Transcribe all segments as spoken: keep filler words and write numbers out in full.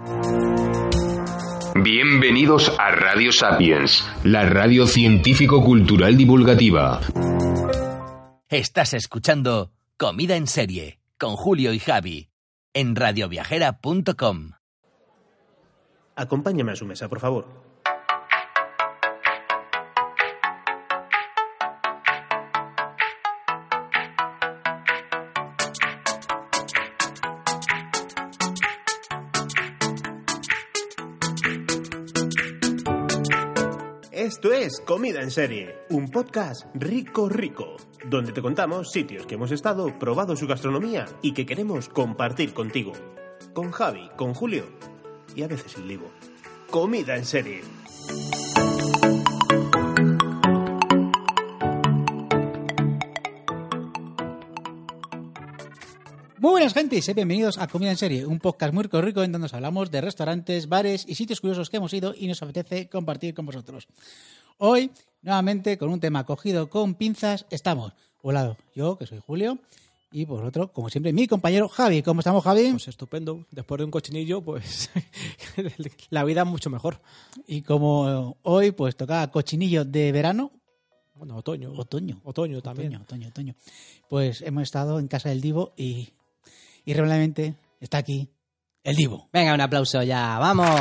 Bienvenidos a Radio Sapiens, la radio científico-cultural divulgativa. Estás escuchando Comida en Serie con Julio y Javi en radioviajera punto com. Acompáñame a su mesa, por favor. Esto es Comida en Serie, un podcast rico rico, donde te contamos sitios que hemos estado, probado su gastronomía y que queremos compartir contigo. Con Javi, con Julio y a veces el Livo. Comida en Serie. Muy buenas, gente, y bienvenidos a Comida en Serie, un podcast muy rico, rico en donde nos hablamos de restaurantes, bares y sitios curiosos que hemos ido y nos apetece compartir con vosotros. Hoy, nuevamente, con un tema cogido con pinzas, estamos, por un lado, yo, que soy Julio, y por otro, como siempre, mi compañero Javi. ¿Cómo estamos, Javi? Pues estupendo. Después de un cochinillo, pues la vida es mucho mejor. Y como hoy, pues toca cochinillo de verano. Bueno, otoño. Otoño. Otoño también. Otoño, otoño, otoño. Pues hemos estado en casa del Divo y... irremediablemente está aquí el Divo. Venga, un aplauso ya, ¡vamos!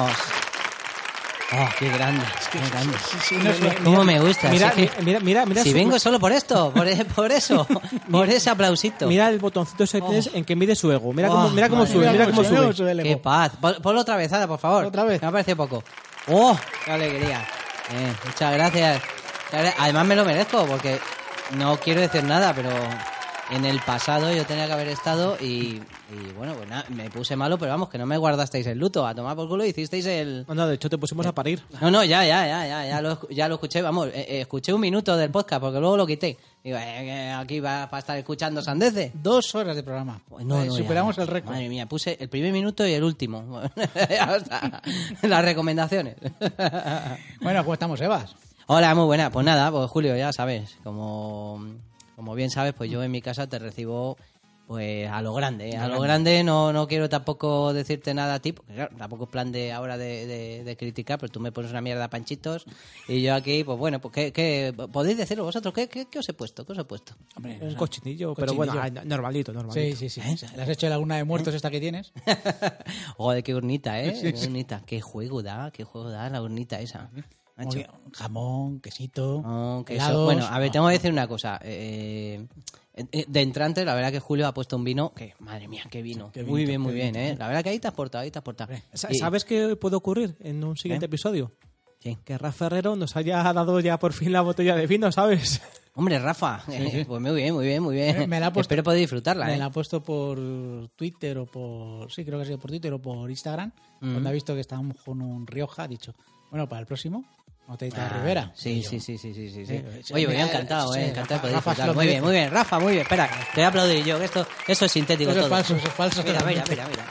¡Oh, qué grande! ¡Qué grande! Sí, no, no, ¿Cómo me gusta? Mira, Si es que, mira, mira, mira. si su... vengo solo por esto, por, por eso, por ese aplausito. Mira el botoncito ese Oh. en que mide su ego. Mira cómo, Oh, mira cómo madre sube, mía, mira cómo sube, sube. sube el ¡Qué ego. paz! Pon- Ponlo otra vez, Ada, por favor. Otra vez. Me ha parecido poco. ¡Oh! ¡Qué alegría! Eh, muchas gracias. Además me lo merezco porque no quiero decir nada, pero... en el pasado yo tenía que haber estado y, y bueno, pues nada, me puse malo, pero vamos, que no me guardasteis el luto. A tomar por culo hicisteis el... No, no, de hecho te pusimos a parir. No, no, ya, ya, ya, ya, ya lo, ya lo escuché, vamos, eh, eh, escuché un minuto del podcast porque luego lo quité. Digo, eh, eh, aquí va para estar escuchando sandeces. Dos horas de programa. Pues no, Eh, no, superamos ya, el récord. Madre mía, puse el primer minuto y el último. Ya está. Las recomendaciones. Bueno, ¿cómo estamos, Evas? Hola, muy buena. Pues nada, pues Julio, ya sabes, como... como bien sabes, pues yo en mi casa te recibo pues a lo grande. ¿eh? A lo grande no, no quiero tampoco decirte nada a ti, porque claro, tampoco es plan de ahora de, de, de criticar, pero tú me pones una mierda a panchitos y yo aquí, pues bueno, pues ¿qué, qué podéis decirlo vosotros? ¿Qué, qué, qué os he puesto? ¿Qué os he puesto? Hombre, Un no, cochinillo, pero cochinillo. bueno, ay, normalito, normalito. Sí, sí, sí. ¿Le has hecho la urna de muertos esta que tienes? Joder, qué urnita, ¿eh? Sí, Qué sí. urnita. Qué juego da, qué juego da la urnita esa. Como Macho. que Jamón, quesito, Oh, que eso- helados. Bueno, a ver, No. tengo que decir una cosa. Eh, eh, de entrante, la verdad que Julio ha puesto un vino que, madre mía, qué vino. Qué muy vinito, bien, muy qué bien, vinito. ¿eh? La verdad que ahí te has portado, ahí te has portado. Sa- Y- ¿Sabes qué puede ocurrir en un siguiente ¿Eh? episodio? Sí. Que Rafa Ferrero nos haya dado ya por fin la botella de vino, ¿sabes? Hombre, Rafa, eh, pues muy bien, muy bien, muy bien. Me- me la ha puesto- Espero poder disfrutarla, Me ¿eh? la ha puesto por Twitter o por... Sí, creo que ha sido por Twitter o por Instagram. Mm. Cuando ha visto que estábamos con un Rioja, ha dicho, bueno, para el próximo, botellita Ah, de Rivera. Sí, Y yo, sí, sí, sí, sí, sí, sí. Eh, Oye, me mira, he encantado, sí, eh, encantado de poder Rafa se lo disfrutar. Muy bien, merece. muy bien, Rafa, muy bien. Espera, te voy a aplaudir yo, que esto, eso es sintético Eso es todo. falso, eso es falso. Mira, mira, mira, mira.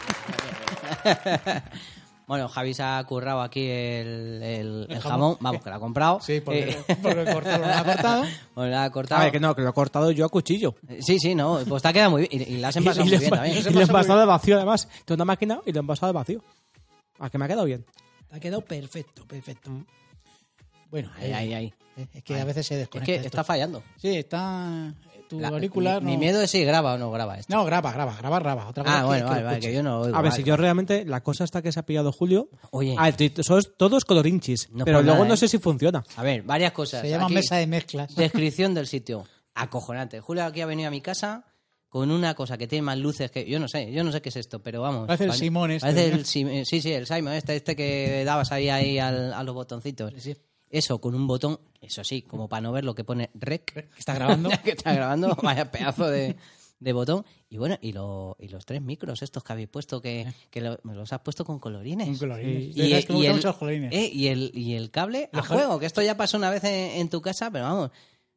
mira, mira. Bueno, Javi se ha currado aquí el, el, el jamón. Vamos, que lo ha comprado. Sí, porque, Eh, porque cortarlo lo ha cortado. bueno, lo ha cortado. A ver, que no, que lo he cortado yo a cuchillo. Sí, sí, no, pues te ha quedado muy bien. Y, y la has envasado y muy lo bien enva- también. y lo he envasado de vacío, además. Tengo una máquina y lo he envasado de vacío. A que me ha quedado bien. Ha quedado perfecto, perfecto. Bueno, Ahí, ahí, ahí. es que a veces se Es desconecta. que esto. está fallando. Sí, está... Tu La- auricular mi, no... mi miedo es si graba o no graba esto. No, graba, graba, graba, graba. Otra cosa Ah, es que- bueno, que vale, lo vale, que escuches. yo no oigo. A ver, vale, si yo vale. realmente, la cosa está que se ha pillado Julio. Oye. A ver, t- sos todos colorinchis. No pero por luego nada, no ¿eh? sé si funciona. A ver, varias cosas. Se llama Aquí, mesa de mezclas. descripción del sitio. Acojonante. Julio aquí ha venido a mi casa con una cosa que tiene más luces que... Yo no sé, yo no sé qué es esto, pero vamos. Parece el Vale. Simón este, Parece ¿no? el Sim- Sí, sí, el Simon, este, este que dabas ahí, ahí al- a los botoncitos. Sí, sí. Eso, con un botón, eso sí, como para no ver lo que pone rec. Que está grabando. que está grabando, vaya pedazo de, de botón. Y bueno, y, lo, y los tres micros estos que habéis puesto, que, que lo- me los has puesto con colorines. Un colorines. Y, ¿Sabes que me y gustan el, mucho los colorines? eh, y, el, y el cable a Los juego, que esto ya pasó una vez en, en tu casa, pero vamos.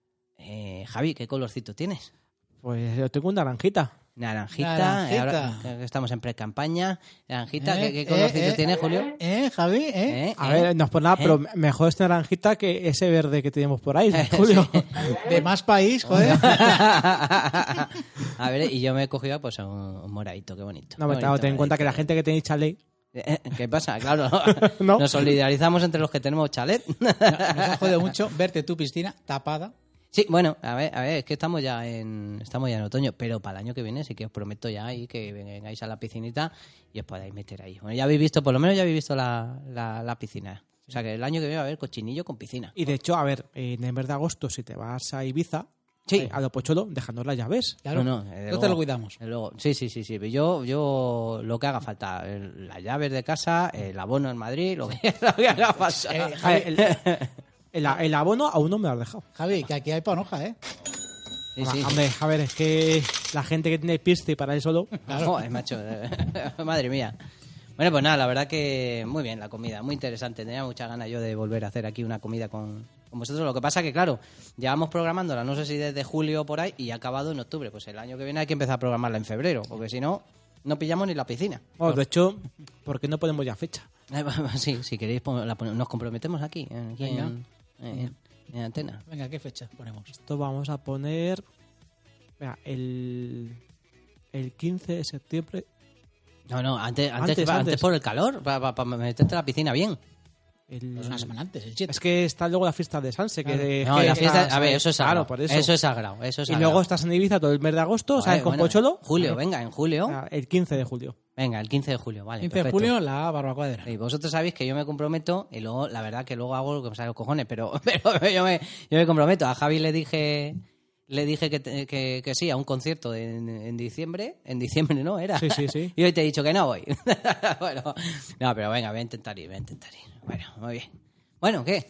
Eh, Javi, ¿qué colorcito tienes? Pues yo tengo una naranjita. Naranjita, Naranjita. eh, ahora que estamos en pre-campaña. Naranjita, Eh, ¿qué, qué eh, colorcito eh, tiene, Julio? ¿Eh, Javi? ¿Eh? ¿Eh? A ¿Eh? ver, no es por nada, ¿Eh? pero mejor esta naranjita que ese verde que tenemos por ahí, Julio. De más país, joder. A ver, y yo me he cogido pues un, un moradito, qué bonito. No, qué pero claro, bonito, ten en cuenta que la moradito. gente que tenéis chalet, Eh, ¿Qué pasa? Claro, No. nos solidarizamos entre los que tenemos chalet. Nos ha jodido mucho verte tu piscina tapada. Sí, bueno, a ver, a ver, es que estamos ya en estamos ya en otoño, pero para el año que viene sí que os prometo ya ahí que vengáis a la piscinita y os podáis meter ahí. Bueno, ya habéis visto, por lo menos ya habéis visto la, la, la piscina. O sea que el año que viene va a haber cochinillo con piscina. Y de hecho, a ver, en el mes de agosto, si te vas a Ibiza, Sí. eh, a lo pocholo, dejando las llaves. Claro, No, no, eh, de no te luego. lo cuidamos. Desde luego. Sí, sí, sí, sí. Yo, yo lo que haga falta, el- las llaves de casa, el abono en Madrid, lo que, lo que haga falta. Eh, A ver, el, el, el abono aún no me lo has dejado. Javi, que aquí hay panoja, ¿eh? Sí, sí. Hombre, a ver, es que la gente que tiene pisci para él solo... Joder, macho. Madre mía. Bueno, pues nada, la verdad que muy bien la comida, muy interesante. Tenía muchas ganas yo de volver a hacer aquí una comida con, con vosotros. Lo que pasa que, claro, llevamos programándola, no sé si desde julio o por ahí, y ha acabado en octubre. Pues el año que viene hay que empezar a programarla en febrero, porque si no, no pillamos ni la piscina. Bueno, de hecho, ¿por qué no ponemos ya fecha? Sí, si queréis, pon- la pon- nos comprometemos aquí, en, aquí Venga. en, en- en antena. Venga, ¿qué fecha ponemos? Esto vamos a poner... Mira, el, el quince de septiembre... No, no, antes, antes, Antes, antes, antes. por el calor, para meterte a la piscina bien. El, Pues una semana antes, el siete. es que está luego la fiesta de Sanse, que, Claro. de- No, que la fiesta, está- a ver, eso es claro, sagrado. por eso. Eso es sagrado, eso es Y sagrado. luego estás en Ibiza todo el mes de agosto, ¿sabes? Joder, Con bueno, Pocholo. Julio, venga, en julio. O sea, el quince de julio. Venga, el quince de julio, vale. quince de perfecto. julio, la barbacoa de verano. Y vosotros sabéis que yo me comprometo y luego, la verdad, que luego hago lo que me sale los cojones, pero, pero yo, me, yo me comprometo. A Javi le dije le dije que, te- que, que sí a un concierto en, en diciembre. En diciembre, ¿no? Era. Sí, sí, sí. Y hoy te he dicho que no voy. Bueno, no, pero venga, voy a intentar ir, voy a intentar ir. Bueno, muy bien. Bueno, ¿qué?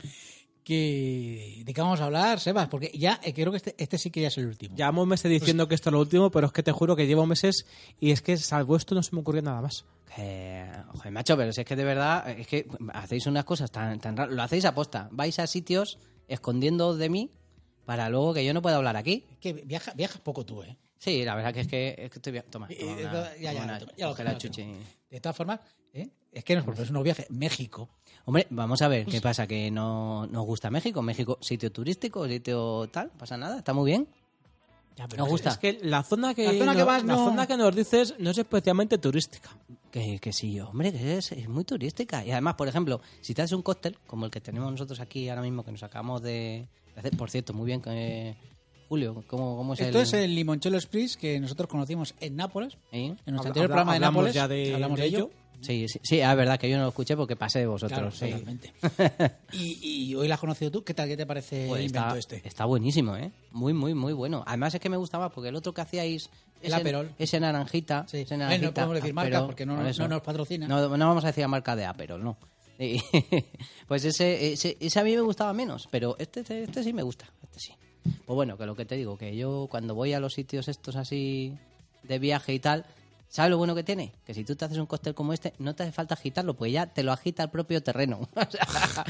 Que, ¿de qué vamos a hablar, Sebas? Porque ya eh, creo que este, este sí que ya es el último. Llevamos meses diciendo que esto es lo último, pero es que te juro que llevo meses y es que salvo esto no se me ocurrió nada más. Que, joder, macho, pero si es que de verdad, es que hacéis unas cosas tan, tan raras. Lo hacéis aposta. Vais a sitios escondiendo de mí para luego que yo no pueda hablar aquí. Es que viaja, viajas poco tú, ¿eh? Sí, la verdad que es que, es que estoy bien. Toma, Eh, toma eh, una- ya, ya, toma una- ya, ya lo coge la tengo, chuche. De todas formas, ¿eh? Es que no es porque es un nuevo viaje. México. Hombre, vamos a ver, ¿qué pasa? ¿Que no nos gusta México? México, sitio turístico, sitio tal, pasa nada, está muy bien. Ya, pero Nos es- gusta. Es que la zona que, La zona que no- vas la no- zona que nos dices no es especialmente turística. Que, que sí, hombre, que es, es muy turística. Y además, por ejemplo, si te haces un cóctel, como el que tenemos nosotros aquí ahora mismo, que nos acabamos de, de hacer, por cierto, muy bien, eh, Julio, ¿cómo, cómo es Esto el...? es el limoncello spritz que nosotros conocimos en Nápoles. ¿Eh? En nuestro Habla- anterior habla- programa de hablamos Nápoles ya de- hablamos de, de ello. ello. Sí, sí, sí, es verdad que yo no lo escuché porque pasé de vosotros. Claro, sí. totalmente. y, y hoy la has conocido tú. ¿Qué tal? ¿Qué te parece Pues el está, invento este? está buenísimo, ¿eh? Muy, muy, muy bueno. Además es que me gustaba porque el otro que hacíais... El ese- Aperol. Ese naranjita. Sí. Ese Eh, naranjita no podemos decir marca Aperol, porque no, por no eso. nos patrocina. No, no vamos a decir la marca de Aperol, no. Y- pues ese, ese, ese a mí me gustaba menos, pero este, este, este sí me gusta, este sí. Pues bueno, que lo que te digo, que yo cuando voy a los sitios estos así de viaje y tal, ¿sabes lo bueno que tiene? Que si tú te haces un cóctel como este, no te hace falta agitarlo, pues ya te lo agita el propio terreno. O sea,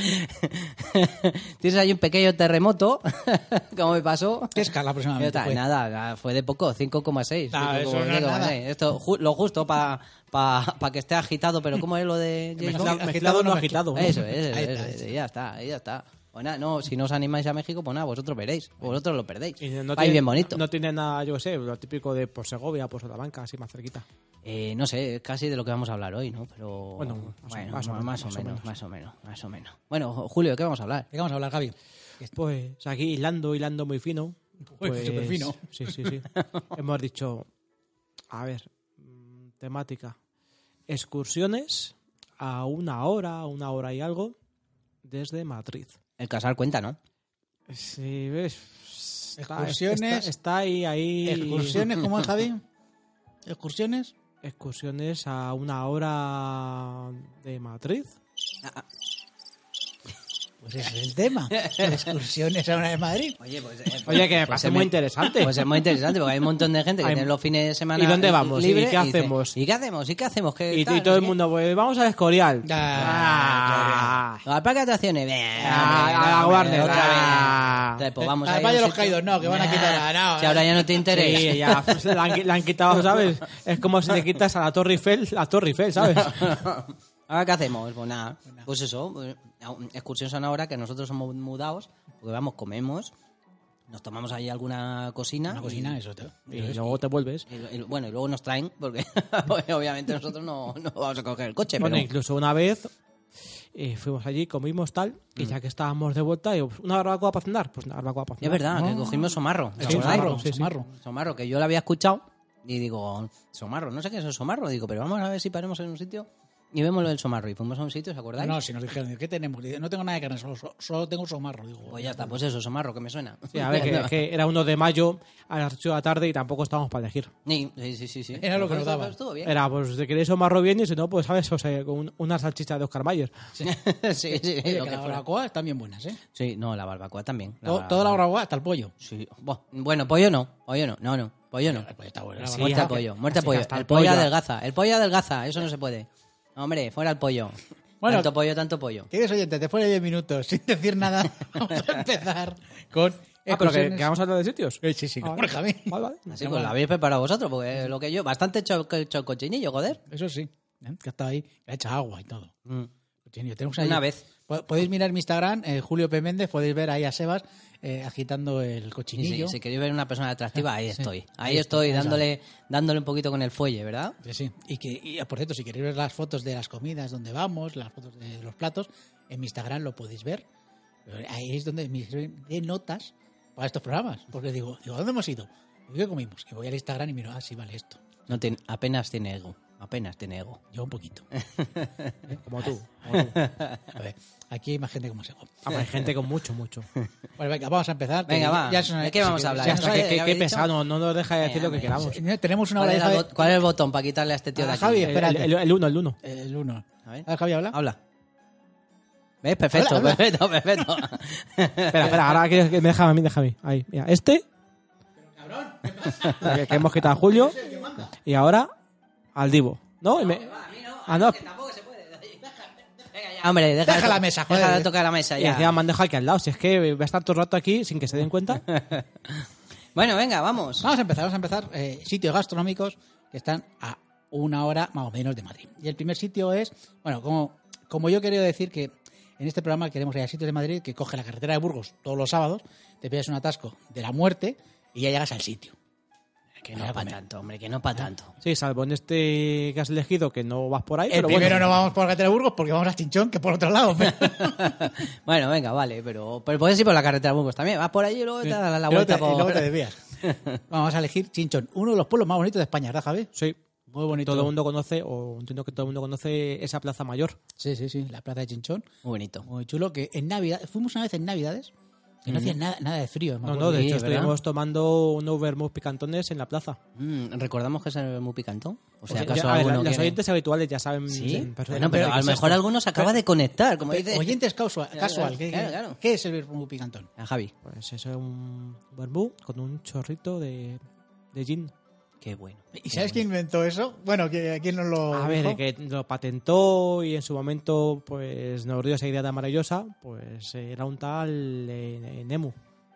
tienes ahí un pequeño terremoto, como me pasó. ¿Qué escala aproximadamente Ya está, fue? Nada, fue de poco, cinco coma seis. Ah, eso no es nada. Esto, ju- lo justo para pa, pa que esté agitado, pero ¿cómo es lo de James Mezcla- Bond? Mezclado, agitado, no no agitado. Eso, eso, Ahí eso, está, eso, eso. ya está, ahí ya está. Pues nada, no, si no os animáis a México, pues nada, vosotros veréis, vosotros lo perdéis. Y no País tiene, bien bonito. No tiene nada, yo qué sé, lo típico de por Segovia, por Salamanca, así más cerquita. Eh, no sé, es casi de lo que vamos a hablar hoy, ¿no? Pero Bueno, más o- bueno, más o menos, más o más o menos, menos. más o menos, más o menos. Bueno, Julio, ¿de qué vamos a hablar? ¿De qué vamos a hablar, Javi? Pues aquí hilando, hilando muy fino. Pues, superfino. Sí, sí, sí. Hemos dicho, a ver, mm, temática. Excursiones a una hora, una hora y algo, desde Madrid. El casal cuenta, ¿no? Sí, ves. Está- Excursiones. Está, está ahí, ahí. ¿Excursiones? ¿Cómo es, Javi? ¿Excursiones? Excursiones a una hora de Madrid. Pues ese es el tema. Excursiones a una de Madrid. Oye, pues, Oye, que me parece muy interesante. Pues es muy interesante porque hay un montón de gente que Hay- tiene los fines de semana ¿Y dónde vamos? ¿Y libres qué dice, hacemos? ¿Y qué hacemos? ¿Y qué hacemos? ¿Qué Y, tal? y todo No el sé mundo, pues vamos al Escorial. Ah, Ah. Al parque de atracciones. Bien, Ah, hombre, a la hombre, Warner. otra vez. Ah. Entonces, pues vamos Al a ir Valle a de un los sitio- Caídos, no, que van a quitar a- no, Si ahora ya no te interesa. Sí, ya pues, la, han, la han quitado, ¿sabes? Es como si le quitas a la Torre Eiffel, la Torre Eiffel, ¿sabes? ¿Ahora qué hacemos? Pues nada, pues eso, pues, excursiones a una hora que nosotros somos mudados, porque vamos, comemos, nos tomamos ahí alguna cocina. Una cocina, eso. Te, Y luego te vuelves. Y, y, bueno, y luego nos traen, porque, porque obviamente nosotros no, no vamos a coger el coche. Bueno, pero... incluso una vez eh, fuimos allí, comimos tal, y ya que estábamos de vuelta, digo, ¿una barbacoa para cenar? Pues una barbacoa para Es cenar. verdad, que cogimos Somarro. Sí, ¿os acordáis? somarro, Sí, sí. somarro. Somarro, que yo lo había escuchado y digo, Somarro, no sé qué es el Somarro. Digo, pero vamos a ver si paremos en un sitio y vemos lo del Somarro. Y fuimos a un sitio, ¿os acordáis? No, si nos dijeron, ¿qué tenemos? Dice, no tengo nada de carne, solo, solo tengo somarro. Digo, Pues ya está, pues eso, Somarro, que me suena. Sí, a ver, que, que era uno de mayo a las ocho de la tarde y tampoco estábamos para elegir. Sí, sí, sí, sí, sí. Era lo que nos Pues daban. estuvo bien. Era, pues, si queréis marro bien y si no, pues, ¿sabes? O sea, con un- una salchicha de Oscar Mayer. sí, sí, sí, Oye, lo que que las fuera. barbacoas están bien buenas, ¿eh? Sí, no, la barbacoa también. La Todo- bar- toda la barbacoa, hasta el pollo. Sí. Buah, bueno, pollo no, pollo no, no, no, pollo no. El pollo está bueno. la Sí, Muerte barbacoa- al pollo, muerte al así que pollo. hasta El el pollo pollo. adelgaza, el pollo adelgaza, eso no se puede. Hombre, fuera el pollo. Bueno, tanto pollo, tanto pollo. Queridos oyentes, después de diez minutos, sin decir nada, vamos a empezar con... Ah, pero que, excursiones- que vamos a hablar de sitios. Eh, Sí, sí, Ah, como vale. el Javi. Vale, vale. Así pues lo habéis preparado vosotros, porque lo que yo, bastante hecho, hecho el cochinillo, joder. Eso sí, ¿eh? Que está ahí, que ha hecho agua y todo. Mm. Cochinillo. Tenemos ahí- Una vez. Po- Podéis mirar mi Instagram, eh, Julio P. Méndez, podéis ver ahí a Sebas eh, agitando el Y si, cochinillo. si queréis ver una persona atractiva, ahí Sí, estoy. ahí Ahí está, estoy, ahí está. dándole, dándole un poquito con el fuelle, ¿verdad? Sí, sí. Y, que, y, por cierto, si queréis ver las fotos de las comidas, donde vamos, las fotos de los platos, en mi Instagram lo podéis ver. Ahí es donde me sirven de notas para estos programas. Porque digo, digo, ¿a dónde hemos ido? ¿Y qué comimos? Y voy al Instagram y miro, ah, sí, vale, esto. No tiene, apenas tiene ego. Apenas tiene ego. Yo un poquito. Como tú. Como tú. A ver, aquí hay más gente como se Ah, pues hay gente con mucho, mucho. Bueno, venga, vamos a empezar. que Venga, ya- va. ya son- ¿De qué vamos a hablar? ya Ya ¿Ya son- está, sabes? qué, ¿Ya qué habéis dicho? pesado, no nos deja de decir lo que Venga, queramos. Eh, Tenemos una ¿Cuál hora es, de el Javi. bot- cuál es el botón para quitarle a este tío de Ah, aquí? Javi, El, espérate. el- el uno, el uno. El uno. A ver. A ver, Javi, habla. Habla. ¿Ves? Perfecto, Habla, habla. perfecto, perfecto. Espera, espera, ahora que, que me deja a mí, déjame. Ahí, mira, este. Que, que hemos quitado a Julio. Y ahora al Divo. ¿No? Y me- ah, no. Hombre, deja, Deja de- la mesa, joder. Deja de tocar la mesa Y ya. encima me han dejado aquí al lado. Si es que voy a estar todo el rato aquí sin que se den cuenta. Bueno, venga, vamos. Vamos a empezar, vamos a empezar. Eh, sitios gastronómicos que están a una hora más o menos de Madrid. Y el primer sitio es, bueno, como, como yo quería decir que en este programa queremos ir a sitios de Madrid que coge la carretera de Burgos todos los sábados, te pillas un atasco de la muerte y ya llegas al sitio. Que Vaya no a para comer. tanto, hombre, que no para tanto. Sí, salvo en este que has elegido que no vas por ahí. El pero primero bueno. no vamos por la carretera de Burgos porque vamos a Chinchón, que por otro lado. pero- Bueno, venga, vale, pero, pero puedes ir por la carretera de Burgos también. Vas por allí y luego te das la y luego vuelta te- y por... luego te desvías. Vamos a elegir Chinchón, uno de los pueblos más bonitos de España, ¿verdad, Javi? Sí. Muy bonito. Todo el mundo conoce, o entiendo que todo el mundo conoce esa plaza mayor. Sí, sí, sí, la plaza de Chinchón. Muy bonito. Muy chulo, que en Navidad, fuimos una vez en Navidades, que no hacía nada, nada de frío. me No, acuerdo. no, de Sí, hecho ¿verdad? estuvimos tomando unos vermouth picantones en la plaza. Mm, ¿Recordamos que es muy picantón? O sea, Porque ¿acaso ya- a ver, alguno los quiere- oyentes habituales ya saben. Sí, perfectamente bueno, pero qué a lo es mejor esto. alguno se acaba de conectar, como Pero, dice... oyentes casual, Claro, casual. ¿qué, claro, qué- claro. qué es el vermouth picantón? A Javi, Pues eso es un vermouth con un chorrito de, de gin. qué bueno. ¿Y sabes quién inventó eso? Bueno, que ¿quién nos lo A ver, dijo? de que lo patentó y en su momento pues nos dio esa idea tan maravillosa, pues era un tal eh, Nemu.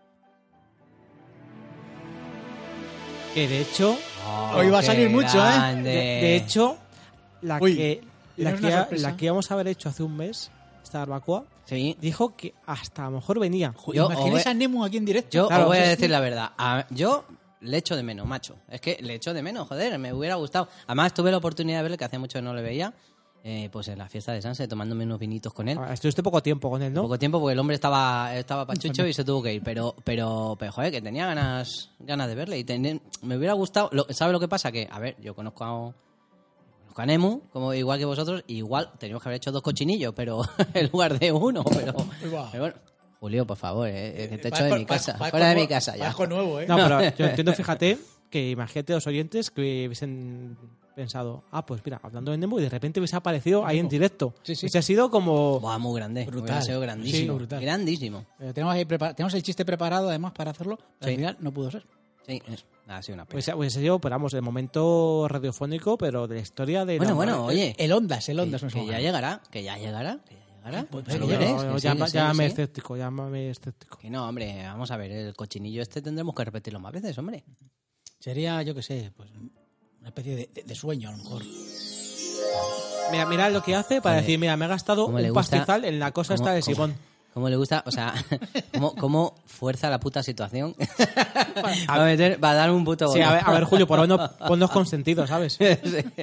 Que de hecho, Hoy va a Qué salir mucho, ¿eh? grande. de, de hecho, la Uy, que la tenemos que, una ha- sorpresa. la que íbamos a haber hecho hace un mes, esta barbacoa, Sí, dijo que hasta a lo mejor venía. Joder, yo- ¿imagináis o ve- a Nemo aquí en directo? yo Claro, os voy a sí, decir la verdad. A- yo le echo de menos, macho. Es que le echo de menos, joder, me hubiera gustado. Además, tuve la oportunidad de verle, que hacía mucho que no le veía, eh, pues en la fiesta de Sanse, tomándome unos vinitos con él. Ah, Estuviste poco tiempo con él, ¿no? Poco tiempo porque el hombre estaba estaba pachucho y se tuvo que ir, pero pero, pero joder, que tenía ganas ganas de verle y tenía- me hubiera gustado. Lo, ¿Sabe lo que pasa? Que, a ver, yo conozco a, conozco a Nemu, como igual que vosotros, igual teníamos que haber hecho dos cochinillos, pero en lugar de uno, pero, Guau. pero bueno. Julio, por favor, eh, que te echo Parezco- de mi casa, parezco fuera de mi nuevo- casa ya. parezco nuevo, ¿eh? No, pero yo entiendo, fíjate, que imagínate los oyentes que hubiesen pensado, ah, pues mira, hablando de Nemo y de repente hubiese aparecido ahí en directo. Sí, sí. Hubiese sido como... Buah, muy grande, Brutal. hubiera sido grandísimo, Sí, brutal. grandísimo. Pero tenemos, ahí prepar- tenemos el chiste preparado, además, para hacerlo, pero Sí. al final no pudo ser. Sí, es- ha sido una pena. Pues hubiese sido, pero vamos, el momento radiofónico, pero de la historia de... bueno, la- bueno, oye, El Ondas, el que, Ondas. no que se ya llama. llegará, que ya llegará, que ya llegará. Pues, Pero pero ya ya- ves, No, que sí, llama- que sí, llámame que sí. escéptico, llámame escéptico. Que no, hombre, vamos a ver, el cochinillo este tendremos que repetirlo más veces, hombre. Sería, yo qué sé, pues una especie de, de- de sueño, a lo mejor. Mira, mira lo que hace para Joder. decir, mira, me he gastado ¿Cómo le un gusta? pastizal en la cosa ¿Cómo- esta de cómo- Simón. ¿Cómo le gusta? O sea, ¿cómo, cómo fuerza la puta situación? va, a meter, va a dar un puto... Sí, a ver, a ver Julio, por lo menos ponnos con sentido, ¿sabes? Sí.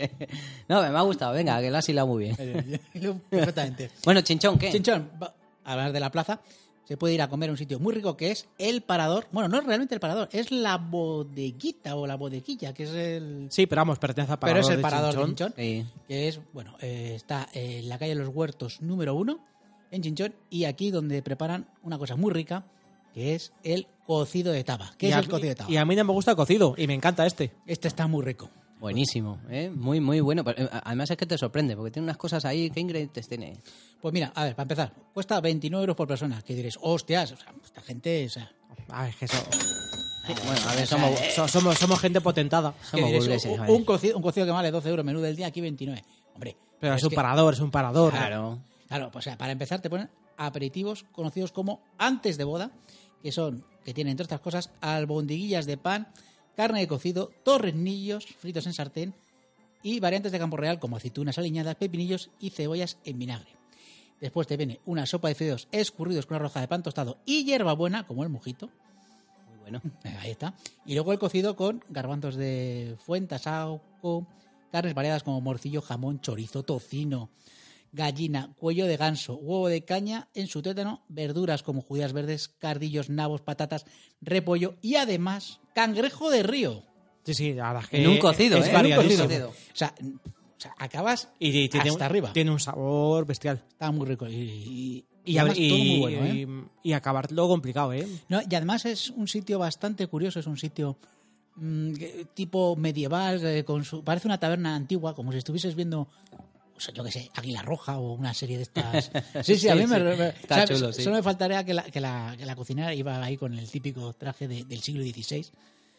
No, me ha gustado. Venga, que lo has hilado muy bien. Perfectamente. Bueno, Chinchón, ¿qué? Chinchón, va a hablar de la plaza. Se puede ir a comer a un sitio muy rico que es El Parador. Bueno, no es realmente El Parador, es la bodeguita o la bodeguilla, que es el... Sí, pero vamos, pertenece al Parador Pero es el de Parador Chinchón. de Chinchón, Sí. que es, bueno, eh, está en la calle Los Huertos número uno, en Chinchón, y aquí donde preparan una cosa muy rica, que es el cocido de taba. ¿Qué Y es a, el cocido de taba? y a mí no me gusta el cocido, y me encanta este. Este está muy rico. Buenísimo, ¿eh? Muy, muy bueno. Pero, eh, además es que te sorprende, porque tiene unas cosas ahí. ¿Qué ingredientes tiene? Pues mira, a ver, para empezar, cuesta veintinueve euros por persona. Que diréis, hostias, o sea, esta gente... O sea, A ver, que eso... Bueno, a ver, somos... so- somos, somos gente potentada. que Somos diréis, burgueses, un, vale. un cocido, un cocido que vale doce euros menú del día, aquí veintinueve. Hombre, Pero es es un que- parador, es un parador. Claro. Claro, pues o sea, para empezar te ponen aperitivos conocidos como antes de boda, que son, que tienen entre otras cosas, albondiguillas de pan, carne de cocido, torrenillos fritos en sartén y variantes de campo real como aceitunas aliñadas, pepinillos y cebollas en vinagre. Después te viene una sopa de fideos escurridos con una roja de pan tostado y hierbabuena, como el mojito. Muy bueno. Ahí está. Y luego el cocido con garbanzos de fuente, asauco, carnes variadas como morcillo, jamón, chorizo, tocino, gallina, cuello de ganso, huevo de caña en su tuétano, verduras como judías verdes, cardillos, nabos, patatas, repollo y además cangrejo de río. Sí, sí, la verdad es que En un cocido, es ¿eh? variadísimo. En un cocido. O sea, o sea acabas Y, y tiene, hasta arriba. tiene un sabor bestial. Está muy rico. Y, y, Y, y a- además y- todo muy bueno, ¿eh? y- y acabarlo complicado, ¿eh? No, y además es un sitio bastante curioso, es un sitio mm, que- tipo medieval, eh, con su, parece una taberna antigua, como si estuvieses viendo, o sea, yo qué sé, Águila Roja o una serie de estas. Sí, sí, a mí Sí, me, sí. me- Está ¿sabes? chulo, sí. Solo me faltaría que la, que, la, que la cocinera iba ahí con el típico traje de- del siglo dieciséis.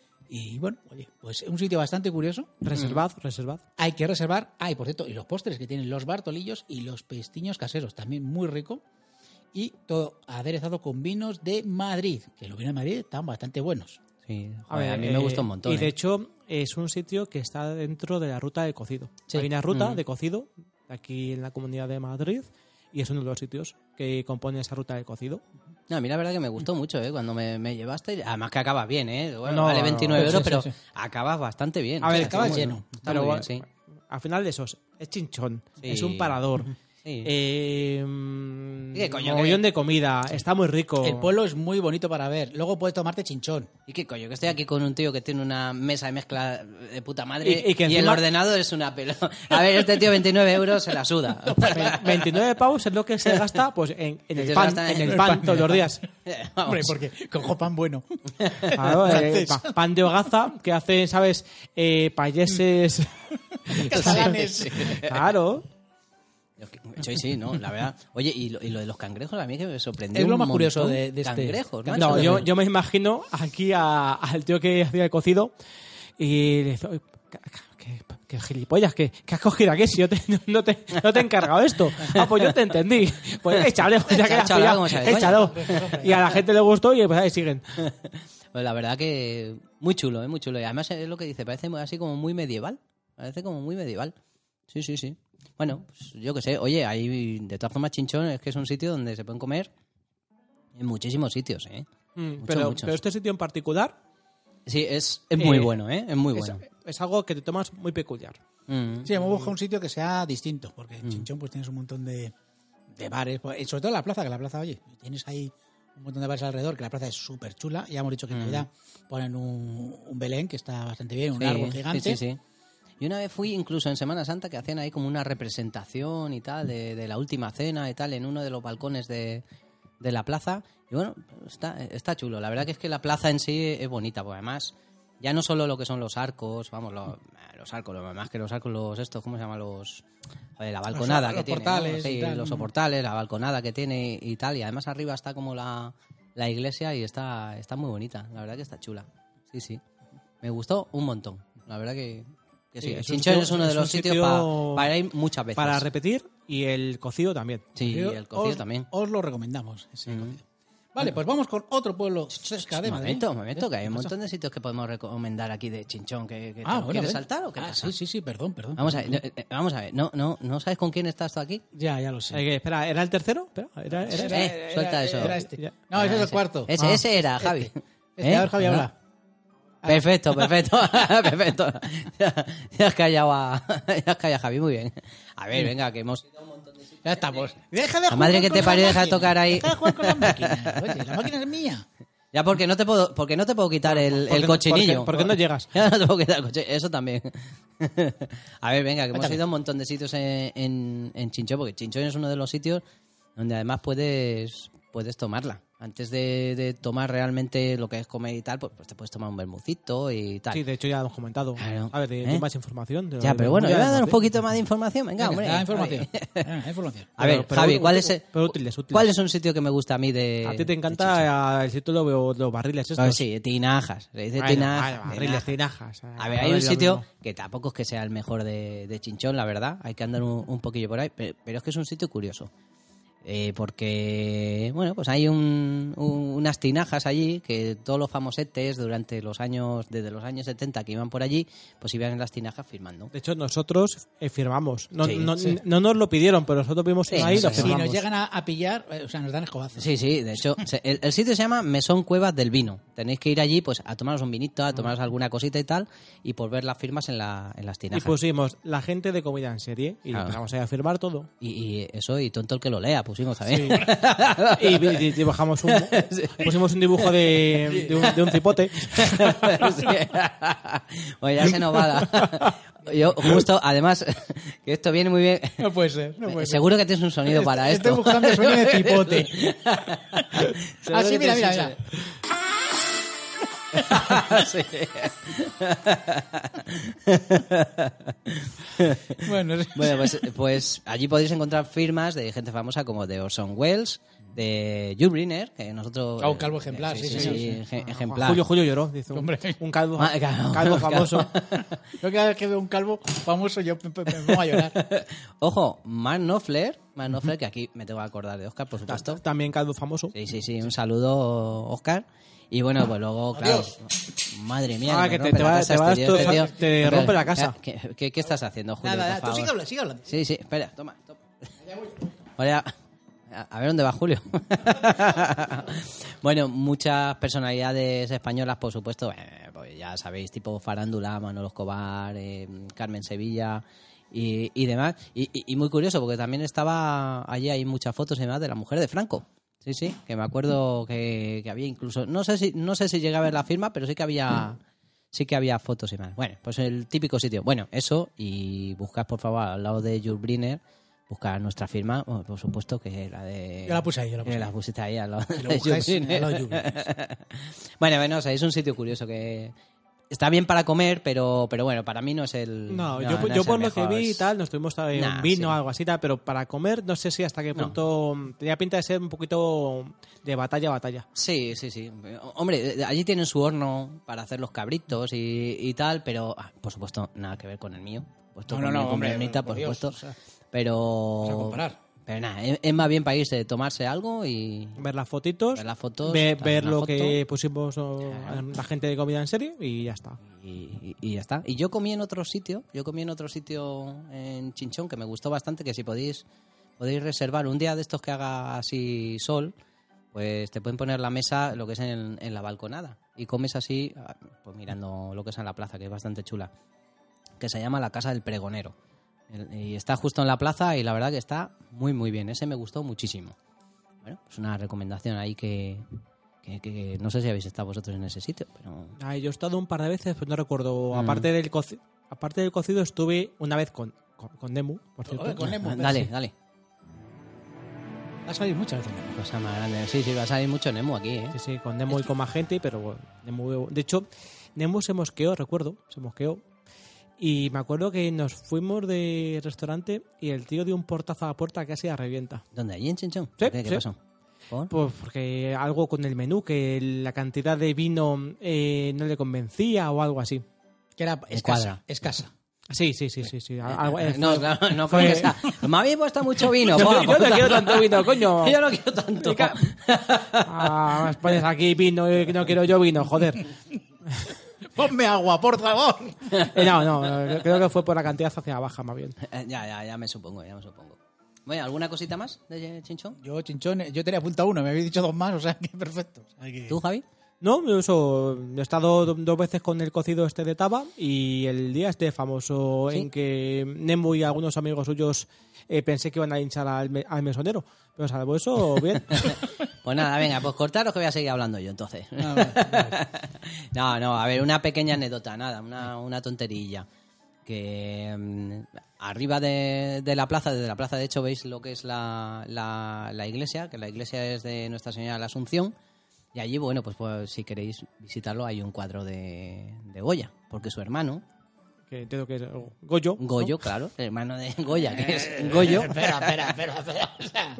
Y bueno, oye, pues es un sitio bastante curioso. Reservad, reservad. Hay que reservar. Ah, y por cierto, y los postres que tienen los bartolillos y los pestiños caseros, también muy rico. Y todo aderezado con vinos de Madrid, que los vinos de Madrid están bastante buenos. Sí, A, joder, a, ver, mí me eh, gusta un montón. Y de ¿eh? hecho, es un sitio que está dentro de la ruta de cocido. Sí. Hay una ruta Mm. de cocido aquí en la Comunidad de Madrid y es uno de los sitios que compone esa ruta de cocido. No, a mí la verdad que me gustó mucho, ¿eh? Cuando me, me llevaste. Además que acabas bien, ¿eh? Bueno, No, vale no, veintinueve no. euros, Sí, sí, pero sí. acabas bastante bien. A ver, O sea, acabas está muy- lleno. Está Pero muy bueno, bien, sí. al final de esos, es chinchón, Sí. es un parador. Sí. Eh, mm, ¿Y qué coño, mogollón qué? de comida, está muy rico. El pueblo es muy bonito para ver. Luego puedes tomarte chinchón. ¿Y qué coño? Que estoy aquí con un tío que tiene una mesa de mezcla de puta madre Y- y que el encima- ordenador es una pelo. A ver, este tío veintinueve euros se la suda. Ve- veintinueve pavos es lo que se gasta pues en, en Se el pan, gasta en en el el pan pan. todos los días. Vamos. Hombre, porque cojo pan bueno. Claro, eh, pa- pan de hogaza que hacen, ¿sabes? Eh, payeses. Catalanes. Claro. Sí, sí, no, la verdad. Oye, y lo, y lo de los cangrejos a mí que me sorprendió. Es lo un más curioso montón. de- de este- Cangrejos, macho. No, yo, yo me imagino aquí a- al tío que hacía el cocido y le dice, "Oye, ¿qué, qué- qué gilipollas, ¿qué, qué has cogido aquí? Si yo te- no, te, no te he encargado esto. Ah, pues yo te entendí. Pues échale, ya que la has Échalo, pillado, como sabes, échalo. Y a la gente le gustó y pues ahí siguen. Pues la verdad que muy chulo, ¿eh? Muy chulo. Y además es lo que dice, parece así como muy medieval. Parece como muy medieval. Sí, sí, sí. Bueno, pues yo qué sé. Oye, ahí de todas formas Chinchón es que es un sitio donde se pueden comer en muchísimos sitios, ¿eh? Mm, Muchos, pero, muchos. pero este sitio en particular Sí, es, es muy Eh, bueno, ¿eh? Es muy es, bueno. es algo que te tomas muy peculiar. Mm. Sí, hemos buscado un sitio que sea distinto, porque en Chinchón pues tienes un montón de, de bares, pues, y sobre todo en la plaza, que la plaza, oye, tienes ahí un montón de bares alrededor, que la plaza es súper chula. Ya hemos dicho que en Navidad ponen un, un Belén, que está bastante bien, un Sí, árbol gigante. Sí, sí, sí. Y una vez fui incluso en Semana Santa que hacían ahí como una representación y tal de, de la última cena y tal en uno de los balcones de, de la plaza. Y bueno, está, está chulo. La verdad que es que la plaza en sí es bonita, porque además ya no solo lo que son los arcos, vamos, los, los arcos, lo más que los arcos, los estos, ¿cómo se llama? Los... Joder, la balconada Los que tiene. portales ¿no? Sí, y tal. los soportales, la balconada que tiene y tal. Y además arriba está como la, la iglesia y está, está muy bonita. La verdad que está chula. Sí, sí. Me gustó un montón. La verdad que... Que sí, Sí, es un Chinchón sitio- es uno de es los un sitios sitio pa- para ir muchas veces. Para repetir y el cocido también. Sí, y Yo el cocido os, también. Os lo recomendamos, ese Mm. cocido. Vale, pues vamos con otro pueblo cerca de Un Madrid. momento, un momento, que hay un ¿Qué pasa? montón de sitios que podemos recomendar aquí de Chinchón. Que, que Ah, te- bueno, ¿Quieres ¿ves? saltar o qué Ah, pasa? sí, sí, sí, perdón, perdón. Vamos a ver, eh, eh, vamos a ver. No, no, ¿no sabes con quién estás tú aquí? Ya, ya lo sé. Eh, que, espera, ¿era el tercero? Espera, ¿era, era- Era- Eh, suelta eso. Era este. Ya. No, ese es el ese. cuarto. Ese, Ah. ese era, Javi. Este. ¿Eh? Este, a ver, Javi, ¿No? habla. Perfecto, perfecto, perfecto. Ya, ya has callado a, ya has callado a Javi, muy bien. A ver, venga, que hemos... Ya estamos. Deja de La jugar madre que con te la parió, deja de máquina. tocar ahí. Deja de jugar con la máquina. Oye, la máquina es mía. Ya porque no te puedo, porque no te puedo quitar el, ¿Por el qué- cochinillo. por qué- por qué no llegas? Ya no te puedo quitar el cochinillo, eso también. A ver, venga, que hemos Cuéntame. ido a un montón de sitios en, en, en Chinchón, porque Chinchón es uno de los sitios donde además puedes, puedes tomarla. Antes de, de tomar realmente lo que es comer y tal, pues, pues te puedes tomar un vermucito y tal. Sí, de hecho ya lo hemos comentado. Claro. A ver, de, ¿Eh? de más información. de- Ya, de- pero bueno, ya yo voy a dar un hemos- poquito más de información. Venga, hombre. Da información. Javi. Ah, información. A ver, Pero- pero Javi, útil- ¿cuál es, el- pero útiles, útiles. ¿cuál es un sitio que me gusta a mí de A ti te de encanta el sitio de los, de los barriles estos. Pues sí, tinajas. Se dice Bueno, tinajas. vale, barriles, tinajas. tinajas. A ver, hay un sitio que tampoco es que sea el mejor de, de Chinchón, la verdad. Hay que andar un, un poquillo por ahí, pero, pero es que es un sitio curioso. Eh, porque, bueno, pues hay un, un- unas tinajas allí que todos los famosetes durante los años, desde los años setenta que iban por allí, pues iban en las tinajas firmando. De hecho, nosotros eh, firmamos. No, Sí, no, sí. no nos lo pidieron, pero nosotros vimos Sí, ahí y sí, lo sí. Si firmamos. nos llegan a, a pillar, eh, o sea, nos dan escobazos. Sí, sí, de hecho, se- el, el sitio se llama Mesón Cuevas del Vino. Tenéis que ir allí pues a tomaros un vinito, a tomaros alguna cosita y tal, y por ver las firmas en, la, en las Y tinajas. pusimos la gente de comida en serie y Claro. empezamos ahí a firmar todo. Y, y eso, y tonto el que lo lea, pusimos también. Y, y dibujamos un, pusimos un dibujo de, de, un, de un cipote. Sí. Bueno, ya se nos va la... Yo justo, además, que esto viene muy bien... No puede ser, no puede ser. Seguro que tienes un sonido para esto. Estoy buscando el sonido de cipote. Seguro Así, que mira, tienes mira, un mira. Sí. Bueno, sí. Bueno, pues, pues allí podéis encontrar firmas de gente famosa como de Orson Welles, de Jules Briner, que nosotros... Ah, un calvo ejemplar, sí, sí, sí, sí, sí. ej- ejemplar. Julio, Julio lloró, dice un, Hombre. un calvo, Ah, claro. calvo famoso. Yo cada vez que veo un calvo famoso, yo me, me- me pongo a llorar. Ojo, Mark Knopfler, Mark Knopfler, que aquí me tengo que acordar de Oscar, por supuesto. También calvo famoso. Sí, sí, sí, un saludo, Oscar. Y bueno, pues luego, claro, madre mía, Ah, me que te- rompe te la va- casa te va a este tío, este destrozar- tío. te Espera, rompe la casa. ¿Qué, qué, qué estás haciendo, Julio? Nada, por nada, tú favor? sigue hablando, sigue hablando. Sí, sí, espera, toma, toma. Ahora, a a ver dónde va Julio. Bueno, muchas personalidades españolas, por supuesto, eh, pues ya sabéis, tipo Farándula, Manolo Escobar, eh, Carmen Sevilla y, y demás. Y, y- y muy curioso, porque también estaba allí, hay muchas fotos y demás de la mujer de Franco. Sí, sí, que me acuerdo que, que había incluso, no sé si no sé si llegué a ver la firma, pero sí que había sí que había fotos y más. Bueno, pues el típico sitio. Bueno, eso, y buscad por favor al lado de Jules Briner, buscar nuestra firma, bueno, por supuesto que la de... Yo la puse ahí, yo la puse que ahí. la pusiste ahí al lado Y lo de buscáis Jules Briner. al lado de Jules Briner. Bueno, bueno, o sea, es un sitio curioso que está bien para comer, pero pero bueno, para mí no es el... No, no, yo, no yo es por el lo que mejor, vi y es- tal, nos tuvimos eh, Nah, un vino sí. o algo así, tal, pero para comer no sé si hasta qué No. punto tenía pinta de ser un poquito de batalla a batalla. Sí, sí, sí. Hombre, allí tienen su horno para hacer los cabritos y, y tal, pero ah, por supuesto nada que ver con el mío. Puesto No, no, con no, mi hombre, cumpleañita, por por Dios, supuesto. o sea, pero... vamos a comparar. Pero nada, es, es más bien para irse, tomarse algo y Ver las fotitos, ver las fotos, ve- hacer ver una lo foto que pusimos o, Claro. la gente de comida en serie y ya está. y, y- y ya está. Y yo comí en otro sitio, yo comí en otro sitio en Chinchón que me gustó bastante, que si podéis podéis reservar un día de estos que haga así sol, pues te pueden poner la mesa, lo que es en, en la balconada, y comes así, pues mirando lo que es en la plaza, que es bastante chula, que se llama la Casa del Pregonero. El- Y está justo en la plaza y la verdad que está muy muy bien. Ese me gustó muchísimo. Bueno, pues una recomendación ahí que, que, que no sé si habéis estado vosotros en ese sitio, pero... Ay, yo he estado un par de veces, pero no recuerdo. Mm. Aparte del coci- aparte del cocido estuve una vez con, con, con Nemu, por cierto. Joder, con Nemo. Dale, dale. Ha salido muchas veces. Cosa más grande. Sí, sí, va a salir mucho Nemo aquí, ¿eh? Sí, sí, con Nemo y con más gente, pero bueno, Nemo- de hecho, Nemo se mosqueó, recuerdo, se mosqueó. Y me acuerdo que nos fuimos de restaurante y el tío dio un portazo a la puerta casi a revienta. ¿Dónde? ¿Allí en Chinchón? Sí, ¿Qué, qué sí. pasó? ¿Por? Pues porque algo con el menú, que la cantidad de vino eh, no le convencía o algo así. Que era escasa. cuadra. Escasa. Sí, sí, sí, sí. sí. Algo, eh, No, fue- claro, no fue- creo que sea. Me habéis puesto mucho vino. Yo, buah, yo no puta. quiero tanto vino, coño. Yo no quiero tanto. Ah, me pones aquí vino y no quiero yo vino, joder. Ponme agua, por favor. Eh, no, no, eh, creo que fue por la cantidad hacia baja, más bien. Eh, Ya, ya, ya me supongo, ya me supongo. Bueno, ¿alguna cosita más de Chinchón? Yo, chinchón, yo tenía apuntado uno, me habéis dicho dos más, o sea que perfecto. O sea que- ¿Tú, Javi? No, eso, he estado do- dos veces con el cocido este de Taba y el día este famoso ¿Sí? en que Nemo y algunos amigos suyos eh, pensé que iban a hinchar al, me- al mesonero. Pero salvo eso, bien. Pues nada, venga, pues cortaros que voy a seguir hablando yo entonces. Ah, vale, vale. No, no, a ver, una pequeña anécdota, nada, una, una tonterilla. Que mm, arriba de, de la plaza, desde la plaza de hecho veis lo que es la, la, la iglesia, que la iglesia es de Nuestra Señora de la Asunción. Y allí, bueno, pues, pues si queréis visitarlo, hay un cuadro de, de Goya, porque su hermano, Que entiendo que es oh, Goyo. ¿no? Goyo, claro, el hermano de Goya, que es Goyo. Espera, espera, espera, espera. O sea,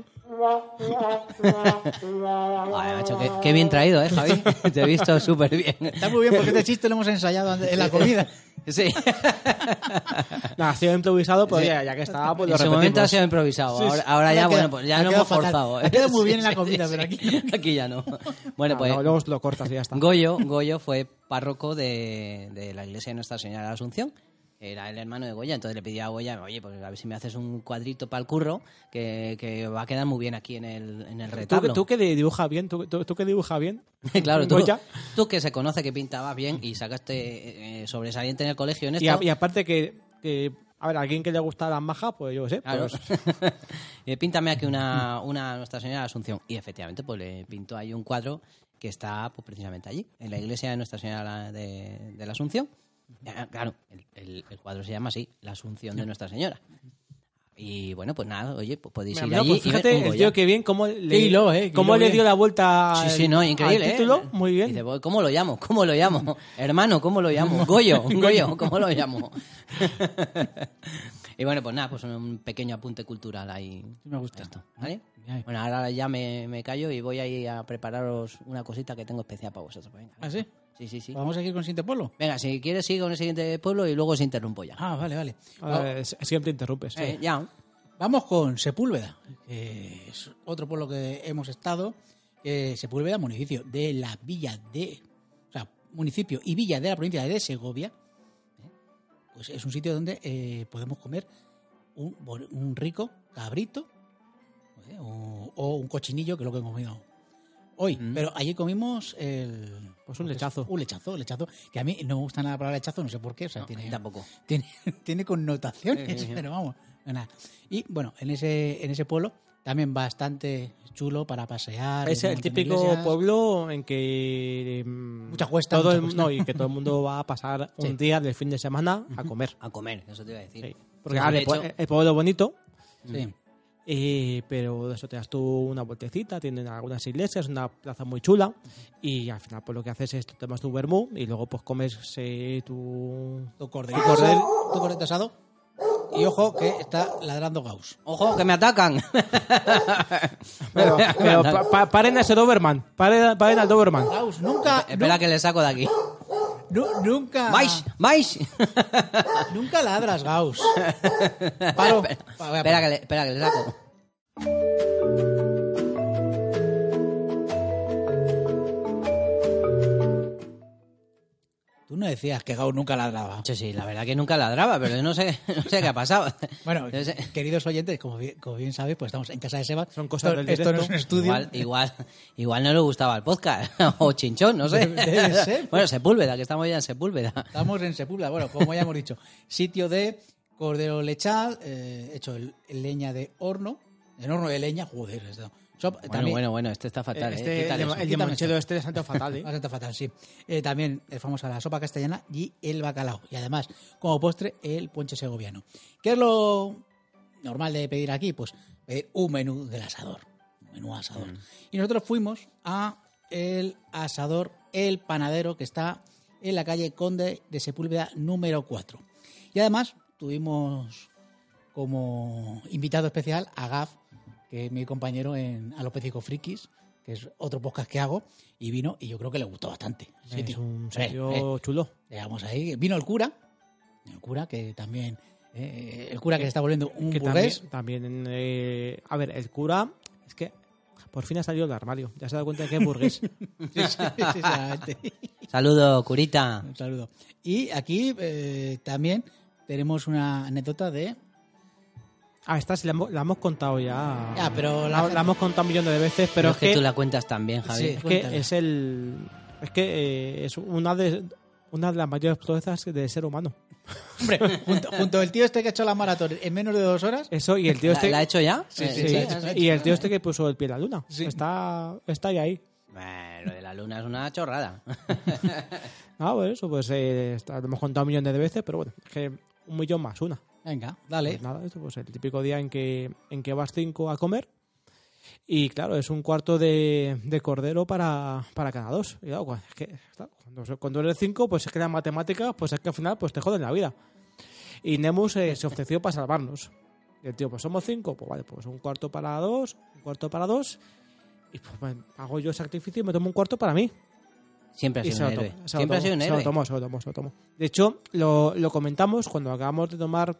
Ay, macho, qué, qué bien traído, ¿eh, Javi? Te he visto súper bien. está muy bien porque este chiste lo hemos ensayado antes- en la comida. Sí. Nada, ha sido improvisado, pero ya, ya que estaba, pues lo En su repetimos. momento ha sido improvisado. Sí, sí. Ahora, ahora Ha ya, quedado- bueno, pues ya ha no quedado hemos fatal. forzado. ¿eh? Ha quedado muy bien Sí, en la sí, comida, sí. pero aquí- Aquí ya no. Bueno, Ah, pues no, luego lo cortas y ya está. Goyo, Goyo fue párroco de, de la iglesia de Nuestra Señora de la Asunción. Era el hermano de Goya, entonces le pidió a Goya, oye, pues a ver si me haces un cuadrito para el curro, que, que va a quedar muy bien aquí en el, en el ¿Tú, que- retablo. tú que dibujas bien, tú, tú, tú que dibujas bien. Claro, tú, Goya. tú que se conoce que pintabas bien y sacaste eh, sobresaliente en el colegio en esto. Y, a- y aparte que, que, a ver, a alguien que le gusta las majas, pues yo qué sé. Claro. Pues, Eh, píntame aquí una, una Nuestra Señora de la Asunción. Y efectivamente, pues le pintó ahí un cuadro que está pues, precisamente allí, en la iglesia de Nuestra Señora de, de la Asunción. Ya, claro, el, el- el cuadro se llama así, La Asunción de Nuestra Señora. Y bueno, pues nada, oye, pues podéis ir mira, allí pues y ver fíjate, un el Goya. tío que bien, cómo le, Qué hilo, eh, qué cómo hilo le bien. dio la vuelta Sí, al, sí, no, increíble, al ¿eh? título, muy bien. Dice, ¿cómo lo llamo? ¿Cómo lo llamo? Hermano, ¿cómo lo llamo? Goyo, Goyo, ¿cómo lo llamo? Y bueno, pues nada, pues un pequeño apunte cultural ahí. Me gusta. Esto, ¿vale? Bien. Bueno, ahora ya me, me callo y voy a ir a prepararos una cosita que tengo especial para vosotros. Venga. ¿Ah, sí? Sí, sí, sí. ¿Vamos a seguir con el siguiente pueblo? Venga, si quieres sigue con el siguiente pueblo y luego os interrumpo ya. Ah, vale, vale. Ah, es- siempre interrumpes. Eh, ya. Vamos con Sepúlveda, que es otro pueblo que hemos estado. Eh, Sepúlveda, municipio de la villa de... O sea, municipio y villa de la provincia de Segovia. Pues es un sitio donde eh, podemos comer un, bon- un rico cabrito ¿eh? o, o un cochinillo, que es lo que hemos comido hoy. Mm. Pero allí comimos el... Pues un lechazo. Un lechazo, lechazo. Que a mí no me gusta nada la palabra lechazo, no sé por qué. O sea, No, a tiene, mí tampoco. tiene, tiene connotaciones, Sí, sí, sí. pero vamos. Nada. Y bueno, en ese, en ese pueblo también bastante chulo para pasear. Es un el montón de típico iglesias. pueblo en que mm, Mucha cuesta, todo mucha el- cuesta. no, y que todo el mundo va a pasar Sí. un día del fin de semana a comer. A comer, eso te iba a decir. Sí. Porque Sí, ahora de el, pue- hecho- el pueblo es bonito, Sí. eh, pero de eso te das tú una vueltecita, tienen algunas iglesias, una plaza muy chula y al final pues lo que haces es te tomas tu vermú y luego pues comes eh, tu... Tu corderito, asado, tu corderito asado. Y ojo que está ladrando Gauss. ¡Ojo, que me atacan! Pero, pero pa- pa- paren a ese Doberman, paren, paren al Doberman. Gauss, nunca, Espera que le saco de aquí. nu- nunca, ¡Vais! ¡Vais! nunca ladras Gauss. Paro. Pa- voy a Espera parar. que le, espera que le saco. Tú no decías que Gauss nunca ladraba. Sí, sí, la verdad que nunca ladraba, pero yo no sé, no sé qué ha pasado. Bueno, Yo sé- queridos oyentes, como bien, como bien sabéis, pues estamos en casa de Seba. Son cosas esto, del esto no directo. es un estudio. Igual, igual, igual no le gustaba el podcast. O Chinchón, no sé. Debe- debe ser. Bueno, Sepúlveda, que estamos ya en Sepúlveda. Estamos en Sepúlveda, bueno, como ya hemos dicho, sitio de cordero lechal, eh, hecho en, en leña de horno, en horno de leña, joder, esto. So- Bueno, también, bueno, bueno, este está fatal, Este, ¿eh? Quítale el, eso. el Quítame limonchero esto. este es santo fatal, ¿eh? Bastante fatal, sí. Eh, también es famosa la sopa castellana y el bacalao. Y además, como postre, el ponche segoviano. ¿Qué es lo normal de pedir aquí? Pues pedir un menú del asador. Un menú asador. Y nosotros fuimos a el asador El Panadero, que está en la calle Conde de Sepúlveda número cuatro. Y además tuvimos como invitado especial a Gaf, que es mi compañero en Alopécico Frikis, que es otro podcast que hago, y vino y yo creo que le gustó bastante. el Es sitio. un Eh, sitio eh, chulo. llegamos ahí, vino el cura, El cura, que también... eh, el cura que se está volviendo un que burgués. también, también eh, a ver, el cura es que por fin ha salido del armario, ya se ha dado cuenta de que es burgués. Sí, sí, sí, exactamente. Saludo, curita. Un saludo. Y aquí eh, también tenemos una anécdota de... Ah, esta sí la hemos, la hemos contado ya. Ya, pero la, la- la hemos contado un millón de veces, pero, Pero es que, tú la cuentas también, Javi. Sí. es que cuéntala. es el es que eh, es una de una de las mayores proezas del ser humano. Hombre, junto, junto al tío este que ha hecho la maratón en menos de dos horas... Eso y el tío ¿La, este la ha hecho ya? Sí, Eh, sí, sí, la ha hecho, la ha hecho. y el tío este que puso el pie en la luna. Sí. Está está ahí ahí. Bueno, lo de la luna es una chorrada. Ah, pues eso, pues eh, está- lo hemos contado millones de veces, pero bueno, es que un millón más una. Venga, dale. Pues nada, esto pues el típico día en que, en que vas cinco a comer y claro, es un cuarto de, de cordero para, para cada dos. Y claro, es que, claro, cuando, cuando eres cinco, pues es que las matemáticas, pues es que al final pues te joden la vida. Y Nemus eh, se ofreció para salvarnos. Y el tío, pues somos cinco, pues vale, pues un cuarto para dos, un cuarto para dos, y pues bueno, hago yo el sacrificio y me tomo un cuarto para mí. Siempre ha Y sido se un lo héroe. tomó, se lo Siempre ha tomó, sido un se lo héroe. tomó, se lo tomó, se lo tomó. De hecho, lo, lo comentamos cuando acabamos de tomar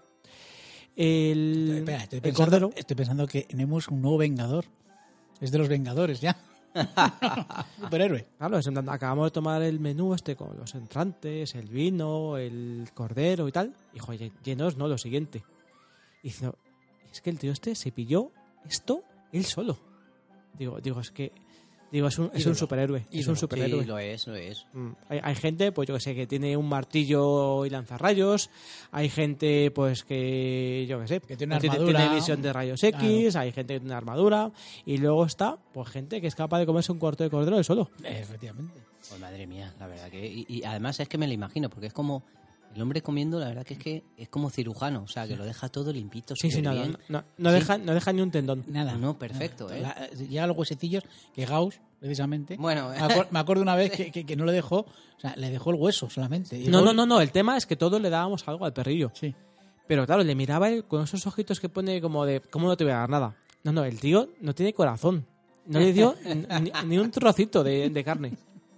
el, Espera, estoy el pensando, cordero. estoy pensando que tenemos un nuevo vengador. Es de los Vengadores ya. Superhéroe. Claro, es en plan, acabamos de tomar el menú este con los entrantes, el vino, el cordero y tal. Y joder, llenos, no, lo siguiente. Y dice, no, es que el tío este se pilló esto él solo. Digo, digo, es que digo, es un, es Ídolo. un superhéroe. Es Ídolo. un superhéroe. Sí, lo es, lo es. Mm, Hay, hay gente, pues yo que sé, que tiene un martillo y lanza rayos. Hay gente, pues que, yo que sé, Que tiene una pues, armadura. tiene visión de rayos X. Hay gente que tiene una armadura. Y luego está, pues gente que es capaz de comerse un cuarto de cordero él solo. Efectivamente. Pues madre mía, la verdad que... Y, y además es que me lo imagino, porque es como... El hombre comiendo, la verdad que es que es como cirujano. O sea, que lo deja todo limpito, Sí, sí, súper no, bien. no, no, no Sí. deja, no deja ni un tendón. Nada. No, perfecto, ¿eh? La- llega a los huesecillos que Gauss, precisamente. Bueno, me, acuer- me acuerdo una vez que, que- que no le dejó. O sea, le dejó el hueso solamente. Y No, luego- no, no, no. El tema es que todos le dábamos algo al perrillo. Sí. Pero claro, le miraba él con esos ojitos que pone como de, ¿cómo no te voy a dar nada? No, no, el tío no tiene corazón. No le dio ni, ni un trocito de, de carne.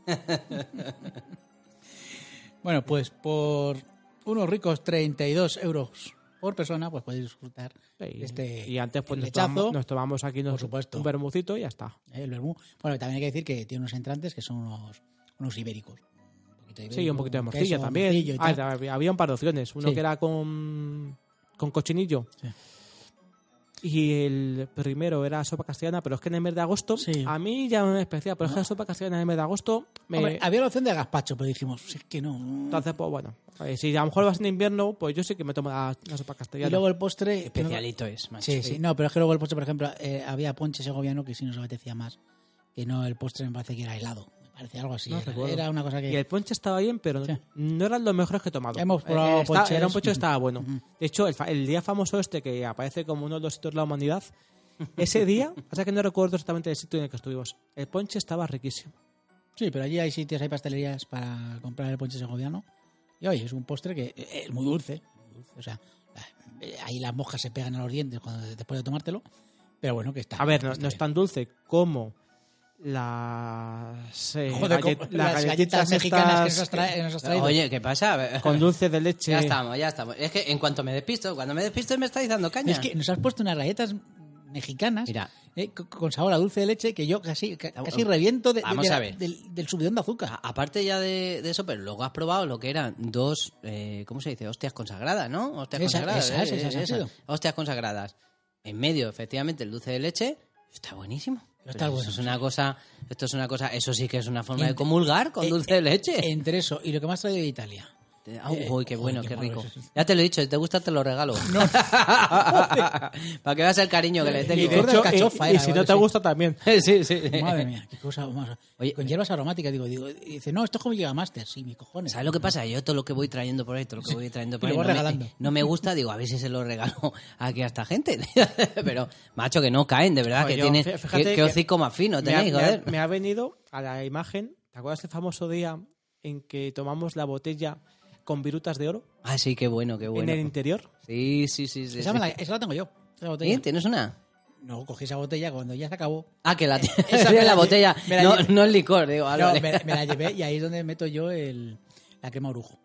Bueno, pues por unos ricos treinta y dos euros por persona, pues podéis disfrutar Y, de este y antes pues nos lechazo. tomamos, nos tomamos aquí nos- por supuesto. un bermucito y ya está. El vermú. Bueno, también hay que decir que tiene unos entrantes que son unos, unos ibéricos. Un poquito de Sí, ibérico, un poquito de con morcilla queso, también. morcillo y Ah, tal. había había un par de opciones. Uno Sí. que era con, con cochinillo. Sí. Y el primero era sopa castellana, pero es que en el mes de agosto, Sí. a mí ya me especial, pero es que la sopa castellana en el mes de agosto me... Hombre, había la opción de gazpacho, pero dijimos, si es que no. Entonces, pues bueno, eh, si a lo mejor vas en invierno, pues yo sí que me tomo la, la sopa castellana. Y luego el postre. Especialito es, macho. Sí, sí, no, pero es que luego el postre, por ejemplo, eh, había ponche segoviano que sí nos apetecía más. Que no, el postre me parece que era helado. Me parece algo así. No era, recuerdo. era una cosa que. Y el ponche estaba bien, pero Sí. no eran los mejores que he tomado. Hemos probado está- ponches. Era un ponche que estaba bueno. Ujú. De hecho, el, fa- el día famoso este que aparece como uno de los hitos de la humanidad, ese día, o sea que no recuerdo exactamente el sitio en el que estuvimos, el ponche estaba riquísimo. Sí, pero allí hay sitios, hay pastelerías para comprar el ponche segoviano. Y oye, es un postre que es muy dulce. muy dulce, O sea, eh, ahí las moscas se pegan a los dientes cuando, después de tomártelo. Pero bueno, que está. A ver, no, está no es bien. tan dulce como las, eh, Joder, gallet- como las las galletas mexicanas que nos has, estas tra- que nos has traído. Oye, ¿qué pasa? con dulce de leche. Ya estamos, ya estamos. Es que en cuanto me despisto, cuando me despisto me estáis dando caña. Es que nos has puesto unas galletas mexicanas Mira. eh, con, con sabor a dulce de leche que yo casi, ca- casi reviento de- de- Vamos de la- a ver. del, del subidón de azúcar. A- Aparte ya de, de eso, pero luego has probado lo que eran dos, eh, ¿cómo se dice? Hostias consagradas, ¿no? Hostias Esa- consagradas. esas, eh, esas han esas. sido. Hostias consagradas. En medio, efectivamente, el dulce de leche. Está buenísimo. Pero está Pero bueno, Eso es sí. una cosa, esto es una cosa, eso sí que es una forma de Ent- comulgar con eh, dulce de leche. Entre eso y lo que más traído de Italia. Ah, eh, uy, qué joder, bueno, qué qué, malo rico. es eso. Ya te lo he dicho, si te gusta te lo regalo. Para que veas el cariño que le Y tengo. de Licor de hecho, alcachofa y, y era, si algo no te así. gusta también. sí, sí. Madre mía, qué cosa más. Oye, con hierbas aromáticas, digo, digo, y dice, no, esto es como llega Master, sí, mis cojones. ¿Sabes lo que pasa? Yo todo lo que voy trayendo por ahí, todo lo que voy trayendo por Y ahí, lo no voy me, regalando. no me gusta, digo, a ver si se lo regalo aquí a esta gente. Pero, macho, que no caen, de verdad, Joder, que yo, tiene... fí- Qué, fíjate qué que hocico más fino Me ha, tenéis, me ha- joder. me ha venido a la imagen, ¿te acuerdas del famoso día en que tomamos la botella con virutas de oro Ah, sí, qué bueno, qué bueno. en el interior? Sí, sí, sí. sí, Esa, sí. me la, esa la tengo yo. Esa botella. ¿Sí? ¿Tienes una? No, cogí esa botella cuando ya se acabó. Ah, que la Esa tienes me en la la lle- botella, me la no, lle- no el licor, digo. vale, No, vale. me, me la llevé y ahí es donde meto yo el, la crema orujo.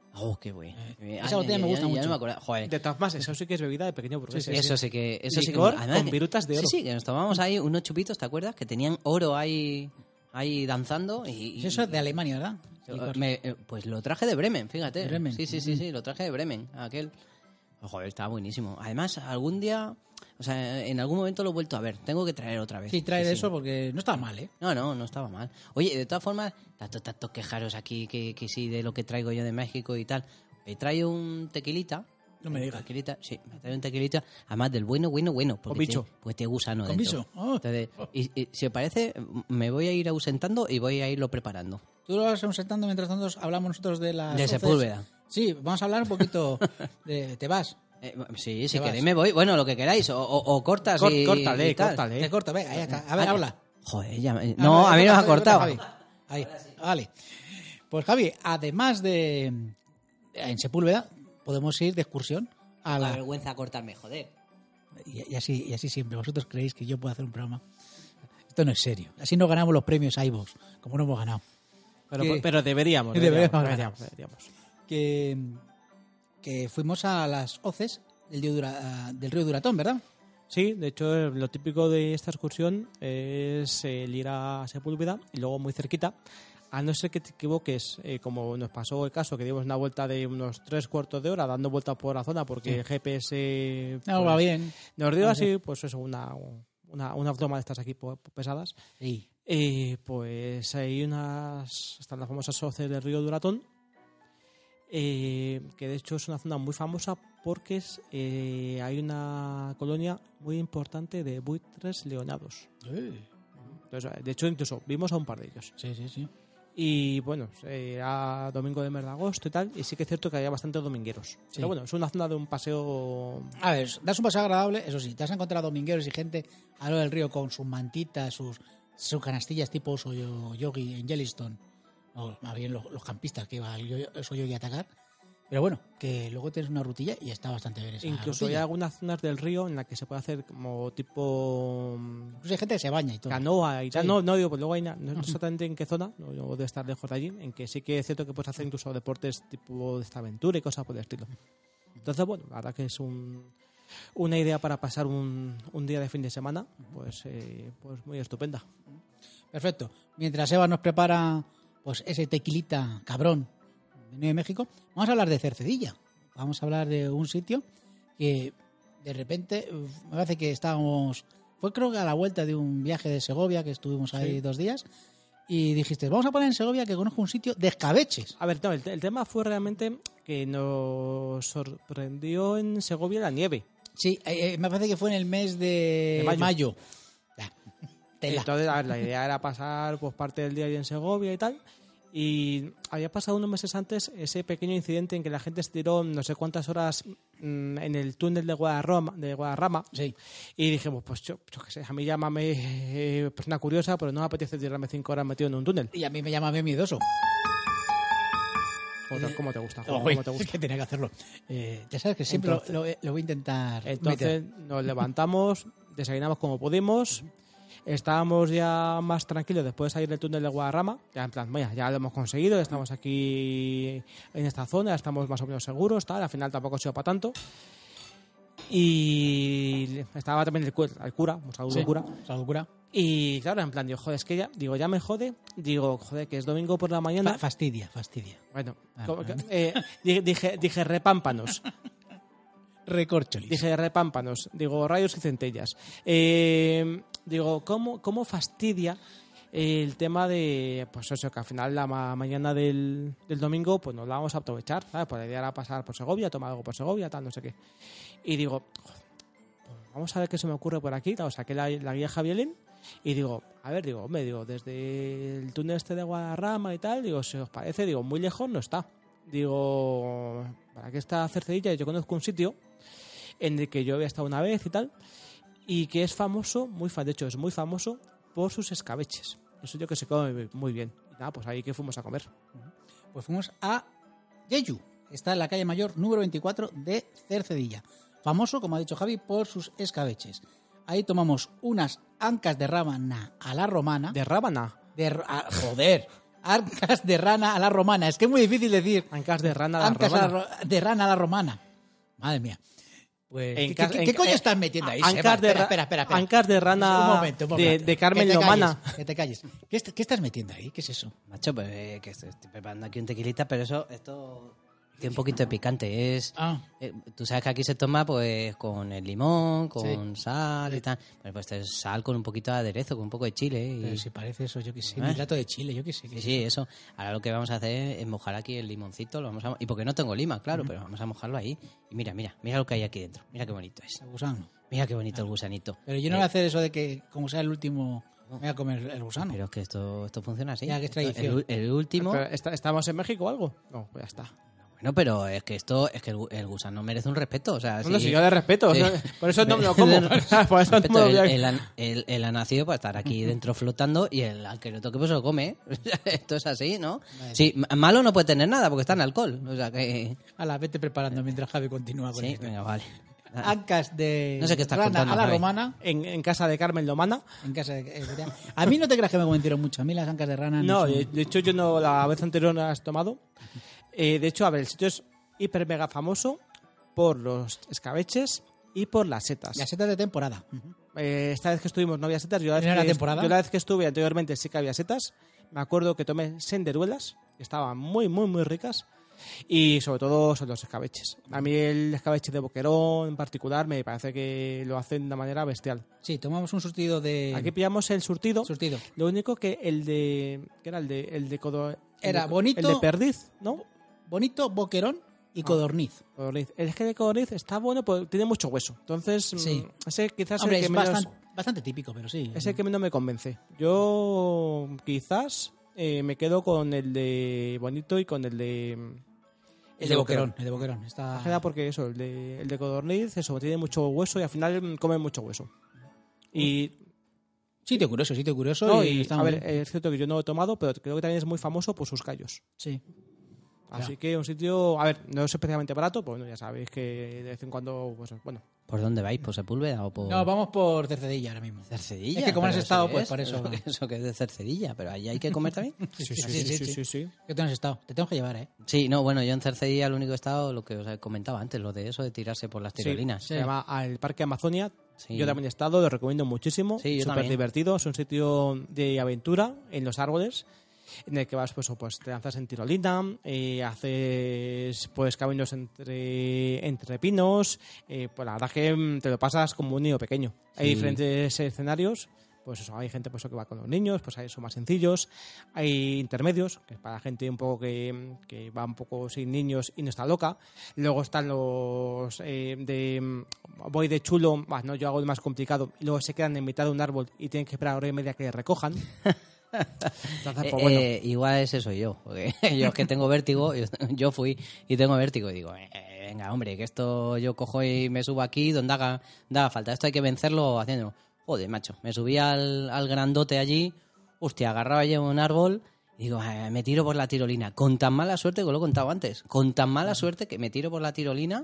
Oh, qué bueno. Eh, esa botella me gusta ya, mucho. Ya no me acuerdo. Joder. De todas maneras, eso sí que es bebida de pequeño burgués. Sí, sí, eso sí que... Eso sí que Licor además con que- virutas de oro. Sí, sí, que nos tomábamos ahí unos chupitos, ¿te acuerdas? Que tenían oro ahí, ahí danzando y... y- Eso es de Alemania, ¿verdad? Licor. Me- eh, pues lo traje de Bremen, fíjate. Bremen. Sí, sí, sí, sí, lo traje de Bremen, aquel. Oh, joder, estaba buenísimo. Además, algún día, o sea, en algún momento lo he vuelto a ver. Tengo que traer otra vez. Sí, trae de sí. eso porque no está mal, ¿eh? No, no, no estaba mal. Oye, de todas formas, tanto, tanto quejaros aquí que, que sí de lo que traigo yo de México y tal. Me trae un tequilita. No me digas. Tequilita, sí, me trae un tequilita, además del bueno, bueno, bueno. Porque Con bicho. Tiene, pues tiene gusano ¿Con dentro. bicho? Oh. Entonces, y, y, si os parece, me voy a ir ausentando y voy a irlo preparando. Tú lo vas sentando mientras tanto hablamos nosotros de las De hoces. Sepúlveda. Sí, vamos a hablar un poquito de... ¿Te vas? Eh, sí, si Te queréis vas. me voy. Bueno, lo que queráis. O, o- o cortas Cort- y, córtale, y tal. córtale. Te corto, venga, ahí acá. A ver, Ah, habla. Joder, ya me- Ah, No, a mí no me ha corta, cortado. Javi. Ahí, vale. Pues Javi, además de... En Sepúlveda podemos ir de excursión a La la... vergüenza cortarme, joder. Y, y así, y así siempre. ¿Vosotros creéis que yo puedo hacer un programa? Esto no es serio. Así no ganamos los premios iVoox, como no hemos ganado. Pero, ¿Qué? pero deberíamos, Deberíamos deberíamos, ganar. deberíamos, deberíamos. Que, que fuimos a las hoces del, río Dura- del río Duratón, ¿verdad? Sí, de hecho, lo típico de esta excursión es el ir a Sepúlveda y luego muy cerquita, a no ser que te equivoques, eh, como nos pasó el caso, que dimos una vuelta de unos tres cuartos de hora dando vueltas por la zona porque el G P S No, pues, va bien. nos dio No así, sé. pues eso, una, una, una broma de estas aquí po- pesadas. Sí. Y pues hay unas, están las famosas hoces del río Duratón, eh, que de hecho es una zona muy famosa porque es, eh, hay una colonia muy importante de buitres leonados. Entonces, de hecho, incluso vimos a un par de ellos. Sí, sí, sí. Y bueno, era domingo de mes de agosto y tal, y sí que es cierto que había bastantes domingueros. Pero bueno, es una zona de un paseo. A ver, das un paseo agradable, eso sí, te has encontrado domingueros y gente a lo del río con sus mantitas, sus, sus canastillas tipo oso yo- yogi en Yellowstone, o más bien los, los campistas que iba al yo- oso yogi a atacar. Pero bueno, que luego tienes una rutilla y está bastante bien esa Incluso hay rutilla. algunas zonas del río en las que se puede hacer como tipo Incluso hay gente que se baña y todo. canoa y tal. Sí. No, no digo, pues luego hay na- no sé exactamente en qué zona, no, no debe estar lejos de allí, en que sí que es cierto que puedes hacer incluso deportes tipo de esta aventura y cosas por el estilo. Entonces, bueno, la verdad que es un, una idea para pasar un, un día de fin de semana, pues, eh, pues muy estupenda. Perfecto. Mientras Eva nos prepara pues ese tequilita cabrón de Nuevo México, vamos a hablar de Cercedilla. Vamos a hablar de un sitio que de repente uf, me parece que estábamos... Fue creo que a la vuelta de un viaje de Segovia, que estuvimos ahí Sí. dos días, y dijiste, vamos a poner en Segovia que conozco un sitio de escabeches. A ver, no, el, te- el tema fue realmente que nos sorprendió en Segovia la nieve. Sí, eh, eh, me parece que fue en el mes de, De mayo. mayo. Ya, tela. Entonces, a ver, la idea era pasar pues parte del día ahí en Segovia y tal. Y había pasado unos meses antes ese pequeño incidente en que la gente se tiró no sé cuántas horas mm, en el túnel de Guadarrama, de Guadarrama. Sí. Y dije, pues, pues yo, yo qué sé, a mí llámame eh, persona curiosa, pero no me apetece tirarme cinco horas metido en un túnel. Y a mí me llama bien miedoso. ¿Cómo te, cómo te gusta? Oh, ¿Cómo te es gusta? que tenía que hacerlo. Eh, ya sabes que siempre lo- Entonces- lo, lo voy a intentar Entonces meter. nos levantamos, desayunamos como pudimos, estábamos ya más tranquilos después de salir del túnel de Guadarrama, ya en plan, vaya, ya lo hemos conseguido, ya estamos aquí en esta zona, ya estamos más o menos seguros, tal, al final tampoco ha sido para tanto. Y estaba también el, cu- el cura, un saludo Sí, al cura. salud, cura. Y claro, en plan, digo, joder, es que ya, digo, ya me jode, digo, joder, que es domingo por la mañana. Fa- fastidia, fastidia. Bueno, Ah, como ah. que, eh, dije, dije, dije repámpanos. Recorcholis. Dije repámpanos, digo rayos y centellas. Eh, digo, ¿cómo, ¿cómo fastidia el tema de, pues eso, que al final la ma- mañana del, del domingo, pues nos la vamos a aprovechar, ¿sabes? Pues la idea era pasar por Segovia, tomar algo por Segovia, tal, no sé qué. Y digo, joder, pues vamos a ver qué se me ocurre por aquí, o saqué la, la guía Javielín y digo, a ver, digo, hombre, digo, desde el túnel este de Guadarrama y tal, digo, si os parece, digo, muy lejos no está. Digo, ¿para qué está Cercedilla? Yo conozco un sitio en el que yo había estado una vez y tal, y que es famoso, muy fa- de hecho es muy famoso por sus escabeches. Es un sitio que se come muy bien. Y nada, pues ahí que fuimos a comer. Pues fuimos a Yeyu. Está en la calle mayor número veinticuatro de Cercedilla. Famoso, como ha dicho Javi, por sus escabeches. Ahí tomamos unas ancas de rábana a la romana. De rábana. De, r- ah, joder, Ancas de rana a la romana. Es que es muy difícil decir. Ancas de rana a la Ancas a romana. la ro- de rana a la romana. Madre mía. Pues, En ¿qué, cas- qué- en- qué coño en- estás metiendo ahí? Ancas Seba? de espera, ra- espera, espera, espera. Ancas de rana Un momento, un momento. de- de Carmen Que te Lomana. calles, Que te calles. ¿Qué, est- qué estás metiendo ahí? ¿Qué es eso? Macho, pues eh, que estoy, estoy preparando aquí un tequilita, pero eso, esto tiene un poquito de picante. Es, Ah. eh, tú sabes que aquí se toma pues con el limón, con sal y tal. Pero pues es sal con un poquito de aderezo, con un poco de chile. Y... Pero si parece eso, yo qué sé. ¿Eh? Un plato de chile, yo qué sé. Sí, sí, eso. Ahora lo que vamos a hacer es mojar aquí el limoncito. Lo vamos a... Y porque no tengo lima, claro, pero vamos a mojarlo ahí. Y mira, mira, mira lo que hay aquí dentro. Mira qué bonito es. El gusano. Mira qué bonito el gusanito. Pero yo no Eh, voy a hacer eso de que, como sea el último, me voy a comer el gusano. Pero es que esto, esto funciona así. Ya, que es tradición. El, el último... Pero, ¿está- ¿Estamos en México o algo? No, pues ya está. Bueno, pero es que esto, es que el, gu- el gusano merece un respeto. O sea, No, no, si- si yo le respeto. Sí. o sea, por eso no me lo como. por eso no me Respeto, lo él, voy a- él ha- él- él ha nacido para estar aquí dentro flotando y el al que lo toque pues se lo come. Esto es así, ¿no? Sí, m- malo no puede tener nada porque está en alcohol. O sea que... A la vete preparando mientras Javi continúa con Sí, esto. venga, vale. Ancas de No sé qué estás rana contando, a la Javi. romana. En, en casa de Carmen Lomana. En casa de, eh, a mí no te creas que me convencieron mucho. A mí las ancas de rana No, son- de, de hecho yo no la vez anterior no las he tomado. Eh, de hecho, a ver, el sitio es hiper mega famoso por los escabeches y por las setas. las setas de temporada. Ujú. Eh, esta vez que estuvimos no había setas. Yo la, vez ¿No era que, temporada? yo la vez que estuve anteriormente sí que había setas. Me acuerdo que tomé senderuelas, que estaban muy, muy, muy ricas. Y sobre todo son los escabeches. A mí el escabeche de Boquerón en particular me parece que lo hacen de una manera bestial. Sí, tomamos un surtido de... Aquí pillamos el surtido. surtido. Lo único que el de... ¿Qué era? El de, el de codo... el Era de- bonito. El de perdiz, ¿no? Bonito, boquerón y codorniz. Codorniz. El que de codorniz está bueno, pues tiene mucho hueso. Entonces, Sí. mm, ese quizás Hombre, el que es menos, bastante, bastante típico, pero sí. es el que menos me convence. Yo quizás eh, me quedo con el de bonito y con el de... El de boquerón, el de boquerón. Está... Más que nada porque eso, el de, el de codorniz, eso, tiene mucho hueso y al final mm, come mucho hueso. Y, Sitio curioso, sitio curioso. no, y y, está a muy ver, bien. es cierto que yo no lo he tomado, pero creo que también es muy famoso por sus callos. Sí. Así que un sitio, a ver, no es especialmente barato, pues bueno, ya sabéis que de vez en cuando, pues bueno. ¿Por dónde vais? ¿Por Sepúlveda o por...? No, vamos por Cercedilla ahora mismo. Cercedilla. Es que como pero has estado, eso pues, es, por eso. Eso, que- eso que es de Cercedilla, pero allí hay que comer también. Sí, sí, sí, sí, sí, sí, sí. sí, sí. ¿Qué tú no has estado? Te tengo que llevar, ¿eh? Sí, no, bueno, yo en Cercedilla lo único que he estado, lo que os comentaba antes, lo de eso de tirarse por las tirolinas. Se llama el Parque Amazonia. Sí. Yo también he estado, lo recomiendo muchísimo. Sí, yo Súper también. divertido. Es un sitio de aventura en los árboles, en el que vas, pues, o, pues te lanzas en tirolina, eh, haces pues caminos entre, entre pinos. Eh, pues la verdad que mm, te lo pasas como un niño pequeño. Hay Sí. diferentes escenarios. Pues eso, hay gente pues, que va con los niños, pues hay son más sencillos. Hay intermedios, que es para gente un poco que, que va un poco sin niños y no está loca. Luego están los eh, de mm, voy de chulo, bah, no, yo hago el más complicado, y luego se quedan en mitad de un árbol y tienen que esperar hora y media que les recojan. Entonces, Eh, pues bueno. eh, igual ese soy yo, porque yo es que tengo vértigo, yo, yo fui y tengo vértigo y digo, eh, venga, hombre, que esto yo cojo y me subo aquí donde haga, donde haga falta, esto hay que vencerlo haciéndolo. Joder, macho, me subí al, al grandote allí, hostia, agarraba allí un árbol y digo, eh, me tiro por la tirolina, con tan mala suerte, que lo he contado antes, con tan mala suerte que me tiro por la tirolina.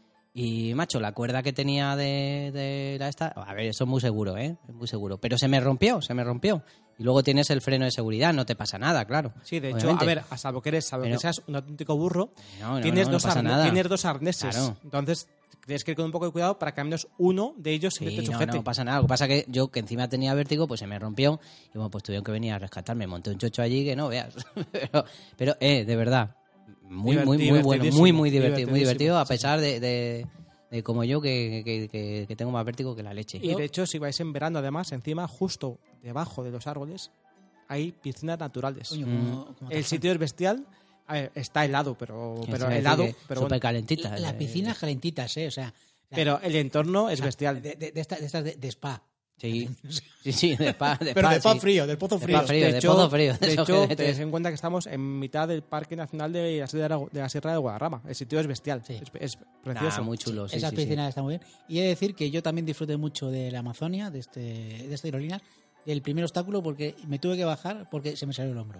Y, macho, la cuerda que tenía de, de la esta... A ver, eso es muy seguro, ¿eh? Es muy seguro. Pero se me rompió, se me rompió. Y luego tienes el freno de seguridad, no te pasa nada, claro. Sí, de hecho, Obviamente. a ver, a salvo que eres, salvo Pero- que seas un auténtico burro, No, no, tienes, no, no dos pasa arne- nada. tienes dos arneses. Claro. Entonces, tienes que ir con un poco de cuidado para que al menos uno de ellos se Sí, te no, sujete. no pasa nada. Lo que pasa que yo, que encima tenía vértigo, pues se me rompió. Y bueno, pues tuvieron que venir a rescatarme. Monté un chocho allí que no veas. pero, pero, eh, de verdad, muy, muy, muy bueno. Muy, muy divertido. Muy divertido, a pesar de... de de como yo, que, que, que, que tengo más vértigo que la leche. Y de hecho, si vais en verano, además, encima, justo debajo de los árboles, hay piscinas naturales. Coño, Mm. como- como El Tarzán. sitio es bestial. A ver, está helado, pero, Que pero se me helado. dice que Pero, súper bueno, calentita. Las eh, piscinas calentitas, ¿eh? O sea... pero el entorno es o sea, bestial. De, de, de estas de, estas de- de spa. Sí, sí, sí, de spa, de Pero de spa, spa sí. frío, del pozo De frío. spa frío, de hecho, pozo frío. de Eso hecho, que- tened en cuenta que estamos en mitad del Parque Nacional de la Sierra de la Sierra de Guadarrama. El sitio es bestial. Sí. Es, es Nah, precioso. muy chulo, sí, Esas sí, sí. piscinas están muy bien. Y he de decir que yo también disfruté mucho de la Amazonia, de este de esta tirolina, del primer obstáculo, porque me tuve que bajar porque se me salió el hombro.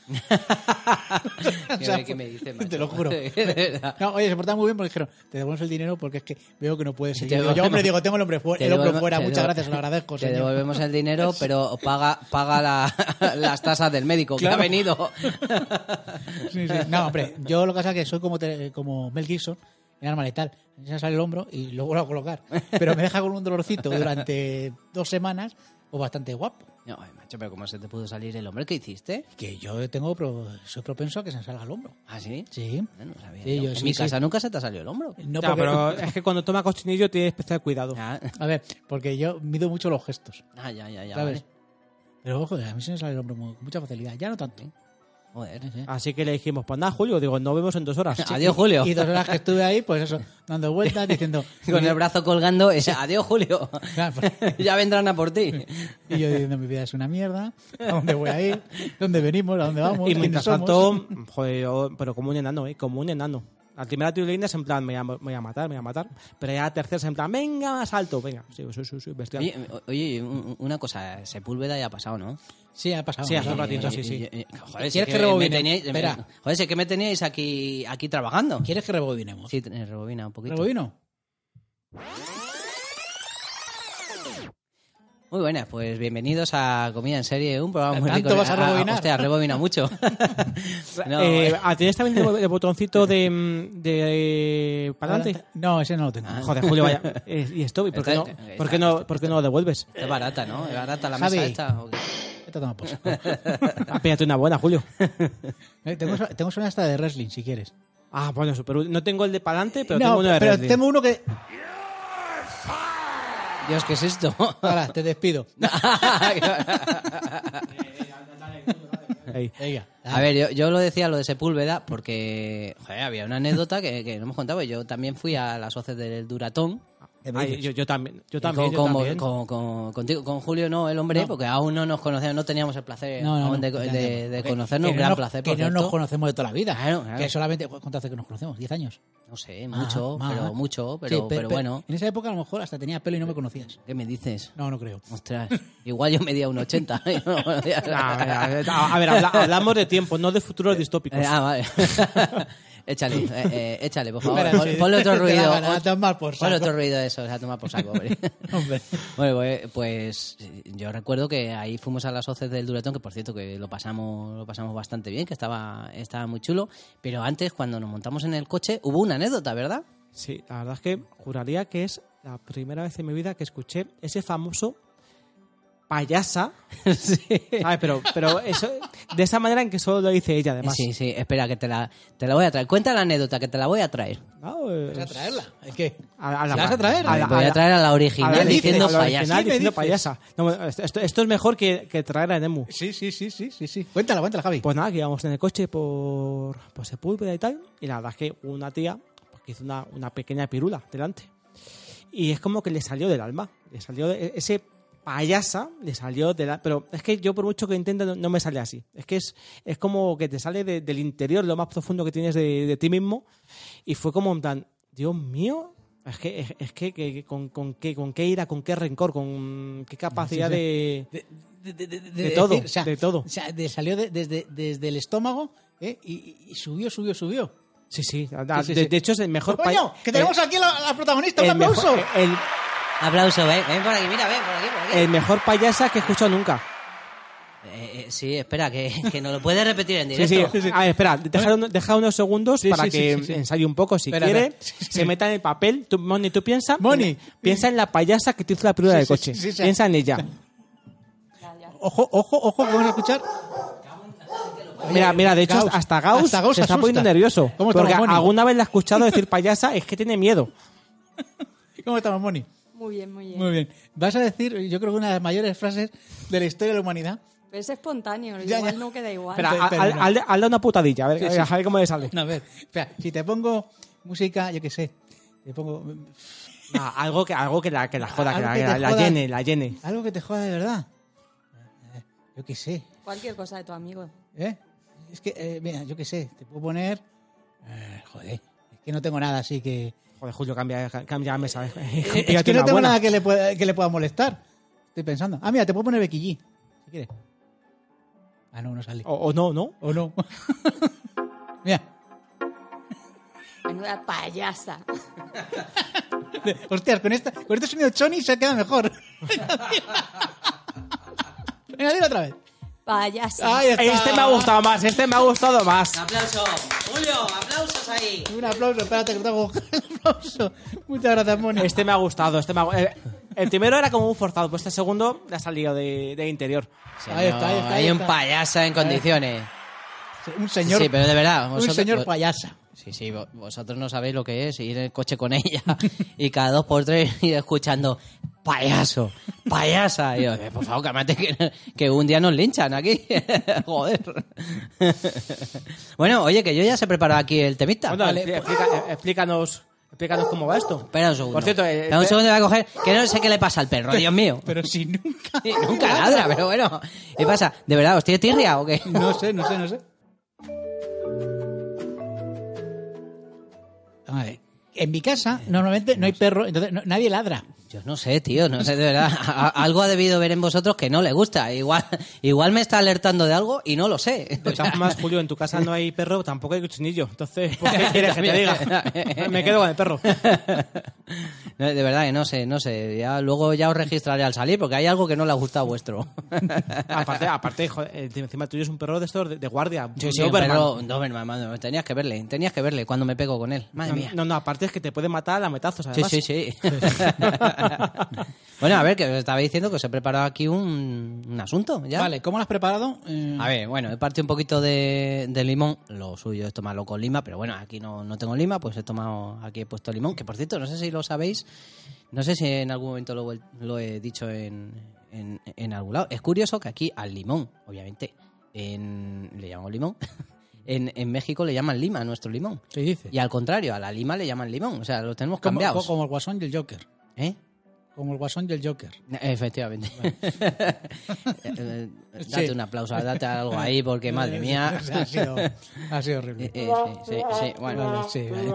¿Qué, O sea, me- qué me dices, macho? te lo juro. De verdad. No, oye, se portaban muy bien porque dijeron, te devolvemos el dinero porque es que veo que no puedes Te seguir. Digo, yo, devolvemos- hombre, digo, tengo el hombre, fu- Te el hombro devolvemos- fuera. te Muchas devol- gracias, lo agradezco, Te señor. devolvemos el dinero, pero paga, paga la- las tasas del médico Claro. que ha venido. Sí, sí. No, hombre, yo lo que pasa es que soy como, te- como Mel Gibson en Arma Letal. Se me sale el hombro y lo vuelvo a colocar. Pero me deja con un dolorcito durante dos semanas, pues bastante guapo. No, ay, macho, pero ¿cómo se te pudo salir el hombre? ¿Qué hiciste? Que yo tengo pro- soy propenso a que se me salga el hombro. ¿Ah, sí? Sí. No, no sabía Sí, yo. yo En sí, mi sí. casa nunca se te ha salido el hombro. No, Ya, porque- pero es que cuando toma cochinillo tiene especial cuidado. Ah, A ver, porque yo mido mucho los gestos, ah, ya, ya, ya. ¿sabes? Vale. Pero ojo, a mí se me sale el hombro con mucha facilidad. Ya no tanto. Joder. Sí, sí. Así que le dijimos, pues nada, Julio, digo, nos vemos en dos horas. Adiós, Julio. Y dos horas que estuve ahí, pues eso, dando vueltas, diciendo... Con el brazo colgando, es, adiós, Julio. Claro, pues- Ya vendrán a por ti. Y yo diciendo, mi vida es una mierda, ¿a dónde voy a ir? ¿Dónde venimos? ¿A dónde vamos? Y ¿Quiénes mientras somos? tanto, joder, yo- pero como un enano, ¿eh? Como un enano. La primera tirolina es en plan, me voy, a, me voy a matar, me voy a matar. Pero ya la tercera es en plan, venga, más alto, venga. Sí, sí, sí, sí, bestial. Oye, oye, un- una cosa, Sepúlveda ya ha pasado, ¿no? Sí, ha pasado. Sí, hace ¿no? un ratito, Eh, sí, sí. eh, eh, Joder, ¿Quieres si que rebobine? me teníais- me- Espera. Joder, si es que me teníais aquí, aquí trabajando. ¿Quieres que rebobinemos? Sí, eh, rebobina un poquito. ¿Rebobino? Muy buenas, pues bienvenidos a Comida en Serie, un programa muy ¿Tanto rico. vas a rebobinar? Hostia, rebobina mucho. No, Eh, eh, ah, ¿Tienes también el, el botoncito de, mm, de para adelante? No, ese no lo tengo. Ah. Joder, Julio, vaya. Eh, ¿Y esto? ¿Y por qué no, Está- por qué no, por qué no lo devuelves? es barata, ¿no? Es barata la Javi. mesa esta. ¿o qué? Vete a tomar por saco. Ah, píllate una buena, Julio. Eh, tengo, tengo una esta de wrestling, si quieres. Ah, bueno, super. No tengo el de para adelante, pero no, tengo uno de pero wrestling. tengo uno que... Dios, ¿qué es esto? Ahora, te despido. Ahí. Venga. A ver, yo, yo lo decía lo de Sepúlveda porque joder, había una anécdota que, que no hemos contado. Yo también fui a las hoces del Duratón. ¿Qué me Ay, dices? yo, yo también, yo Y también, con, yo con- también. con- con- contigo, con Julio no, el hombre, No. porque aún no nos conocíamos, no teníamos el placer No, no, aún no, de, ya de- tenemos. de Que- conocernos, que un no gran nos- placer. Que por no nos cierto. conocemos de toda la vida. Claro, claro. Que solamente... ¿Cuánto hace que nos conocemos? ¿Diez años? No sé, mucho, Ah, pero más. mucho, Sí, pero, pe- pero pe- bueno. En esa época a lo mejor hasta tenía pelo y no me conocías. ¿Qué me dices? No, no creo. Ostras, igual yo medía un ochenta. Ah, a ver, a ver, habla- hablamos de tiempo, no de futuros distópicos. Eh, ah, vale. échale, eh, eh, échale, por favor. Espera, Pon- sí, Ponle otro te da ruido. ganas de tomar por Ponle saco. otro ruido de eso, a tomar por saco. hombre. Hombre. Bueno, pues, pues yo recuerdo que ahí fuimos a las hoces del Duratón, que por cierto que lo pasamos lo pasamos bastante bien, que estaba, estaba muy chulo. Pero antes, cuando nos montamos en el coche, hubo una anécdota, ¿verdad? Sí, la verdad es que juraría que es la primera vez en mi vida que escuché ese famoso payasa. sí. ¿Sabes? Pero, pero eso, de esa manera en que solo lo dice ella, además. Sí, sí, espera, que te la, te la voy a traer. Cuenta la anécdota, que te la voy a traer. No, eh, ¿Vas a traerla? ¿Es que? a- a ¿La vas a traer? a la- voy a la- traer a la a la original original, diciendo a la payasa. original ¿Qué me diciendo dices? payasa. No, bueno, esto, esto- esto es mejor que, que traer a Nemu. Sí, sí, sí, sí, sí, sí. Cuéntala, cuéntala, Javi. Pues nada, que íbamos en el coche por, por Sepúlveda y tal, y la verdad es que una tía pues, que hizo una, una pequeña pirula delante. Y es como que le salió del alma, le salió de- ese payasa, le salió del alma. Pero es que yo por mucho que intento no, no me sale así. Es que es, es como que te sale de- del interior, lo más profundo que tienes de, de ti mismo, y fue como en plan, Dios mío, es que, es, es que, que- con, con qué, con qué ira, con qué rencor, con qué capacidad Sí, sí. de... De, de- de- de- De todo, o sea, de todo. O sea, de- salió de- desde, desde el estómago ¿eh? y, y subió, subió, subió. Sí, sí, Sí, de, sí, de- sí. de hecho es el mejor ¡Coño! payasa. ¡Que tenemos aquí a la, a la protagonista! ¡Un el mejor, aplauso! el, Aplauso, ven, ven por aquí, mira, ven por aquí, por aquí. el mejor payasa que he escuchado nunca. Eh, eh, sí, espera, que, que nos lo puedes repetir en Sí, directo. sí. A ver, espera, deja, uno- deja unos segundos Sí, para sí, que sí, sí, sí. ensaye un poco. Si Espera, quiere, espera. Sí, sí. se meta en el papel. Tú, Moni, tú piensa. Moni. Piensa en la payasa que te hizo la película Sí, del sí, coche. sí, sí, sí. Piensa en ella. Ojo, ojo, ojo, vamos a escuchar. Mira, mira, de hecho, Gauss. hasta Gauss, Hasta Gauss se está asusta. poniendo nervioso. ¿Cómo Porque estamos, Moni? alguna vez la ha escuchado decir payasa, es que tiene miedo. ¿Cómo estamos, Moni? Muy bien, muy bien. Muy bien. Vas a decir, yo creo que una de las mayores frases de la historia de la humanidad. Pero es espontáneo, Ya, igual ya. no queda igual. Espera, Espera, haz- espera. haz- hazle una putadilla, a ver, Sí, a sí. ver, a ver cómo le sale. No, a ver, espera, si te pongo música, yo qué sé, te pongo Ah, algo que, algo que la, que la joda, que Algo la, que que te la- la joda. llene, la llene. algo que te joda de verdad. Eh, Yo qué sé, Cualquier cosa de tu amigo. ¿eh? Es que, eh, mira, yo qué sé, te puedo poner... eh, joder, es que no tengo nada así que... Joder, Julio, cambia, cambia la mesa. eh. Es Píllate que no una tengo buena. nada que le, pueda, que le pueda molestar. Estoy pensando. Ah, mira, te puedo poner Becky G, si quieres. Ah, no, no sale. O, o no, ¿no? ¿O no? Mira. Menuda payasa. Hostias, con, esta, con este sonido Choni se queda mejor. Venga, dilo otra vez. Payasa. Ahí está. Este me ha gustado más, este me ha gustado más. ¡Aplauso! ¡Julio, aplausos ahí! Un aplauso, espérate que tengo que buscar el aplauso. Muchas gracias, Moni. Este me ha gustado, este me ha gu- eh, El primero era como un forzado, pues este segundo le ha salido de, de interior. Señor, Ahí está, ahí está, ahí hay un está. payasa en condiciones. Un señor, Sí, pero de verdad. un vosotros- señor vos- payasa. Sí, sí, vo- vosotros no sabéis lo que es ir en el coche con ella y cada dos por tres ir escuchando payaso, payasa. Y yo, eh, por favor, cálmate que, que un día nos linchan aquí. Joder. Bueno, oye, que yo ya se preparó aquí el temita. Bueno, vale, expli- explica- eh, explícanos, explícanos cómo va esto. Espera un segundo. Por cierto, eh, Espera un eh, segundo, voy a coger. Que no sé qué le pasa al perro, Dios mío. Pero si nunca... Sí, nunca ladra, pero bueno. ¿Qué pasa? ¿De verdad os tiene tirria o qué? No sé, no sé, no sé. A ver, en mi casa normalmente no hay perro, entonces no- nadie ladra. Yo no sé, tío, no sé, de verdad. A- algo ha debido ver en vosotros que no le gusta. Igual, igual me está alertando de algo y no lo sé. De todas formas, Julio, en tu casa no hay perro, tampoco hay cochinillo. Entonces, ¿por qué quieres que te diga? Me quedo con el perro. No, de verdad que no sé, no sé. Ya, luego ya os registraré al salir porque hay algo que no le ha gustado vuestro. Aparte, aparte joder, eh, encima tuyo es un perro de estos de, de guardia. Sí, un sí, un Doberman. perro, un Doberman, mano, tenías que verle, tenías que verle cuando me pego con él. Madre mía. No, no, aparte es que te puede matar a lametazos, Sí, además. sí, sí. Bueno, a ver, que os estaba diciendo que os he preparado aquí un, un asunto, ¿ya? Vale, ¿cómo lo has preparado? Eh, A ver, bueno, he partido un poquito de, de limón. Lo suyo es tomarlo con lima, pero bueno, aquí no, no tengo lima, pues he tomado, aquí he puesto limón. Que por cierto, no sé si lo sabéis, no sé si en algún momento lo, he- lo he dicho en, en, en algún lado. Es curioso que aquí al limón, obviamente, en, le llamamos limón. En, en México le llaman lima a nuestro limón. se dice. Y al contrario, a la lima le llaman limón. O sea, lo tenemos Como, cambiados. como el Guasón y el Joker. ¿Eh? Como el Guasón y el Joker. Efectivamente. Eh, Date Sí. un aplauso, date algo ahí, porque madre mía. O sea, ha, sido, ha sido horrible. Eh, eh, sí, sí, sí, bueno. Vale, sí, vale.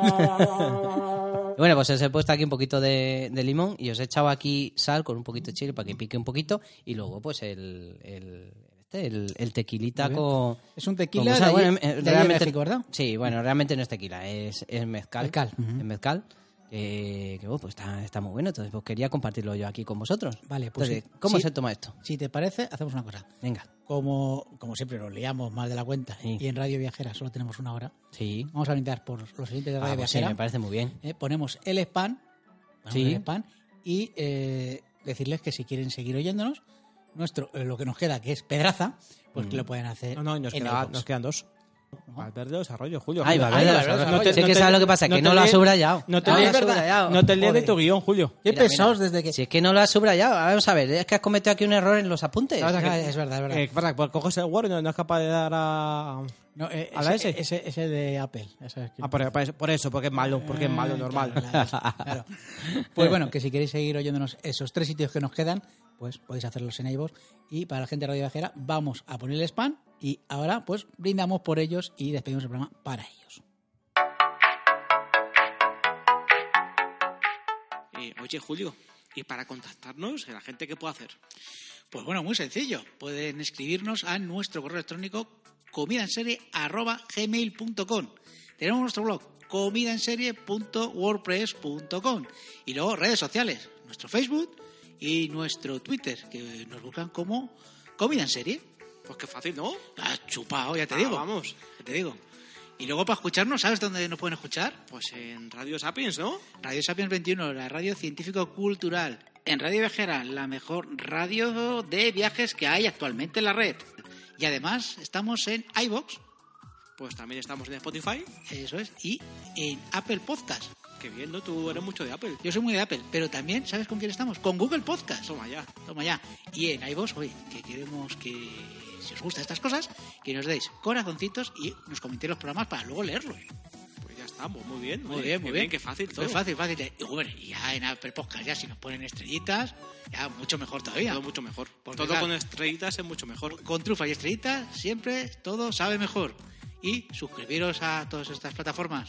Bueno, pues os he puesto aquí un poquito de, de limón y os he echado aquí sal con un poquito de chile para que pique un poquito y luego pues el, el, este, el, el tequilita Muy bien. con... Es un tequila con- o sea, de, allí- bueno, eh, de allí de realmente- México, ¿verdad? Sí, bueno, realmente no es tequila, es, es mezcal. Mezcal, ujú. Es mezcal. Que, que, bueno, pues está, está muy bueno, entonces pues quería compartirlo yo aquí con vosotros. Vale, pues Entonces, sí. ¿cómo Sí. se toma esto? Si te parece, hacemos una cosa. Venga. Como, como siempre nos liamos más de la cuenta Sí. y en Radio Viajera solo tenemos una hora, Sí. vamos a brindar por los oyentes de Radio Ah, pues sí, Viajera. me parece muy bien. Eh, ponemos el spam, ponemos Sí. el spam y eh, decirles que si quieren seguir oyéndonos, nuestro eh, lo que nos queda, que es Pedraza, pues Mm. que lo pueden hacer. No, no, y nos, en queda- iVoox. nos quedan dos. Valverde Desarrollo, Julio. Ay, Julio. Valverde Ay, Desarrollo. Valverde Si es no que te- sabes lo que pasa, no que te no lo has lees- subrayado. No te No lo lees- has subrayado. no te lees de Joder. tu guión, Julio. Qué Mira, pesados mira. desde que... Si es que no lo has subrayado, vamos a ver, es que has cometido aquí un error en los apuntes. Ah, es verdad, es verdad. Eh, ¿Qué pasa? Pues coges el Word y no, no es capaz de dar a... No, eh, ¿A la ese, S? ese, ese de Apple. ya sabes que- Ah, por, por eso- por eso, porque es malo, porque es malo, Eh, normal. claro, claro, claro. Pues bueno, que si queréis seguir oyéndonos esos tres sitios que nos quedan, pues podéis hacerlos en iVoox. Y para la gente de Radio Viajera vamos a poner el spam y ahora pues brindamos por ellos y despedimos el programa para ellos. Eh, oye, Julio, ¿y para contactarnos, la gente qué puede hacer? Pues bueno, muy sencillo. Pueden escribirnos a nuestro correo electrónico comidaenserie arroba gmail punto com. Tenemos nuestro blog comidaenserie punto wordpress punto com y luego redes sociales, nuestro Facebook y nuestro Twitter, que nos buscan como Comida en Serie. Pues qué fácil, ¿no? Has chupado, ya te Ah, digo. vamos. Ya te digo. Y luego para escucharnos, ¿sabes dónde nos pueden escuchar? Pues en Radio Sapiens, ¿no? Radio Sapiens veintiuno, la radio científico-cultural. En Radio Viajera, la mejor radio de viajes que hay actualmente en la red. Y además estamos en iVoox, Pues también estamos en Spotify. eso es, y en Apple Podcast. Qué bien, ¿no? Tú eres mucho de Apple. Yo soy muy de Apple, pero también, ¿sabes con quién estamos? Con Google Podcast. Toma ya. Toma ya. Y en iVoox, oye, que queremos que, si os gustan estas cosas, que nos deis corazoncitos y nos comentéis los programas para luego leerlos. Pues ya estamos, muy bien. Muy oye, bien, muy qué bien. Qué fácil todo. Muy fácil, fácil. Y bueno, y ya en Apple Podcast, ya si nos ponen estrellitas, ya mucho mejor todavía. Todo mucho mejor. Porque, todo claro, con estrellitas es mucho mejor. Con trufa y estrellitas, siempre todo sabe mejor. Y suscribiros a todas estas plataformas.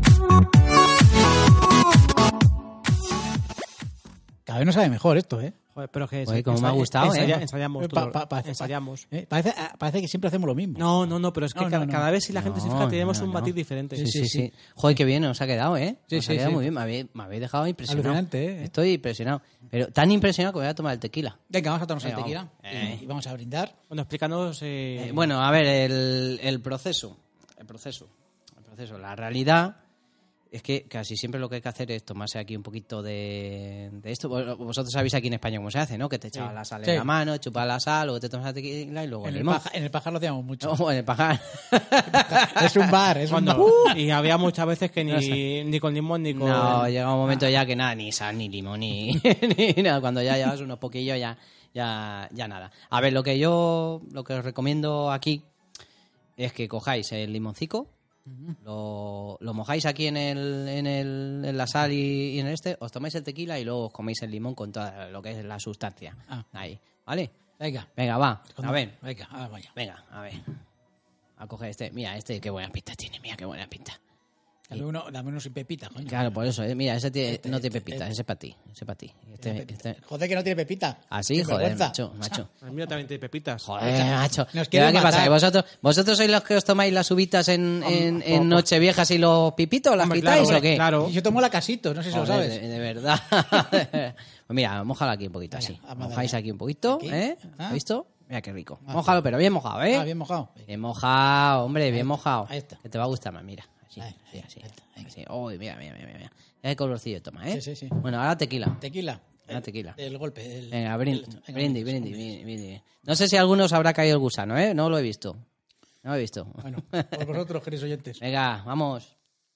Cada vez no sabe mejor esto, ¿eh? Joder, pero que Oye, como me ha ensaya- gustado, ¿eh? ensaya- ensayamos, Eh, todo, pa- pa- parece- ensayamos. Eh, Parece, ah, parece que siempre hacemos lo mismo. No, no, no, pero es que No, cada, no, no. cada vez si la gente se No, fija tenemos no, un no. matiz diferente. Sí, sí, sí, sí. Joder, qué bien os ha quedado, ¿eh? Sí, os sí, ha quedado sí. muy bien. Me habéis, me habéis dejado impresionado. Alucinante, ¿eh? Estoy impresionado. Pero tan impresionado que voy a tomar el tequila. Venga, vamos a tomarnos el Venga, tequila vamos. y, y vamos a brindar. Bueno, explícanos... eh, Eh, bueno, a ver, el, el proceso. El proceso. El proceso. La realidad es que casi siempre lo que hay que hacer es tomarse aquí un poquito de, de esto. Vos- Vosotros sabéis aquí en España cómo se hace, ¿no? Que te echaba la sal Sí. en la mano, chupas la sal, luego te tomas la tequila y luego En el el, limón. paja, en el pajar lo hacíamos mucho. O en el pajar. Es un bar, es un cuando- bar. Y había muchas veces que No ni, sé. ni con limón ni con... No, llega un momento ya que nada, ni sal, ni limón, ni, ni nada. Cuando ya llevas unos poquillos, ya, ya, ya nada. A ver, lo que yo, lo que os recomiendo aquí es que cojáis el limoncico, lo, lo mojáis aquí en, el, en, el, en la sal y, y en el este, os tomáis el tequila y luego os coméis el limón con toda lo que es la sustancia. Ah. Ahí, ¿vale? Venga. Venga, va, a ver, Venga, ah, vaya. venga, a ver. A coger este, mira, este qué buena pinta tiene, mira qué buena pinta. Dame uno, dame uno sin pepita, coño. Claro, por eso, eh, mira, ese tiene- Este, no tiene este, pepita, este. ese es para ti, ese es para ti. Este, este, Joder, que no tiene pepita. así, Qué joder, vergüenza. macho, macho. El mío también tiene pepitas. Joder, macho. Nos ¿Qué, quieren ¿Qué pasa? matar. ¿Que vosotros, vosotros sois los que os tomáis las uvitas en, en, en Nocheviejas y los pipitos? ¿Las Hombre, quitáis claro, o qué? claro. Y yo tomo la casito, no sé si lo Joder, sabes. de, de verdad. Pues mira, mojalo aquí un poquito, Venga, así. vamos a Mojáis darle. aquí un poquito, Aquí. ¿eh? Ah. ¿Has visto? Mira qué rico. Ah, Mójalo, pero bien mojado, ¿eh? Ah, bien mojado. Bien mojado, hombre, bien mojado. ahí está. Que te va a gustar más, mira. Así, Ahí, así, ahí, así. ahí está, ahí así. Uy, mira, mira, mira, mira. Ya el colorcillo toma, ¿eh? Sí, sí, sí. Bueno, ahora tequila. Tequila. Una tequila. El golpe. El, Venga, brin- el- venga, brindis, venga, brindis, brindis, brindis. No sé si a algunos habrá caído el gusano, ¿eh? No lo he visto. No lo he visto. Bueno, por vosotros, queridos oyentes. Venga, vamos.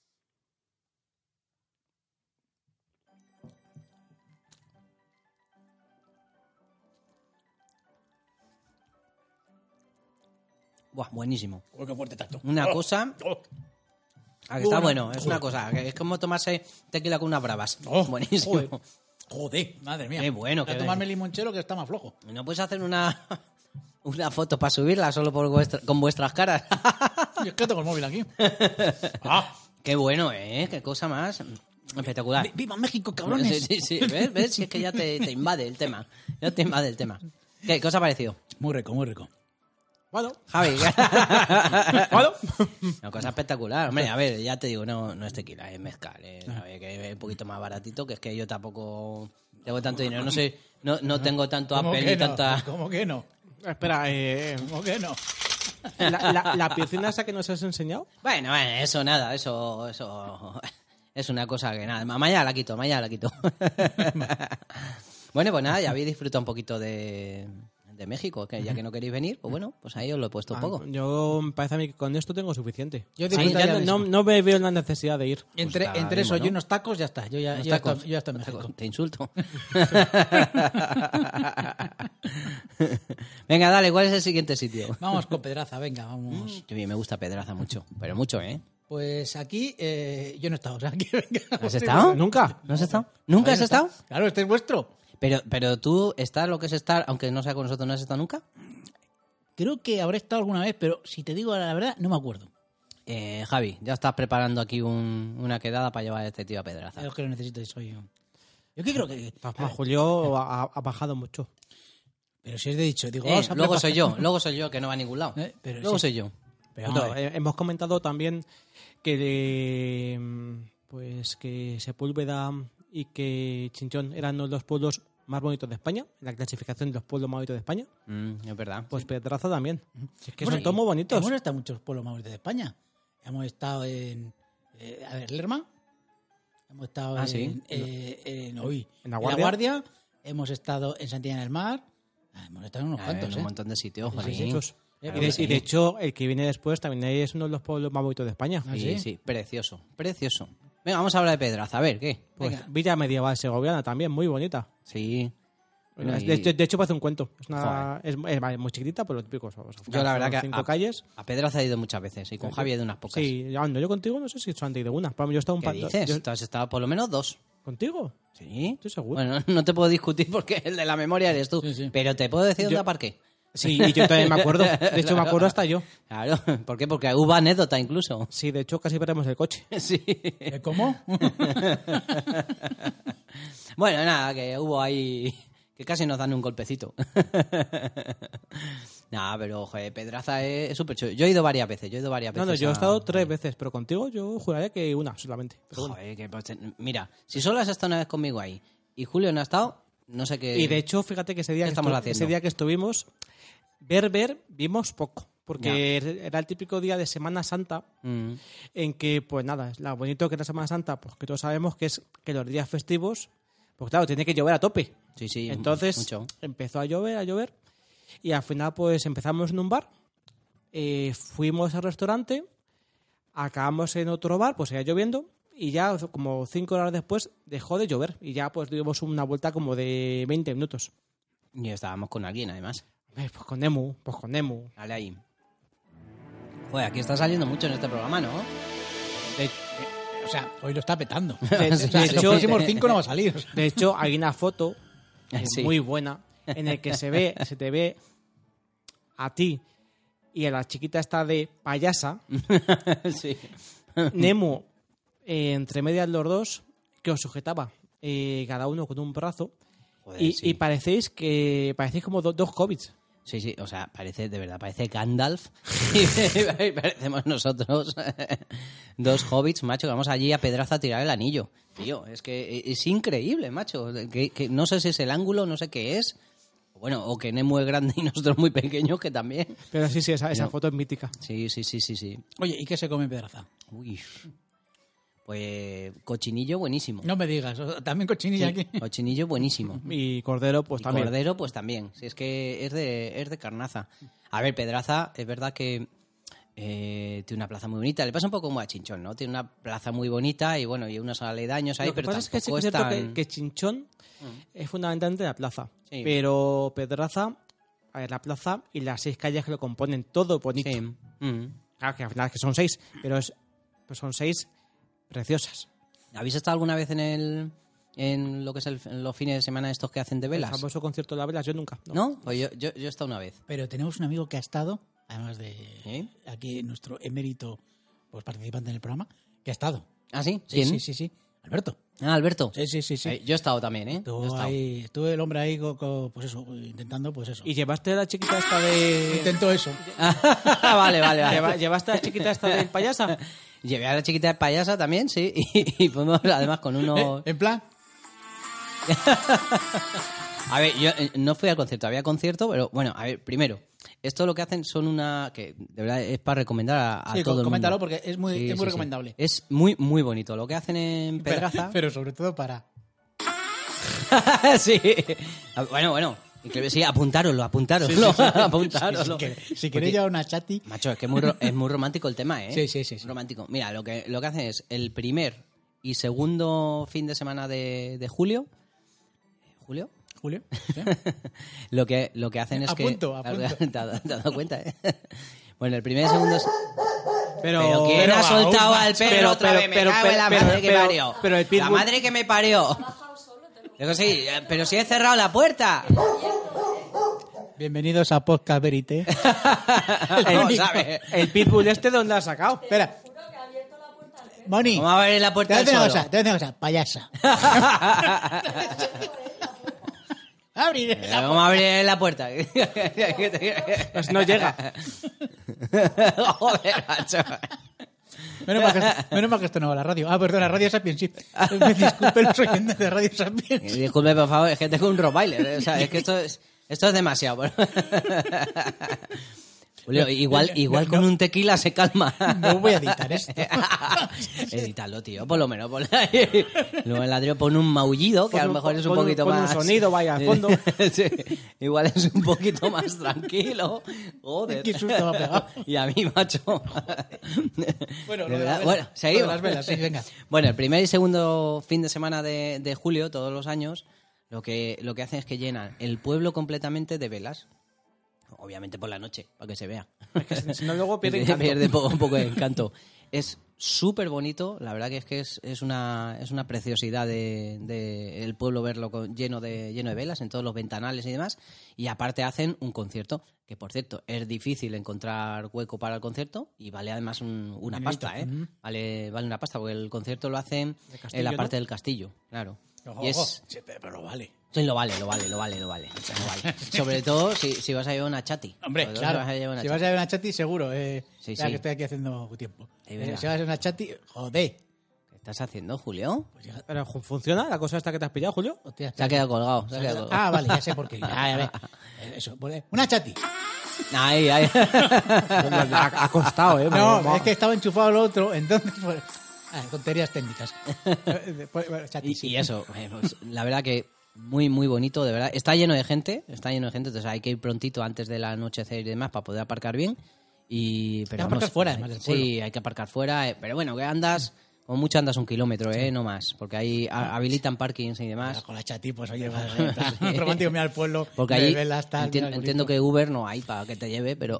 Buah, buenísimo. Uy, qué fuerte tanto. Una Oh, cosa... oh, Ah, que está Bueno, bueno, es una cosa. que Es como tomarse tequila con unas bravas. oh, Buenísimo. Joder, joder, madre mía. Qué bueno, Voy a qué tomarme el limonchelo que está más flojo. ¿Y ¿No puedes hacer una, una foto para subirla solo por vuestra- con vuestras caras? Y es que tengo el móvil aquí. Ah, Qué bueno, ¿eh? Qué cosa más espectacular. vi- ¡Viva México, cabrones! Sí, sí, sí. ¿Ves? ¿Ves? Si es que ya te, te invade el tema. Ya te invade el tema. ¿Qué, ¿Qué os ha parecido? Muy rico, muy rico. Bueno, Javi. bueno. Una cosa espectacular. Hombre, a ver, ya te digo, no, no es tequila, es mezcal. eh. A ver, que es un poquito más baratito, que es que yo tampoco tengo tanto dinero. No sé, no, no tengo tanto ¿Cómo Apple que ni no? tanta... ¿Cómo que no? Espera, eh, ¿Cómo que no? la, la, la piscina esa que nos has enseñado. Bueno, bueno, eso nada, eso, eso es una cosa que nada. Ma- Mañana la quito, mañana la quito. Bueno, pues nada, ya habéis disfrutado un poquito de, de México, que ya que no queréis venir, pues bueno, pues ahí os lo he puesto un poco. Ah, yo me parece a mí que con esto tengo suficiente. Yo Sí, disfrutaría ya de no, eso. no me veo la necesidad de ir. Entre, está entre bien, eso bueno. y unos tacos, ya está. Yo ya, Unos yo ya, tacos. estoy, yo ya estoy en México. Te insulto. Venga, dale, ¿cuál es el siguiente sitio? Vamos con Pedraza, venga, vamos. Mm, qué bien, me gusta Pedraza mucho, pero mucho, ¿eh? Pues aquí eh, yo no he estado. O sea, que venga, ¿Has estado? ¿Nunca? ¿No has estado? ¿Nunca Joder, has no estado? está. Claro, este es vuestro. Pero, pero tú, estar lo que es estar, aunque no sea con nosotros, ¿no has estado nunca? Creo que habré estado alguna vez, pero si te digo la verdad, no me acuerdo. Eh, Javi, ya estás preparando aquí un- una quedada para llevar a este tío a Pedraza. Es lo que lo necesito, soy yo. Yo que creo que... Más Julio ha, ha bajado mucho. Pero si es de dicho, digo... Eh, vamos a luego preparar- soy yo, luego soy yo, que no va a ningún lado. Eh, pero luego sí. soy yo. Pero Bueno, vamos a ver. eh, hemos comentado también que eh, pues que Sepúlveda y que Chinchón eran uno de los pueblos más bonitos de España, en la clasificación de los pueblos más bonitos de España. Mm, es verdad. Pues Pedraza también. Es que Bueno, son todos muy bonitos. Hemos estado en muchos pueblos más bonitos de España. Hemos estado en... eh, a ver, Lerma. Hemos estado Ah, en... sí. eh, en, uy, En La en Guardia. Guardia. Hemos estado en Santillana del Mar. Ah, hemos estado en unos Ah, cuantos, en ¿eh? un montón de sitios, Sí, jolín. sí, esos. Eh, Y de, pues y de hecho, el que viene después también es uno de los pueblos más bonitos de España. ¿Ah, Sí, sí? sí, precioso, precioso. Venga, vamos a hablar de Pedraza, a ver, ¿qué? Pues Venga. Villa Medieval Segoviana también, muy bonita. Sí. Bueno, de, y- de- de hecho, parece un cuento. Es, una, es, es- vale, muy chiquitita, pero lo típico. o sea, Yo la verdad son que cinco a, calles. a Pedraza he ido muchas veces y con Javi he ido unas pocas. Sí, yo, ando yo contigo, no sé si solamente he ido una. Pero yo he estado un ¿Qué par- dices? yo- Tú has estado por lo menos dos. ¿Contigo? Sí. Estoy seguro. Bueno, no te puedo discutir porque el de la memoria eres tú. Sí, sí. Pero te puedo decir Yo- dónde aparqué. Sí, y yo también me acuerdo. De hecho, me acuerdo hasta yo. Claro, ¿por qué? Porque hubo anécdota incluso. Sí, de hecho, casi perdemos el coche. Sí. ¿Eh, ¿Cómo? Bueno, nada, que hubo ahí... Que casi nos dan un golpecito. No, pero, joder, Pedraza es súper chulo. Yo he ido varias veces, yo he ido varias No, veces. no, yo he a- estado tres veces, pero contigo yo juraría que una solamente. Pero bueno. Joder, que, pues, mira, si solo has estado una vez conmigo ahí y Julio no ha estado, no sé qué... Y de hecho, fíjate que ese día, ¿Qué que, estamos estu- haciendo? ese día que estuvimos, ver, ver, vimos poco. Porque Ya. era el típico día de Semana Santa Mm. en que, pues nada, es lo bonito que es la Semana Santa, pues que todos sabemos que es que los días festivos, pues claro, tiene que llover a tope. Sí, sí, Entonces mucho. empezó a llover, a llover, y al final pues empezamos en un bar, eh, fuimos al restaurante, acabamos en otro bar, pues seguía lloviendo, y ya como cinco horas después dejó de llover, y ya pues dimos una vuelta como de veinte minutos. Y estábamos con alguien, además. Eh, Pues con Nemu, pues con Nemu. Dale ahí. Joder, aquí está saliendo mucho en este programa, ¿no? De- de- o sea, hoy lo está petando. De, O sea, de los hecho, próximos cinco no va a salir. o sea. de hecho, hay una foto eh, Sí. muy buena en el que se ve, se te ve a ti y a la chiquita esta de payasa, Sí. Nemo, eh, entre medias los dos, que os sujetaba, eh, cada uno con un brazo, Joder, y, sí. y parecéis que parecéis como do- dos hobbits. Sí, sí, o sea, parece, de verdad, parece Gandalf y parecemos nosotros dos hobbits, macho, que vamos allí a Pedraza a tirar el anillo. Tío, es que es increíble, macho, que, que no sé si es el ángulo, no sé qué es, bueno, o que Nemo es grande y nosotros muy pequeños, que también. Pero sí, sí, esa, esa No. foto es mítica. Sí, sí, sí, sí, sí. Oye, ¿y qué se come en Pedraza? Uy, pues cochinillo buenísimo. No me digas, o- también cochinilla Sí, aquí. cochinillo buenísimo. Y Cordero, pues Y también. Cordero, pues también. Si es que es de, es de carnaza. A ver, Pedraza, es verdad que eh, tiene una plaza muy bonita. Le pasa un poco como a Chinchón, ¿no? Tiene una plaza muy bonita y bueno, y unos aledaños ahí, Lo que pero pasa es que sí tampoco que es es cierto tan... que, que Chinchón es fundamentalmente la plaza. Sí. Pero Pedraza, a ver, la plaza y las seis calles que lo componen, todo bonito. Sí. Mm. Claro, que al final es que son seis, pero es, pues son seis preciosas. ¿Habéis estado alguna vez en el en lo que es el, en los fines de semana estos que hacen de El velas? famoso concierto de las velas, yo nunca. No. ¿No? Pues yo, yo, yo he estado una vez. Pero tenemos un amigo que ha estado, además de ¿Sí? aquí nuestro emérito pues, participante en el programa, que ha estado. ¿Ah, sí? Sí, ¿Quién? sí, sí, sí. Alberto. Ah, Alberto. Sí, sí, sí, sí. Eh, yo he estado también, ¿eh? Yo he Estuvo, estado. ahí, estuvo el hombre ahí, co- co- pues eso, intentando, pues eso. ¿Y llevaste a la chiquita esta de... Intentó eso. vale, vale, vale. Lleva- ¿Llevaste a la chiquita esta de payasa? Llevé a la chiquita de payasa también, sí. Y, y fuimos además con unos... En plan, A ver, yo eh, no fui al concierto, había concierto, pero bueno, a ver, primero, esto lo que hacen son una... que de verdad es para recomendar a, a sí, todo el coméntalo mundo. porque es muy, Sí, es muy sí, sí. recomendable. Es muy, muy bonito. Lo que hacen en Pedraza... Pero, pero sobre todo para... sí. Ah, Bueno, bueno. Increíble. Sí, apuntároslo, apuntároslo. apuntároslo. Si, que- si queréis llevar una chati... Macho, es que es muy, ro- es muy romántico el tema, ¿eh? Sí, sí, sí, sí. Romántico. Mira, lo que, lo que hacen es el primer y segundo fin de semana de, de julio... ¿Julio? Julio. ¿sí? Lo que, lo que hacen es A que... punto, a punto. ¿Te has te has dado cuenta, eh? Bueno, el primer y segundo... es- Pero, ¿Pero quién pero ha soltado aún, al perro pero- otra pero- vez? Me pero- cago en la pero- madre que pero- parió. pero el La pitbull- madre que me parió. Digo, sí, eh, pero si he cerrado la puerta. Bienvenidos a Podcast Verité. No, ¿sabes? el pitbull este, ¿dónde lo has sacado? Espera. Moni, Vamos a abrir la te puerta voy a del decir una solo. cosa, te voy a decir una cosa, payasa. Abrir. Vamos a abrir la puerta. Pues no llega. Joder, macho. Menos mal, que esto, menos mal que esto no va a la radio. Ah, perdona, Radio Sapiens, sí. Me disculpen los oyentes de Radio Sapiens. Disculpe, por favor, es que tengo un Rottweiler. ¿eh? O sea, es que esto es, esto es demasiado. Julio, igual, igual con un tequila se calma. No voy a editar esto. Edítalo, tío, por lo menos. Ponle ahí. Luego el ladrillo pone un maullido, que Pon a lo un- mejor es un pon un- poquito pon un más... sonido, vaya, al fondo. Sí, igual es un poquito más tranquilo. Joder. Qué susto me ha pegado. Y a mí, macho. Bueno, De lo de verdad, las velas. bueno, seguimos. Lo de las velas, sí, venga. Bueno, el primer y segundo fin de semana de, de julio, todos los años, lo que, lo que hacen es que llenan el pueblo completamente de velas. Obviamente por la noche, para que se vea. Es que si no, luego pierde encanto. Pierde po- un poco de encanto. Es súper bonito, la verdad que es que es, es, una, es una preciosidad de, de el pueblo verlo con- lleno, de, lleno de velas en todos los ventanales y demás. Y aparte hacen un concierto, que por cierto es difícil encontrar hueco para el concierto y vale además un- una Dinerito. pasta, ¿eh? Ujú. Vale, vale una pasta, porque el concierto lo hacen De Castillo, en la ¿no? parte del castillo, claro. Ojo, Y es- ojo. Sí, pero, pero lo vale. Sí, lo vale, lo vale, lo vale, lo vale. Lo vale. Sobre todo si, si vas a llevar una chati. Hombre, Sobre todo claro. Si vas a llevar una Si chati. vas a ver una chati, seguro. Eh, Sí, ya sí. que estoy aquí haciendo tiempo. Sí, Eh, venga. si vas a ver una chati, joder. ¿Qué estás haciendo, Julio? Pues ya- Pero ¿funciona la cosa esta que te has pillado, Julio? hostia, Se ha quedado colgado. Se ha quedado colgado. Ah, vale, ya sé por qué. Ah, ya ve. Eh, Eso, pues, una chati. Ahí, ahí. ha, ha costado, ¿eh? No, Madre- es que estaba enchufado el otro, entonces... Pues, ah, tonterías técnicas. Eh, después, bueno, chati, Y, sí. y eso, eh, pues, la verdad que muy, muy bonito, de verdad. Está lleno de gente, está lleno de gente, entonces hay que ir prontito antes del anochecer y demás para poder aparcar bien. Y, pero que aparcar vamos, fuera, además del pueblo. Sí, hay que aparcar fuera, eh, pero bueno, que andas, como mucho andas un kilómetro, eh, no más, porque ahí ha- habilitan parkings y demás. Con la chati, pues oye, vas en plan romántico, mira al pueblo, Porque de allí velas, tal, enti- mira el entiendo bonito. que Uber no hay para que te lleve, pero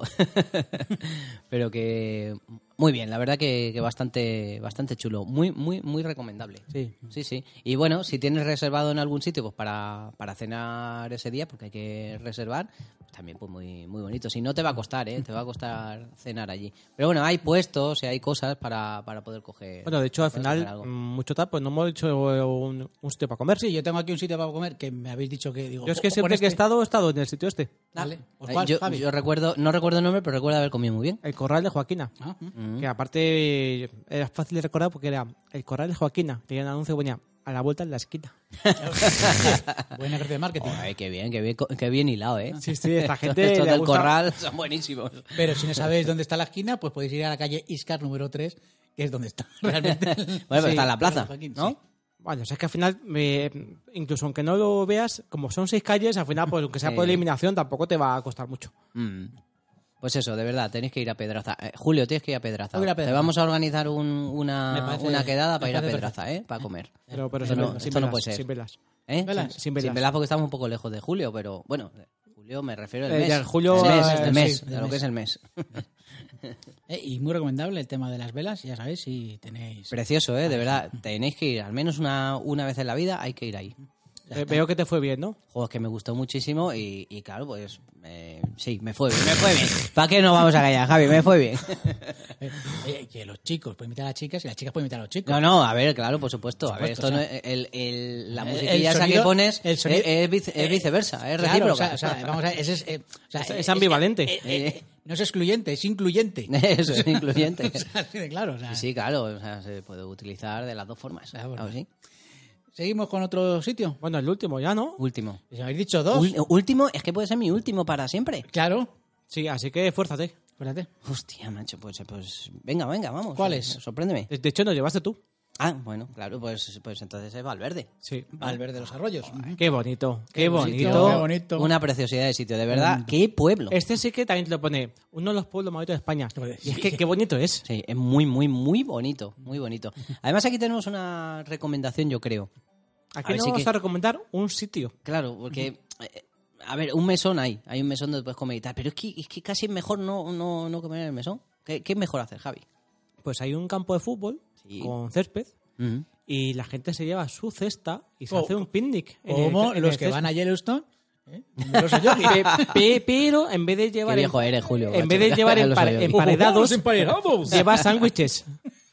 pero que muy bien, la verdad que, que bastante bastante chulo, muy muy muy recomendable. Sí. Sí, sí. Y bueno, si tienes reservado en algún sitio pues para, para cenar ese día, porque hay que reservar, pues también pues muy muy bonito. Si no te va a costar, ¿eh? Te va a costar cenar allí. Pero bueno, hay puestos y hay cosas para, para poder coger. Bueno, de hecho, al poder final, coger algo. mm, mucho tal, pues no hemos hecho un, un sitio para comer. Sí, yo tengo aquí un sitio para comer que me habéis dicho que digo. Yo es que "Ojo, siempre pon que he este". estado, he estado en el sitio este. Vale. Pues, Eh, ¿cuál, yo, Javi? yo recuerdo, no recuerdo el nombre, pero recuerdo haber comido muy bien. El Corral de Joaquina. Ah, mm. Mm. Que aparte era fácil de recordar porque era el Corral de Joaquina. Tenía un anuncio que ponía a la vuelta en la esquina. Buena ejercicio de marketing. Ay, qué bien, qué bien, qué bien hilado, ¿eh? Sí, sí, esta gente Estos le del gusta- corral son buenísimos. Pero si no sabéis dónde está la esquina, pues podéis ir a la calle Iscar número tres, que es donde está realmente. el- Bueno, pero Sí, está en la plaza, Joaquín, ¿no? sí. Bueno, o sea, es que al final, eh, incluso aunque no lo veas, como son seis calles, al final, pues aunque sea por Sí. eliminación, tampoco te va a costar mucho. Mm. Pues eso, de verdad, tenéis que ir a Pedraza. Eh, Julio, tienes que ir a Pedraza. Tengo que ir a Pedraza. Te vamos a organizar un- Me una, parece- una quedada me para ir a parece Pedraza, ¿eh? Para comer. Pero, pero Esto sin, no- velas, sin esto no velas, puede ser. sin velas. ¿Eh? Velas. Sin velas. Sin velas porque estamos un poco lejos de Julio, pero bueno, de Julio me refiero al Eh, mes. ya, Julio, el mes, eh, el mes, sí, de del lo que mes. es el mes. Eh, y muy recomendable el tema de las velas, ya sabéis, si tenéis. Precioso, ¿eh? De verdad, tenéis que ir, al menos una, una vez en la vida hay que ir ahí. Eh, veo que te fue bien, ¿no? Juegos que me gustó muchísimo y, y claro, pues eh, sí, me fue bien, me fue bien. ¿Para qué nos vamos a callar, Javi? Me fue bien. Eh, oye, que los chicos pueden invitar a las chicas y las chicas pueden invitar a los chicos. No, no, a ver, claro, por supuesto. Por A ver, supuesto, esto o no es- el, el- la El- musiquilla el esa que sonido- pones el sonido- es, es vice- es viceversa, es Claro, recíproca. o sea, o sea, vamos a ver, ese es, eh, o sea, Es- eh, es ambivalente. eh, eh, eh, no es excluyente, es incluyente. Eso es incluyente. O sea, así de claro, o sea. Sí, sí, claro, o sea, se puede utilizar de las dos formas. Ah, bueno. Claro, sí. Seguimos con otro sitio. Bueno, el último ya, ¿no? Último. Si habéis dicho dos. Ul- último, es que puede ser mi último para siempre. Claro. Sí, así que esfuérzate. Espérate. Hostia, macho, pues, pues venga, venga, vamos. ¿Cuál es? Sorpréndeme. De hecho, nos llevaste tú. Ah, bueno, claro, pues, pues entonces es Valverde. Sí. Valverde de los Arroyos. Qué bonito, qué, Qué bonito. Qué bonito. Una preciosidad de sitio, de verdad. ¡Qué pueblo! Este sí que también te lo pone uno de los pueblos más bonitos de España. Y es que qué bonito es. Sí, es muy, muy, muy bonito, muy bonito. Además aquí tenemos una recomendación, yo creo. Aquí A ver, nos sí vamos que- a recomendar un sitio. Claro, porque... eh, a ver, un mesón hay. Hay un mesón donde puedes comer y tal. Pero es que, es que casi es mejor no, no, no comer en el mesón. ¿Qué, qué es mejor hacer, Javi? Pues hay un campo de fútbol Sí. con césped Ujú. y la gente se lleva su cesta y se Oh, hace un picnic. en el- Como en los el que césped. van a Yellowstone. ¿eh? Numerosos yoguis. Pe- pe- Pero en vez de Qué llevar... viejo eres, Julio. En macho. vez de llevar Ya lo empare- soy yo. emparedados, emparedados! lleva sándwiches.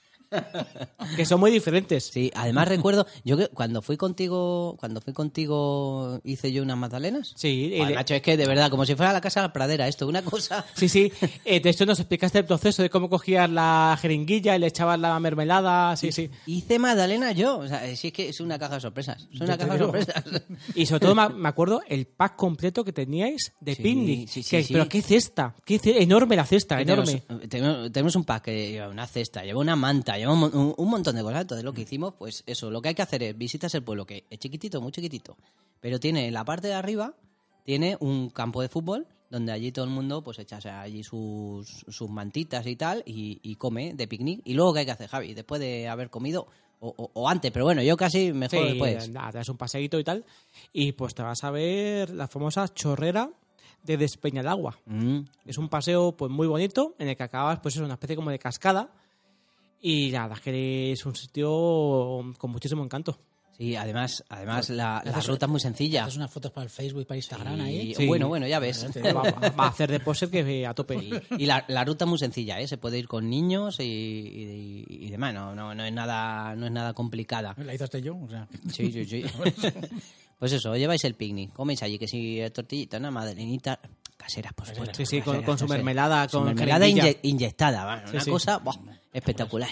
Que son muy diferentes. Sí, además recuerdo, yo que cuando fui contigo, cuando fui contigo hice yo unas magdalenas. Sí, Joder, el- macho, es que de verdad, como si fuera la casa de la pradera, esto, una cosa. sí, sí. Eh, de hecho, nos explicaste el proceso de cómo cogías la jeringuilla y le echabas la mermelada. Sí, sí. Hice magdalenas yo, o sea, sí es que es una caja de sorpresas, es una te caja de digo. sorpresas. Y sobre todo me me acuerdo el pack completo que teníais de Sí, picnic. sí, sí, Que- sí. Pero qué cesta, qué ce- enorme la cesta, enorme. Tenemos, tenemos- tenemos un pack que lleva una cesta, lleva una manta, lleva un, mon- un- un montón de cosas. Entonces lo que hicimos, pues eso, lo que hay que hacer es visitas el pueblo, que es chiquitito, muy chiquitito, pero tiene en la parte de arriba, tiene un campo de fútbol donde allí todo el mundo pues echa allí sus, sus mantitas y tal y, y come de picnic. Y luego, ¿qué hay que hacer, Javi? Después de haber comido, o, o- o antes, pero bueno, yo casi mejor Sí, después. nada, te das un paseíto y tal. Y pues te vas a ver la famosa chorrera de Despeñalagua. Mm, Es un paseo pues muy bonito en el que acabas, pues es una especie como de cascada. Y la verdad es que es un sitio con muchísimo encanto. Sí, además, además la, la Haces- ruta es muy sencilla. Haces unas fotos para el Facebook y para Instagram Y- ahí. Sí. Bueno, bueno, ya ves. Va, va- va a hacer de poser que eh, a tope. Y la, la ruta es muy sencilla, ¿eh? Se puede ir con niños y, y, y demás. No, no, no es nada, no es nada complicada. La hizo hasta yo, o sea. Sí, sí, sí. Pues eso, lleváis el picnic, coméis allí, que si tortillita, una madrinita, caseras, por supuesto. Sí, sí, con, caseras, con su caseras. mermelada, Su con mermelada jeringuilla. inye- inyectada, ¿vale? Sí, Una sí. cosa ¡buah! Espectacular.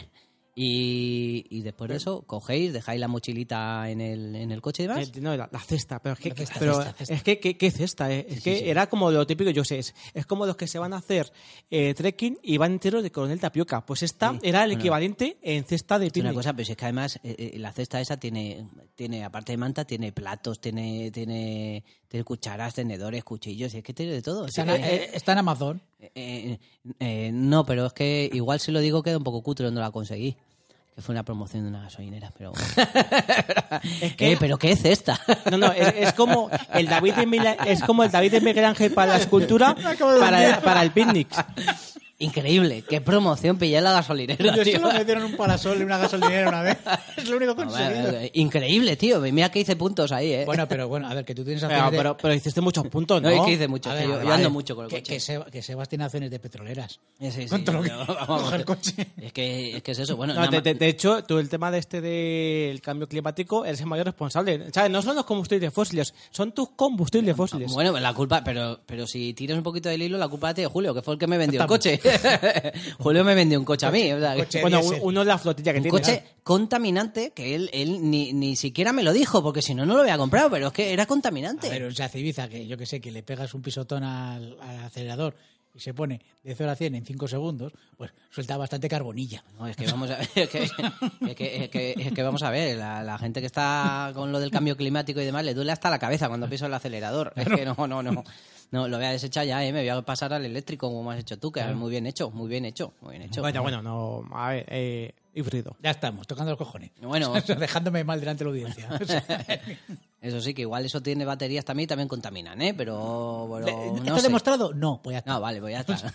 Y, y después de eso, cogéis, dejáis la mochilita en el, en el coche y demás. Eh, no, la, la cesta, pero es que, La cesta, pero cesta, cesta. es que ¿qué, qué cesta? eh? Es que era como lo típico, yo sé, es, es como los que se van a hacer eh, trekking y van enteros de coronel tapioca. Pues esta Sí, era el bueno. equivalente en cesta de Es una picnic. cosa, pero si es que además eh, eh, la cesta esa tiene, tiene, aparte de manta, tiene platos, tiene, tiene, tiene cucharas, tenedores, cuchillos, y es que tiene de todo. Está Sí, en, eh, eh, está en Amazon. eh, eh, eh, no, pero es que igual si lo digo queda un poco cutre donde la conseguí. Que fue una promoción de una gasolinera, pero... Es que- Eh, pero ¿qué es esta? No, no, es, es como el David de Mila- es como el David de Miguel Ángel para la escultura, para, para el picnic. Increíble, qué promoción pillé en la gasolinera, Yo tío. solo me dieron un parasol en una gasolinera una vez. Es lo único que he No, conseguido. eh, Increíble, tío. Mira que hice puntos ahí, ¿eh? Bueno, pero bueno, a ver, que tú tienes Pero, acciones de... pero, pero hiciste muchos puntos, ¿no? no, es que hice mucho. A que ver, yo, vale, yo ando vale. mucho con el que, coche. que, Seba- que Sebas tiene acciones de petroleras. Eh, sí, sí, ¿Cuánto lo que no, vamos, coge el coche? Es que, es que es eso. Bueno, No, nada de, más- de- de hecho, tú el tema de este del cambio climático eres el mayor responsable. ¿Sabes? No son los combustibles fósiles, son tus combustibles fósiles. Bueno, la culpa, pero, pero si tiras un poquito del hilo, la culpa la tiene Julio, que fue el que me vendió el coche. Julio me vendió un coche a mí. O sea, que- coche bueno, diésel. uno es la flotilla que un tiene. coche contaminante que él, él ni, ni siquiera me lo dijo, porque si no, no lo había comprado, pero es que era contaminante. A ver, o sea, Civiza, que yo que sé, que le pegas un pisotón al, al acelerador y se pone de cero a cien en cinco segundos, pues suelta bastante carbonilla. No, es que vamos a ver, es que, es que, es que, es que vamos a ver, la, la gente que está con lo del cambio climático y demás le duele hasta la cabeza cuando piso el acelerador. Es que no, no, no. No, lo voy a desechar ya, ¿eh? Me voy a pasar al eléctrico como has hecho tú, que muy bien hecho, muy bien hecho, muy bien hecho. Bueno, bueno, no. A ver, eh, híbrido. Ya estamos, tocando los cojones. Bueno. O sea, dejándome mal delante de la audiencia. O sea, Eso sí, que igual eso tiene baterías también y también contaminan, ¿eh? Pero, pero ¿Está no sé. demostrado? No, pues ya está. No, vale, pues ya está.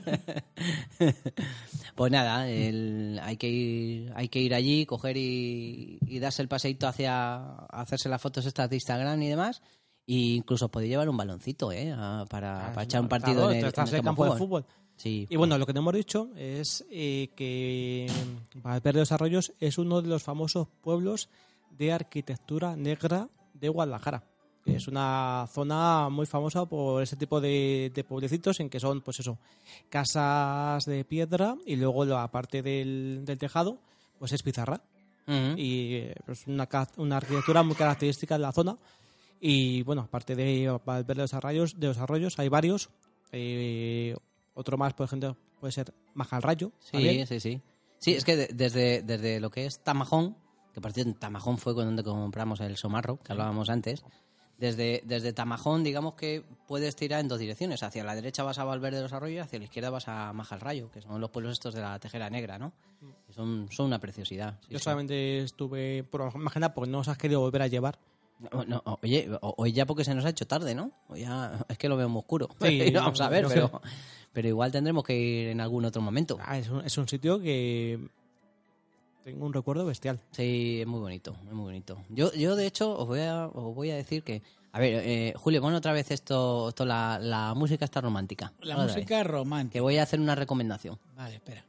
Pues nada, el- hay que ir, hay que ir allí, coger y, y darse el paseíto hacia hacerse las fotos estas de Instagram y demás. E incluso podéis llevar un baloncito, ¿eh? A- para, para echar un partido Claro, en el, estás en en el el campo de fútbol. Sí. Y bueno, lo que no hemos dicho es eh, que Valverde de los Arroyos es uno de los famosos pueblos de arquitectura negra de Guadalajara. Que es una zona muy famosa por ese tipo de, de pueblecitos en que son, pues eso, casas de piedra y luego la parte del, del tejado, pues es pizarra. Ujú. Y eh, pues una, ca- una arquitectura muy característica de la zona. Y bueno, aparte de Valverde de los Arroyos, de los Arroyos hay varios. Eh, otro más, por ejemplo, puede ser Majalrayo. Sí, también. sí, sí. Sí, es que de- desde, desde lo que es Tamajón, que por cierto Tamajón fue con donde compramos el somarro, que hablábamos antes, desde, desde Tamajón digamos que puedes tirar en dos direcciones. Hacia la derecha vas a Valverde de los Arroyos y hacia la izquierda vas a Majalrayo, que son los pueblos estos de la Tejera Negra, ¿no? Que son, son una preciosidad. sí, Yo sí. solamente estuve, por más que nada, porque no os has querido volver a llevar. No, no, oye, o- hoy ya porque se nos ha hecho tarde, ¿no? Hoy ya es que lo veo muy oscuro. Sí, vamos a ver, yo pero, pero igual tendremos que ir en algún otro momento. Ah, es, un, es un sitio que tengo un recuerdo bestial. Sí, es muy bonito, es muy bonito. Yo, yo de hecho, os voy a, os voy a decir que... A ver, eh, Julio, pon otra vez esto, esto la, la música está romántica. La Otra vez, música que romántica. voy a hacer una recomendación. Vale, espera.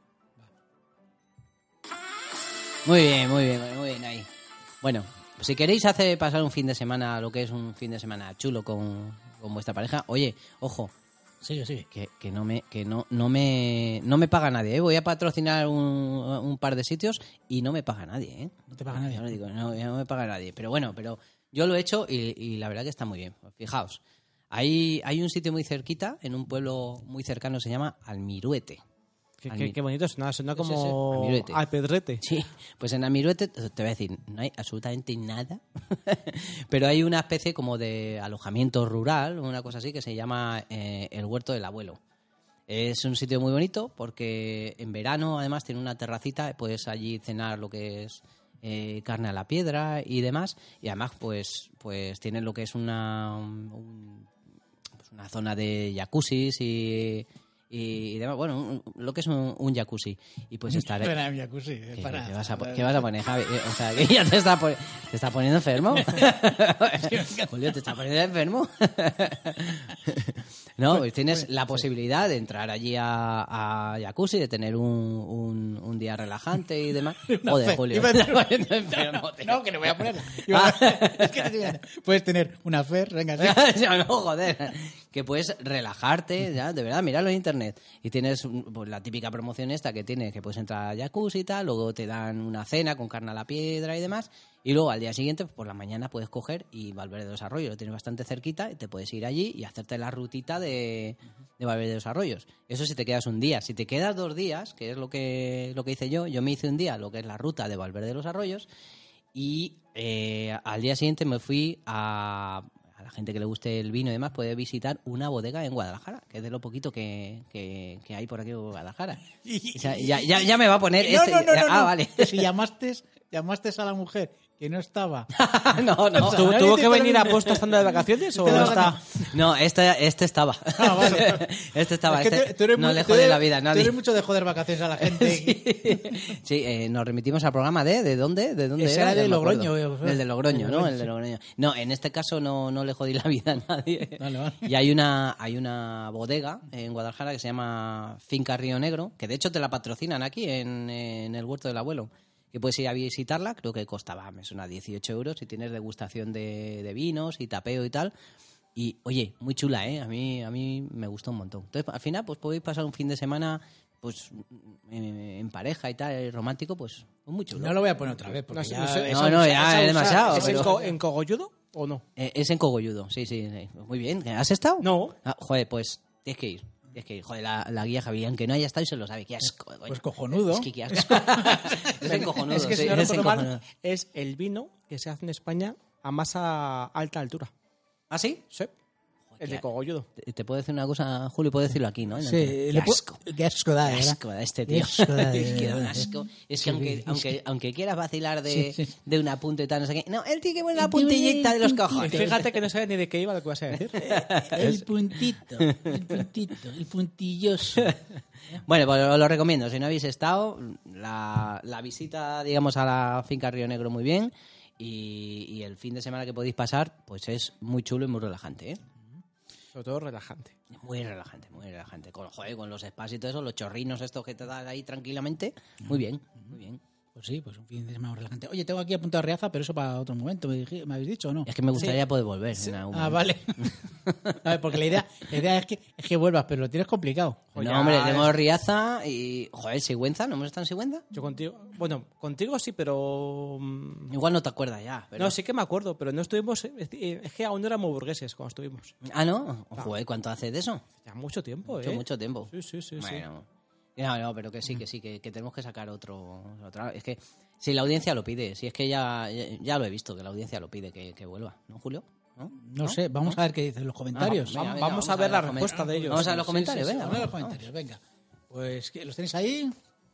Muy bien, muy bien, muy bien ahí. Bueno, si queréis hacer pasar un fin de semana, lo que es un fin de semana chulo con, con vuestra pareja, oye, ojo, Sigue, sigue. que, que no me que no no me no me paga nadie, ¿eh? Voy a patrocinar un, un par de sitios y no me paga nadie, ¿eh? No te paga nadie. Ya lo digo, no, ya no me paga nadie, pero bueno, pero yo lo he hecho y, y la verdad que está muy bien. Fijaos, hay hay un sitio muy cerquita, en un pueblo muy cercano, se llama Almiruete. Qué, Al qué- mi- qué bonito, suena, suena Sí, sí, sí, como Almirete. al pedrete. Sí, pues en Almiruete te voy a decir, no hay absolutamente nada, pero hay una especie como de alojamiento rural, una cosa así, que se llama eh, el Huerto del Abuelo. Es un sitio muy bonito porque en verano además tiene una terracita, puedes allí cenar lo que es eh, carne a la piedra y demás, y además pues pues tiene lo que es una un- pues una zona de jacuzzis y y demás. Bueno, un- lo que es un, un jacuzzi. Y pues estaré... Para un jacuzzi, eh, ¿Qué, para- qué vas a, po- qué vas a poner, Javi? Eh, O sea, que ya te está, pon- te está poniendo enfermo. Julio, ¿te está poniendo enfermo? No, pues tienes la posibilidad de entrar allí a, a jacuzzi, de tener un, un, un día relajante y demás. Una Joder, fe. Julio, Iba a te decir- está poniendo enfermo, tío. No, que no voy a ponerla. Iba a- es que te estoy viendo. Puedes tener una fer, venga, sí. Ya, no, joder. Que puedes relajarte, ya, de verdad, míralo en internet. Y tienes un- pues, la típica promoción esta que tienes, que puedes entrar a jacuzzi y tal, luego te dan una cena con carne a la piedra y demás. Y luego al día siguiente, pues, por la mañana puedes coger y Valverde de los Arroyos, lo tienes bastante cerquita, y te puedes ir allí y hacerte la rutita de, de Valverde de los Arroyos. Eso si te quedas un día. Si te quedas dos días, que es lo que, lo que hice yo, yo me hice un día lo que es la ruta de Valverde de los Arroyos, y eh, al día siguiente me fui a... A la gente que le guste el vino y demás puede visitar una bodega en Guadalajara, que es de lo poquito que, que, que hay por aquí en Guadalajara. O sea, ya, ya, ya me va a poner No, este... no, no, no, ah, no. vale. Que si llamaste, llamaste a la mujer que no estaba. no, no. O sea, ¿Tu- nadie ¿Tuvo te que venir pregunta- a puesto estando de vacaciones o Te da está...? No, este, este estaba. Ah, vale. Este estaba. Es que este tú- tú eres no muy- le tú jode eres- la vida a Tú nadie. eres mucho de joder vacaciones a la gente. Sí, Sí, eh, nos remitimos al programa de ¿de dónde? ¿De dónde Ese era? era de Ya me acuerdo. Logroño, eh, El de Logroño, el de ¿no? Logroño, El de sí. Logroño. No, en este caso no, no le jodí la vida a nadie. Vale, vale. Y hay una hay una bodega en Guadalajara que se llama Finca Río Negro, que de hecho te la patrocinan aquí en, en el Huerto del Abuelo. Que puedes ir a visitarla, creo que costaba, me suena, dieciocho euros, y tienes degustación de, de vinos y tapeo y tal. Y, oye, muy chula, ¿eh? A mí, a mí me gustó un montón. Entonces, al final, pues podéis pasar un fin de semana pues en, en pareja y tal, romántico, pues muy chulo. No lo voy a poner otra vez. Porque No sé, ya- no sé, No, esa- no, esa- ya esa es usa- demasiado, ¿Es en, pero- co- en cogolludo o no? Eh, es en Cogolludo, sí, sí, sí. Muy bien. ¿Has estado? No. Ah, joder, pues tienes que ir. Tienes que ir. Joder, la, la guía Javier, aunque no haya estado y se lo sabe. Qué asco. coño. Pues cojonudo. Es que qué asco. es en cojonudo, Es que sí, si no es en recuerdo cojonudo. mal, es el vino que se hace en España a más a alta altura. ¿Ah, sí? Sí. El de cogolludo. Te, te puedo decir una cosa, Julio, puedo decirlo aquí, ¿no? En la Sí, antena. le Qué puedo- asco. Qué asco da, Qué ¿verdad? asco da este Qué tío. asco da, de Es que da un verdad. asco. Es Sí, que aunque, sí, aunque, aunque quieras vacilar de, Sí, sí. de una punta y tal, no sé qué. No, él tiene que poner la puntillita de los Y cojones. fíjate que no sabes ni de qué iba lo que vas a decir. El puntito, el puntito, el puntilloso. Bueno, pues os lo recomiendo. Si no habéis estado, la, la visita, digamos, a la finca Río Negro muy bien. Y, y el fin de semana que podéis pasar, pues es muy chulo y muy relajante, ¿eh? Sobre todo relajante. Muy relajante, muy relajante. Con, joder, con los spas y todo eso, los chorrinos estos que te dan ahí tranquilamente. Muy bien, muy bien. Pues sí, pues un fin de semana relajante. Oye, tengo aquí apuntado a Riaza, pero eso para otro momento. ¿Me, dije- me habéis dicho o no? Es que me gustaría poder volver en algún Ah, momento. vale. A ver, porque la idea, la idea es, que, es que vuelvas, pero lo tienes complicado. Oye, No, hombre, ah, tenemos Riaza y... Joder, Sigüenza, ¿no hemos estado en Sigüenza? Yo contigo. Bueno, contigo sí, pero. mm, Igual no te acuerdas ya. Pero... No, sí que me acuerdo, pero no estuvimos. Es es que aún no éramos burgueses cuando estuvimos. Ah, ¿no? Joder, ¿cuánto hace de eso? Ya mucho tiempo, Mucho, ¿eh? mucho tiempo. Sí, sí, sí. sí. Bueno, no, no, pero que sí, que sí, que, que tenemos que sacar otro, otro- Es que si la audiencia lo pide, si es que ya, ya, ya lo he visto, que la audiencia lo pide, que, que vuelva, ¿no, Julio? ¿No? No, sé, vamos a ver qué dicen los comentarios. Ah, venga, Vamos, venga, vamos a ver la los comen- respuesta de ellos. Vamos a ver los Sí, comentarios, sí, sí, venga. vamos a ver los vamos. comentarios, venga. Pues, ¿qué, ¿los tenéis ahí?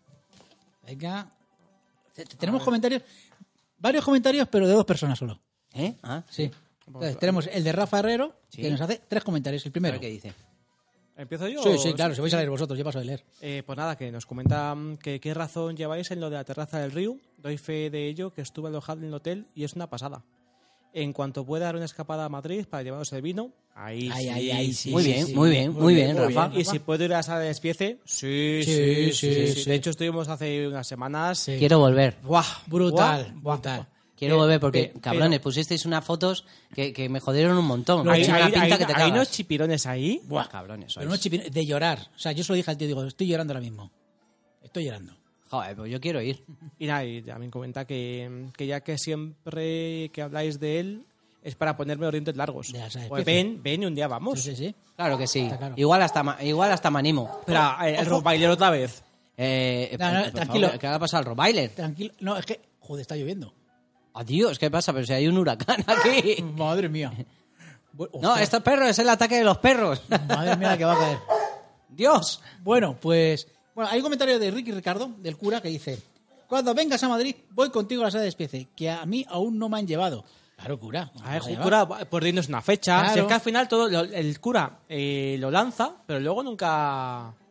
Venga. Te- te- Tenemos comentarios, varios comentarios, pero de dos personas solo. ¿Eh? Ah, Sí. Entonces, tenemos el de Rafa Herrero, Sí. que nos hace tres comentarios. El a primero. ver qué dice. ¿Empiezo yo? Sí, o- sí, claro, si vais a leer vosotros, yo paso de leer. Eh, pues nada, que nos comenta mm, que qué razón lleváis en lo de la terraza del río. Doy fe de ello, que estuve alojado en el hotel y es una pasada. En cuanto pueda dar una escapada a Madrid para llevaros el vino, ahí Ay, sí. ay, ay, sí. Muy bien, muy bien, muy bien, Rafa. Y si puedo ir a la sala de despiece, sí, Sí, sí, sí, sí, sí. sí. De hecho, estuvimos hace unas semanas. Sí. Quiero volver. ¡Buah! Brutal, buah, brutal. buah. Quiero Eh, volver porque, pe- cabrones, pero- pusisteis unas fotos que, que me jodieron un montón. Hay, Tiene una hay- pinta hay- que te hay cagas. unos chipirones ahí. Buah, cabrones, Pero sois. no chipi- de llorar. O sea, yo se lo dije al tío, digo, estoy llorando ahora mismo. Estoy llorando. Joder, pues yo quiero ir. Y nada, y también comenta que, que ya que siempre que habláis de él es para ponerme los dientes largos. Ya sabes, Pues empieza. ven, ven y un día vamos. Sí, sí, sí. Claro que sí. Está claro. Igual hasta ma- igual hasta me animo. Espera, eh, el rockbailer otra vez. Eh, No, no, por tranquilo. favor, ¿qué le ha pasado al Robailer? Tranquilo. No, es que, joder, está lloviendo. Adiós, ¿qué pasa? Pero si hay un huracán aquí. Madre mía. Bu- No, ostras, estos perros es el ataque de los perros. Madre mía, la que va a caer. Dios. Bueno, pues. Bueno, hay un comentario de Ricky Ricardo, del cura, que dice: Cuando vengas a Madrid, voy contigo a la sala de despiece, que a mí aún no me han llevado. Claro, cura. A ver, Vale, va. cura, pues dinos una fecha. Claro. Si es que al final todo lo- el cura eh, lo lanza, pero luego nunca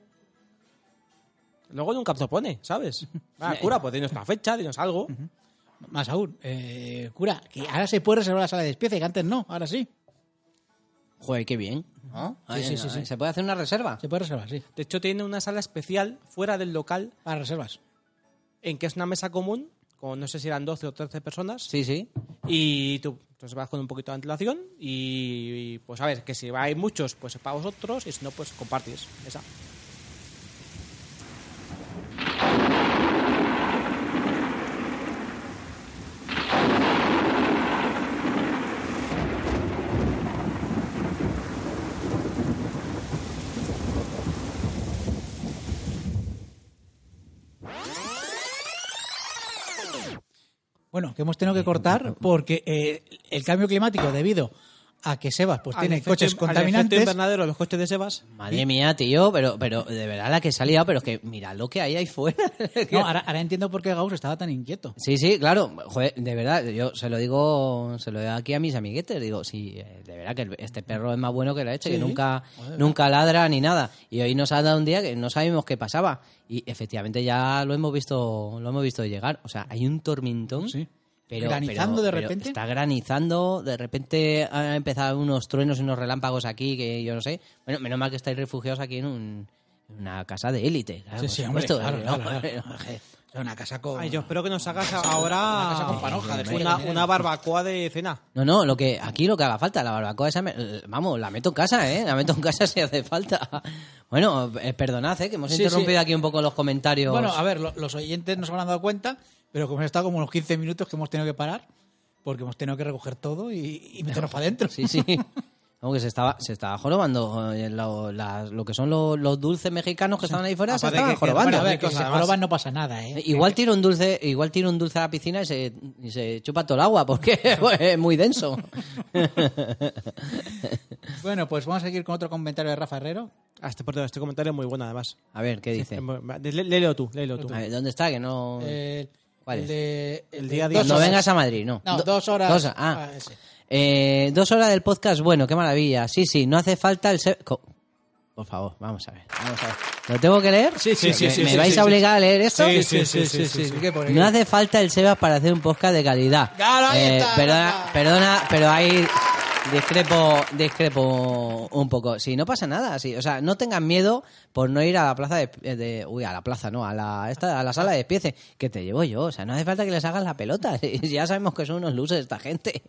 Luego nunca te lo pone, ¿sabes? Ah, cura, pues dinos una fecha, dinos algo. Más aún, eh, cura, que ahora se puede reservar la sala de despiece, que antes no, ahora sí. Joder, qué bien. ¿No? Sí, sí, sí, sí. ¿Se puede hacer una reserva? Se puede reservar, sí. De hecho, tiene una sala especial fuera del local Para reservas. en que es una mesa común, con no sé si eran doce o trece personas. Sí, sí. Y tú entonces vas con un poquito de antelación y, y, pues a ver, que si hay muchos, pues para vosotros y si no, pues compartís esa. Bueno, que hemos tenido que cortar porque eh, el cambio climático debido a que Sebas pues Al tiene efecto- coches al contaminantes. efecto invernadero, los coches de Sebas. Madre mía, tío, pero, pero de verdad la que se ha liado, pero es que mira lo que hay ahí fuera. No, ahora, ahora entiendo por qué Gauss estaba tan inquieto. Sí, sí, claro. Joder, de verdad, yo se lo digo, se lo digo aquí a mis amiguetes. Digo, sí, eh, de verdad que el- este perro es más bueno que la leche, Sí. que nunca, nunca ladra ni nada. Y hoy nos ha dado un día que no sabíamos qué pasaba. Y efectivamente ya lo hemos visto, lo hemos visto llegar. O sea, hay un tormentón. Sí. Pero, ¿Granizando pero- de pero repente? está granizando, de repente han empezado unos truenos y unos relámpagos aquí que yo no sé. Bueno, menos mal que estáis refugiados aquí en, un, en una casa de élite. Claro, Sí, por sí, hombre, supuesto, claro, ¿no? claro, claro. Es una casa con... Ay, yo espero que nos hagas ahora Una casa con panoja de una, fuego. una barbacoa de cena. No, no, lo que aquí lo que haga falta, la barbacoa esa, me- vamos, la meto en casa, ¿eh? La meto en casa si hace falta. Bueno, eh, perdonad, ¿eh? Que hemos Sí, interrumpido sí. aquí un poco los comentarios. Bueno, a ver, lo- los oyentes nos habrán dado cuenta, pero como han estado como unos quince minutos que hemos tenido que parar, porque hemos tenido que recoger todo y, y meternos para adentro. Sí, sí. Como que se estaba, se estaba jorobando eh, lo, las- lo que son los, los dulces mexicanos que estaban ahí fuera, se Aparte estaban que- que- jorobando. Bueno, a ver, que ricos, si se además. joroban no pasa nada, ¿eh? Eh, Igual tira un dulce, igual tira un dulce a la piscina y se, y se chupa todo el agua porque es muy denso. Bueno, pues vamos a seguir con otro comentario de Rafa Herrero. Ah, Este, perdón, este comentario es muy bueno, además. A ver, ¿qué dice? Eh, lé- Léelo tú, léelo tú. A ver, ¿dónde está? Que no. Eh, ¿Cuál el es? de, el El de día a día. dos No horas. vengas a Madrid, no. No, Do- dos horas. Dos, ah. Ah, ese. Eh, dos horas del podcast, bueno, qué maravilla. Sí, sí, no hace falta el... se- Co- Por favor, vamos a ver. Vamos a ver. ¿Lo tengo que leer? Sí, sí, sí, ¿Me, sí, me sí, vais sí, a sí. obligar a leer esto? Sí, sí, sí, sí, sí, sí. ¿Qué pone? No hace falta el Sebas para hacer un podcast de calidad. Claro, ahí Eh, está, perdona, Rafa. perdona, pero ahí discrepo, discrepo un poco. Sí, no pasa nada. Sí, o sea, no tengan miedo por no ir a la plaza de, de- uy, a la plaza, no, a la esta, a la sala de despiece, que te llevo yo. O sea, no hace falta que les hagas la pelota. Ya sabemos que son unos luces esta gente.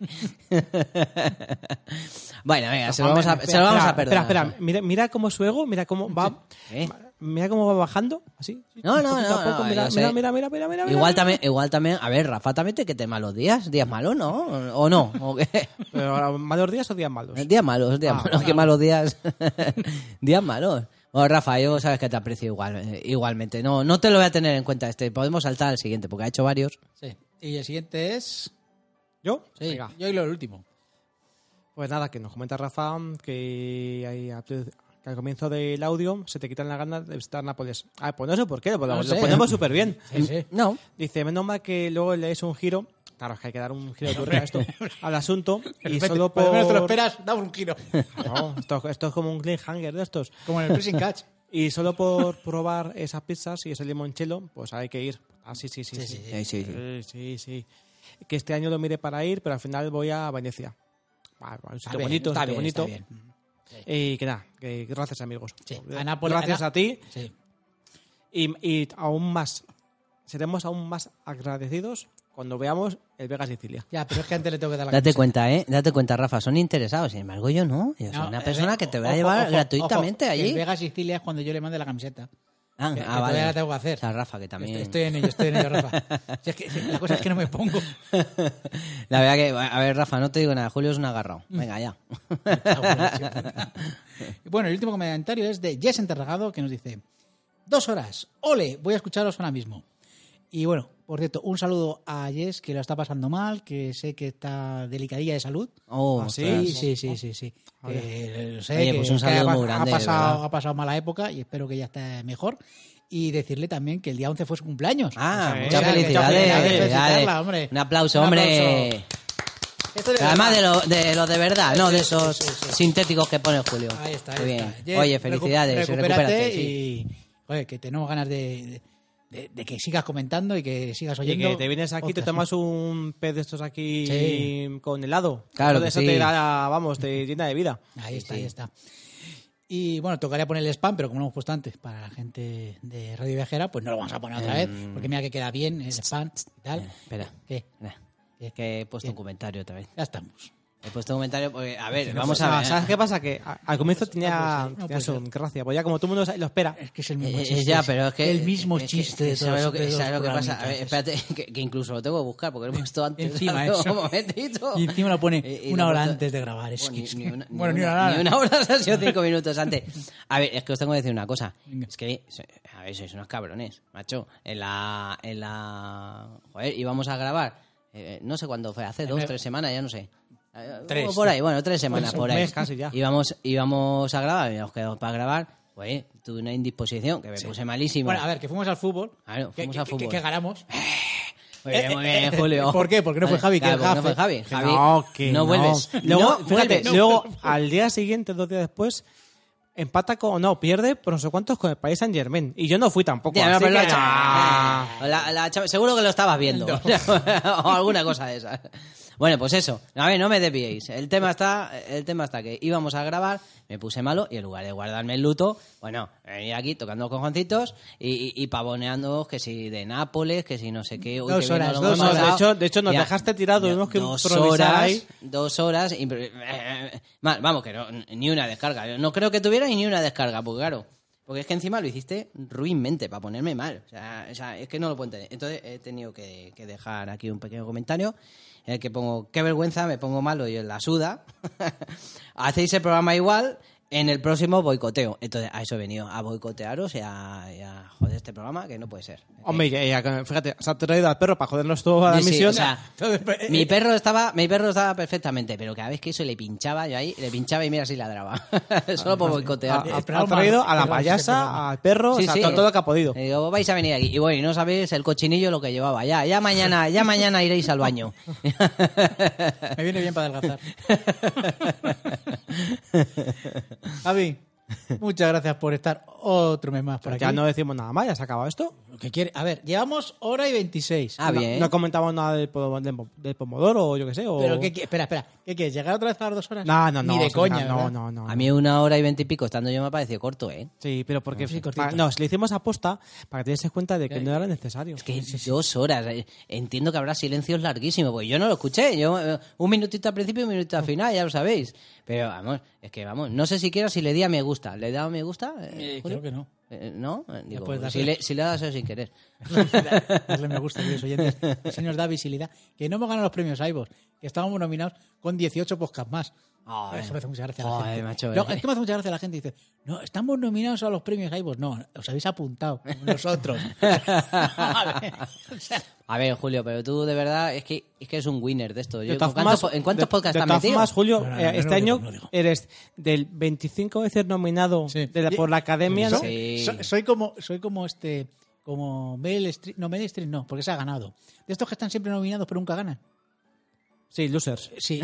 Bueno, venga, se lo vamos a, se lo vamos Espera, a perdonar. Espera, espera, mira, mira cómo su ego, mira cómo va, ¿Eh? mira cómo va bajando, así. No, no, poquito a no, poco, no, mira, yo sé. mira, mira, mira, mira, mira, Igual mira. también, igual también, a ver, Rafa también te que te malos días, días malos, ¿no? ¿O no? ¿O qué? Pero ahora, ¿malos días o días malos? Días malos, días Ah, malos, qué malos días. Días malos. Bueno, Rafa, yo sabes que te aprecio igual, eh, igualmente. No, no te lo voy a tener en cuenta este. Podemos saltar al siguiente, porque ha hecho varios. Sí. Y el siguiente es... ¿Yo? Sí, Venga. yo y lo el último. Pues nada, que nos comenta Rafa que, hay, que al comienzo del audio se te quitan las ganas de visitar Nápoles. Ah, pues no sé por qué, pues lo, No lo sé. ponemos súper bien. Sí, sí. No. Dice, menos mal que luego le des un giro. Claro, es que hay que dar un giro de tuerca a esto, al asunto. Y Vete, solo por lo por... menos te lo esperas, damos un giro. No, esto, esto es como un cliffhanger de estos. Como en el pressing catch. Y solo por probar esas pizzas y ese limoncello, pues hay que ir. Ah, sí, sí, sí. Sí, sí, Sí, sí, sí. sí. sí, sí. Que este año lo miré para ir, pero al final voy a Venecia. Ah, un Está sitio bien, bonito, está sitio bien, bonito. está bien. Y que nada, que gracias amigos. Sí, a Nápoles- Gracias a Na- a ti. Sí. Y, y aún más, seremos aún más agradecidos cuando veamos el Vega Sicilia. Ya, pero es que antes le tengo que dar la Date camiseta. cuenta, ¿eh? Date cuenta, Rafa. Son interesados. Sin embargo, yo no. Yo soy No, una eh, persona eh, que te voy a ojo, llevar ojo, gratuitamente ojo, que allí. El Vega Sicilia es cuando yo le mande la camiseta. Ah, que- que ah, vale. todavía la tengo que hacer. O sea, Rafa, que también... Estoy, estoy en ello, estoy en ello, Rafa. Si es que, si- la cosa es que no me pongo. La verdad que... A ver, Rafa, no te digo nada. Julio es un agarrado. Venga, ya. Y bueno, el último comentario es de Jess Enterragado, que nos dice: Dos horas, ole, voy a escucharos ahora mismo. Y bueno, por cierto, un saludo a Jess, que lo está pasando mal, que sé que está delicadilla de salud. Oh, ¿Ah, sí? ostras. Sí, sí, sí, sí, sí. Que, lo sé, Oye, que- pues un que saludo ha, muy grande, ha de pasado, verdad. ha pasado mala época y espero que ya esté mejor. Y decirle también que el día once fue su cumpleaños. Ah, Sí, muchas muchas felicidades. felicidades, felicidades. felicitarla, hombre. Un aplauso, Un hombre. aplauso. Esto de Además de, verdad. lo, de los de verdad, no de Sí, sí, esos sí, sí, sí. sintéticos que pone Julio. Ahí está, Qué ahí bien. está. Jess, Oye, recu- felicidades. y recupérate recupérate, sí. y joder, que tenemos ganas de, de, de que sigas comentando y que sigas Y oyendo. que te vienes aquí, te otras, tomas un pez de estos aquí Sí. con helado. Claro Todo que eso sí. te da, vamos, te llena de vida. Ahí está, sí. ahí está. Y bueno, tocaría poner el spam, pero como lo hemos puesto antes para la gente de Radio Viajera, pues no lo vamos a poner otra vez, porque mira que queda bien el spam y tal. Eh, espera. ¿Qué? Espera. Es que he puesto ¿Qué? un comentario otra vez. Ya estamos. He puesto un comentario porque, a ver, no vamos puede a Ah, ver. ¿Sabes qué pasa? Que a- al comienzo tenía, no puede tenía ser. su gracia. Pues ya como todo el mundo lo espera. Es que es el mismo Eh, chiste. ya, pero es que... El mismo es que- chiste de ¿Sabes todos- lo que, de los ¿sabes lo que pasa? A ver, programitas. espérate, que, que incluso lo tengo que buscar porque lo he puesto antes. Encima ¿sabes? eso. Un momentito. Y encima lo pone Y- y una lo he hora puesto- antes de grabar. Es Bueno, que ni, es- ni una, bueno, ni ni una- una, ni una hora, ha sido cinco minutos antes. A ver, es que os tengo que decir una cosa. Venga. Es que, a ver, sois unos cabrones, macho. En la... En la joder, íbamos a grabar, eh, no sé cuándo fue, hace dos, me- tres semanas, ya no sé. Eh, Tres. o por ahí, bueno, tres semanas Pues un por ahí. mes casi ya. Íbamos, íbamos a grabar, nos quedamos para grabar. Pues tuve una indisposición que me puse malísimo. Bueno, a ver, que fuimos al fútbol. Claro, que, fuimos que- al que- fútbol. que ganamos. Muy bien, muy Eh, bien, eh, Julio. ¿por qué? Porque no fue Vale, Javi, que claro, el porque no fue gafe. Javi. Que Javi, no, que no vuelves. Luego, No fíjate, vuelves. luego al día siguiente, dos días después, empata con... No, pierde por no sé cuántos con el Paris Saint Germain. Y yo no fui tampoco. Ya, no, así pero que- la chava- la- la chava- seguro que lo estabas viendo. o alguna cosa de esa. Bueno, pues eso. A ver, no me desviéis. El tema está, el tema está que íbamos a grabar, me puse malo y en lugar de guardarme el luto, bueno, venía aquí tocando los cojoncitos y, y, y pavoneando que si de Nápoles, que si no sé qué. Uy, Dos qué bien horas, nos lo dos hemos horas. pasado. De hecho- de hecho nos Ya, dejaste tirado, ya, tuvimos que dos improvisar horas, ahí. Dos horas. impro- Mal, vamos, que no, ni una descarga. Yo no creo que tuviera ni una descarga, porque claro. Porque es que encima lo hiciste ruinmente, para ponerme mal. O sea, o sea, es que no lo puedo entender. Entonces he tenido que, que dejar aquí un pequeño comentario en el que pongo, qué vergüenza, me pongo malo y en la suda. Hacéis el programa igual, en el próximo boicoteo. Entonces a eso he venido, a boicotearos y a, y a joder este programa, que no puede ser. Hombre, ya, ya, fíjate, se ha traído al perro para jodernos toda la Sí, sí, misión. o sea, eh, mi perro estaba mi perro estaba perfectamente, pero cada vez que eso le pinchaba, yo ahí le pinchaba y mira si ladraba. Solo por ha, boicotear. ha- el ha programa- traído a la el programa, payasa, el programa. al perro, Sí, o sea, sí. todo, todo lo que ha podido. Le digo, vais a venir aquí. Y bueno, y no sabéis el cochinillo lo que llevaba. Ya, ya mañana, ya mañana iréis al baño. Me viene bien para adelgazar. Javi, muchas gracias por estar otro mes más por aquí. Ya no decimos nada más, ya se ha acabado esto. Lo que quiere. A ver, llevamos hora y veintiséis. Ah, no, bien. no comentamos nada del, po- del, del pomodoro o yo qué sé. O... Pero, ¿qué, qui- espera, espera. ¿Qué quieres? ¿Llegar otra vez a las dos horas? No, no, no. Ni de o sea, coña, no, ¿verdad? no, no. A mí una hora y veinte y pico estando yo me ha parecido corto, ¿eh? Sí, pero porque... Sí, cortito. pa- no, si le hicimos aposta para que te des cuenta de que no era necesario. Es que dos horas. eh. Entiendo que habrá silencios larguísimos, porque yo no lo escuché. Yo eh, un minutito al principio y un minutito al final, ya lo sabéis. Pero vamos, es que vamos, no sé siquiera si le di a me gusta. ¿Le he dado a me gusta? eh, Eh, Julio? creo que no. Eh, ¿No? Eh, Digo, puedes si, darle. le, si le das eso sin querer. Darle me gusta, queridos oyentes. Eso nos da visibilidad. Que no hemos ganado los premios iVoox, que estábamos nominados con dieciocho podcasts más. Ay. Eso me hace mucha gracia a la Ay, gente. macho, No, eh. es que me hace mucha gracia la gente dice, no, estamos nominados a los premios iVoox. No, os habéis apuntado, como nosotros. A ver, o sea, A ver, Julio, pero tú de verdad es que es que eres un winner de esto. Yo, De todas ¿en, cuántos, formas- ¿En cuántos de- podcasts de estás todas metido? formas, Julio, No, no, no, eh, no, este no año digo, no digo. eres del veinticinco veces nominado Sí. de la- por la academia, ¿no? Sí. so- soy como, soy como este, como Meryl Streep, no, Meryl Streep no, porque se ha ganado. De estos que están siempre nominados pero nunca ganan. Sí, losers. Sí.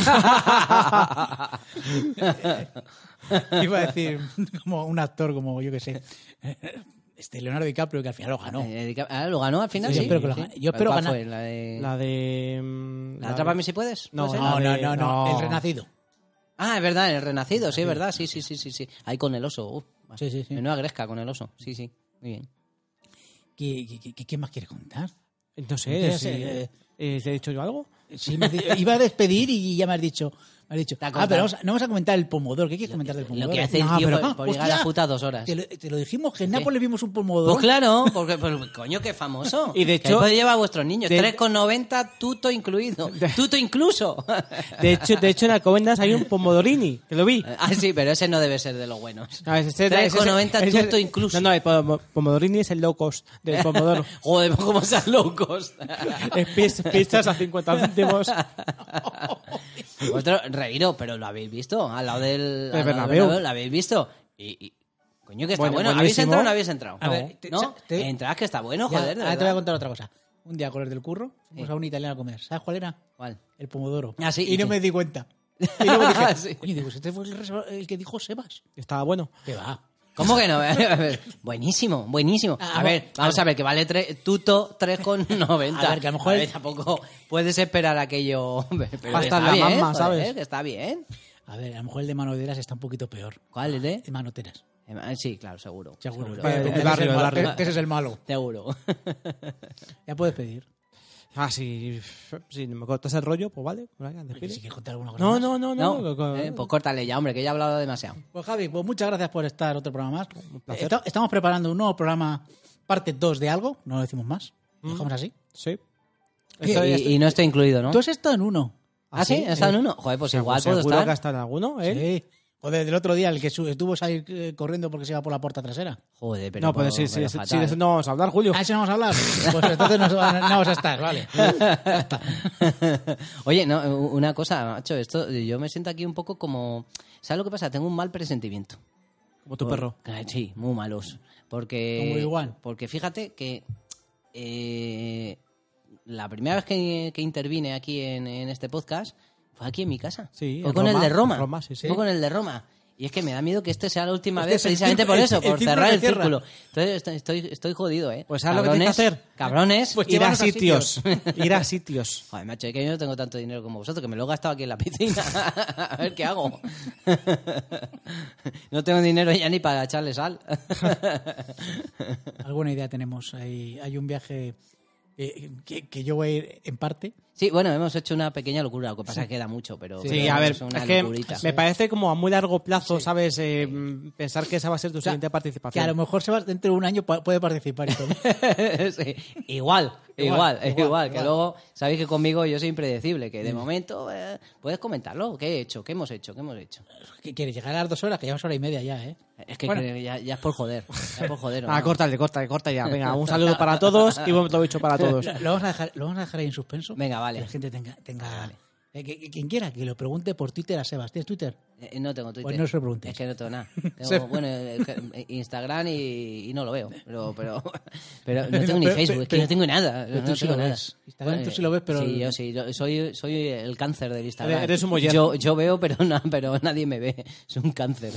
Iba a decir como un actor, como yo que sé, este Leonardo DiCaprio, que al final lo ganó. Eh, ah, ¿Lo ganó al final? Sí, Sí, yo espero que lo sí. gane. Yo espero ¿Cuál ganar. fue? La de... La de... mm, ¿La de- Atrápame si puedes? No, ¿Puede ser? No, la no, de- no, no, no. el Renacido. Ah, es verdad, el Renacido, sí, es verdad. Sí, sí, sí, sí, sí. Ahí con el oso. Uf, Sí, sí, sí. menuda gresca con el oso. Sí, sí. Muy bien. ¿Qué, qué, qué- qué más quieres contar? No sé, Quieres, si- eh, eh, ¿te he dicho yo algo? Sí, me di- iba a despedir y ya me has dicho. Me has dicho. Te ha Ah, contado. pero vamos a- no vamos a comentar el pomodoro. ¿Qué quieres comentar del pomodoro? Lo que hace el No, tío pero- por, ah, por llegar a hostia, las putas dos horas. Te lo, te lo dijimos, que en ¿Qué? Nápoles vimos un pomodoro. Pues claro, porque, pues, coño, qué famoso. Y de Que ahí hecho- podéis llevar a vuestros niños. de- tres con noventa, tuto incluido. Tuto incluso. De hecho, de hecho en Alcobendas hay un pomodorini, que lo vi. Ah, sí, pero ese no debe ser de los buenos. Ah, ese- ese- tres con ese- noventa, ese- tuto incluso. No, no, el pomo- pomodorini es el low cost del pomodoro. Joder, cómo sean locos. Es pis- pizzas a cincuenta céntimos. Vosotros, reíro, pero lo habéis visto. Al lado del, al lado del Bernabéu. lo habéis visto. Y, y- coño, que está Bueno, bueno. ¿Habéis buenísimo. entrado o no habéis entrado? A ver, te- ¿No? te- Entrad, que está bueno, Ya, joder, de ahora te voy a verdad. contar otra cosa. Un día con el del curro, fuimos a un italiano a comer. ¿Sabes cuál era? ¿Cuál? El pomodoro. Ah, sí, y no sí. me di cuenta. Y luego dije, Sí. coño, digo, este fue el, resa- el que dijo Sebas. Estaba bueno. ¿Qué va? ¿Cómo que no? Buenísimo, buenísimo. Ah, A ver, vamos a ver, que vale tre- tuto tres con noventa. A ver, que a lo mejor- tampoco puedes esperar aquello... Pero Hasta está la bien, mamá, joder, ¿sabes? que está bien. A ver, a lo mejor el de manoteras está un poquito peor. ¿Cuál es de? De manoteras. Eh, Sí, claro, seguro. Seguro. seguro. Vale, Eh, el ese es barrio, el malo, barrio. que ese es el malo. Seguro. Ya puedes pedir. Ah, si, si me cortas el rollo, pues vale. Venga, Oye, despide. si quieres contar alguna cosa No, más. no, no, no. No, co- eh, pues córtale ya, hombre, que ya he hablado demasiado. Pues Javi, pues muchas gracias por estar otro programa más. placer. Esta- estamos preparando un nuevo programa, parte dos de algo, no lo decimos más. Lo dejamos así. Sí. ¿Qué? Estoy- Y, y no estoy incluido, ¿no? Tú has estado en uno. ¿Ah, sí? ¿Has estado en uno? Joder, pues igual puedo Seguro estar. que hasta en alguno, ¿eh? Sí. Joder, del otro día, el que su- estuvo salir eh, corriendo porque se iba por la puerta trasera. Joder, pero... No, pues sí, sí, pero sí, fatal. sí, de eso no vamos a hablar, Julio. ¿A eso no vamos a hablar? Pues entonces no, no vamos a estar, vale. Oye, no, una cosa, macho, esto, yo me siento aquí un poco como... ¿Sabes lo que pasa? Tengo un mal presentimiento. Como tu perro. Ah, Sí, muy malos. Porque... Como igual. Porque fíjate que... eh, la primera vez que, que intervine aquí en, en este podcast fue aquí en mi casa. Sí, Fue en con Roma, el de Roma. en Roma, sí, sí. Fue con el de Roma. Y es que me da miedo que este sea la última Este vez es el precisamente círculo- por eso, el- el por círculo cerrar que el cierra. círculo. Entonces estoy, estoy, estoy jodido, ¿eh? Pues ¿sabes lo que tienes que hacer? Cabrones. Pues Ir a llévanos a sitios. Ir a sitios. Joder, macho, es que yo no tengo tanto dinero como vosotros, que me lo he gastado aquí en la piscina. A ver qué hago. No tengo dinero ya ni para echarle sal. Alguna idea tenemos. Hay, hay un viaje eh, que, que yo voy a ir en parte. Sí, bueno, hemos hecho una pequeña locura, lo que pasa es que queda mucho, pero... Sí, pero a ver, es una es que locurita. me parece como a muy largo plazo, ¿sabes? Eh, pensar que esa va a ser tu O sea, siguiente Que participación. a lo mejor se va, dentro de un año pa- puede participar y todo. Sí, igual, igual, igual, igual, igual, que igual. luego sabéis que conmigo yo soy impredecible, que de momento eh, puedes comentarlo, ¿qué he hecho? ¿Qué hemos hecho? ¿Qué hemos hecho? ¿Qué quieres? Llegar a las dos horas, que llevamos hora y media ya, ¿eh? Es que Bueno. creo que ya, ya es por joder, ya es por joder. Ah, ¿no? córtale, córtale, corta ya. Venga, un saludo para todos y buen provecho para todos. Lo, lo vamos a dejar, lo vamos a dejar ahí en suspenso. Venga, vale. Que la gente tenga... tenga Vale. eh, que, que quien quiera, que lo pregunte por Twitter a Sebas. ¿Tienes Twitter? Eh, no tengo Twitter. Pues no se lo preguntéis. Es que no tengo nada. Se- Tengo, bueno, eh, eh, Instagram y, y no lo veo. Pero, pero, pero no tengo ni Pero- Facebook, es que pero- no tengo nada. pero no tú sí tengo lo nada. ves. Instagram tú sí lo ves, pero- Sí, yo sí. yo soy, soy el cáncer del Instagram. Eres un moller. Yo, yo veo, pero, no, pero nadie me ve. Es un cáncer.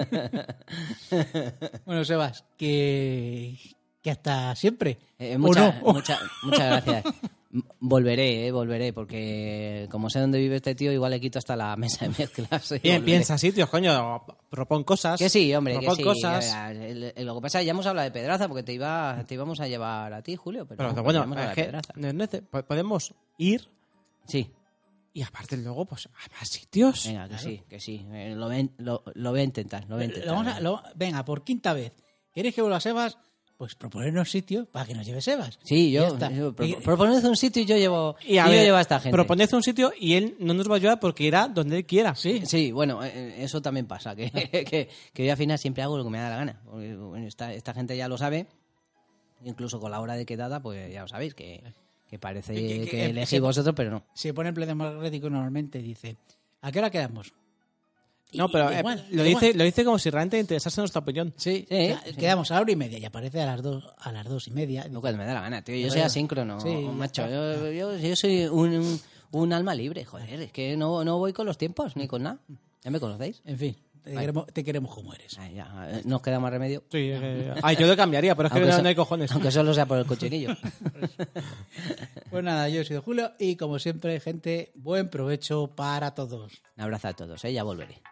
Bueno, Sebas, que, que hasta siempre. Eh, ¿O mucha- no? mucha- muchas gracias. M- Volveré, eh, volveré, porque como sé dónde vive este tío, igual le quito hasta la mesa de mezclas. y Bien, volveré. piensa sitios, coño. Propon cosas. Que sí, hombre, que propon sí. cosas. Ya, ya, el- el- lo que pasa es que ya hemos hablado de Pedraza, porque te iba te íbamos a llevar a ti, Julio. Pero, Pero no, bueno, ya hemos es hablado de que Pedraza. no es nece- po- podemos ir Sí, y aparte luego, pues, a más sitios. venga, que sí, que sí. Eh, lo, voy, a- lo, lo voy a intentar, lo voy a intentar. Lo vamos a- lo- venga, por quinta vez. ¿Quieres que vuelva Sebas? Pues proponernos sitios para que nos lleve Sebas. Sí, Y ya yo, está. yo pro- Y- proponed un sitio y yo llevo, Y a y yo ver, llevo a esta gente. proponed un sitio y él no nos va a ayudar porque irá donde él quiera. Sí. Sí, bueno, eh, eso también pasa, que, que, que yo al final siempre hago lo que me da la gana. Porque, bueno, esta, esta gente ya lo sabe, incluso con la hora de quedada, pues ya lo sabéis, que, que parece Que- que, que- que- elegís se- vosotros, pero no. Se pone en pleno democrático normalmente dice, ¿a qué hora quedamos? No, Y- pero y eh, igual, lo, igual. dice, lo dice como si realmente interesase nuestra opinión. Sí, Sí, o sea, sí. quedamos a la hora y media y aparece a las dos, a las dos y media. Lo que me da la gana, tío. Yo Pero soy ya- asíncrono, sí, ya macho. está. Yo, yo, yo soy un, un, un alma libre, joder. Es que no, no voy con los tiempos ni con nada. ¿Ya me conocéis? En fin, te, queremos, te queremos como eres. Ay, ya, eh, nos queda más remedio. Sí, eh, ay, yo lo cambiaría, pero es que Aunque no, so- no hay cojones. Aunque solo sea por el cochinillo. Pues nada, yo he sido Julio y como siempre, gente, buen provecho para todos. Un abrazo a todos, ¿eh? Ya volveré.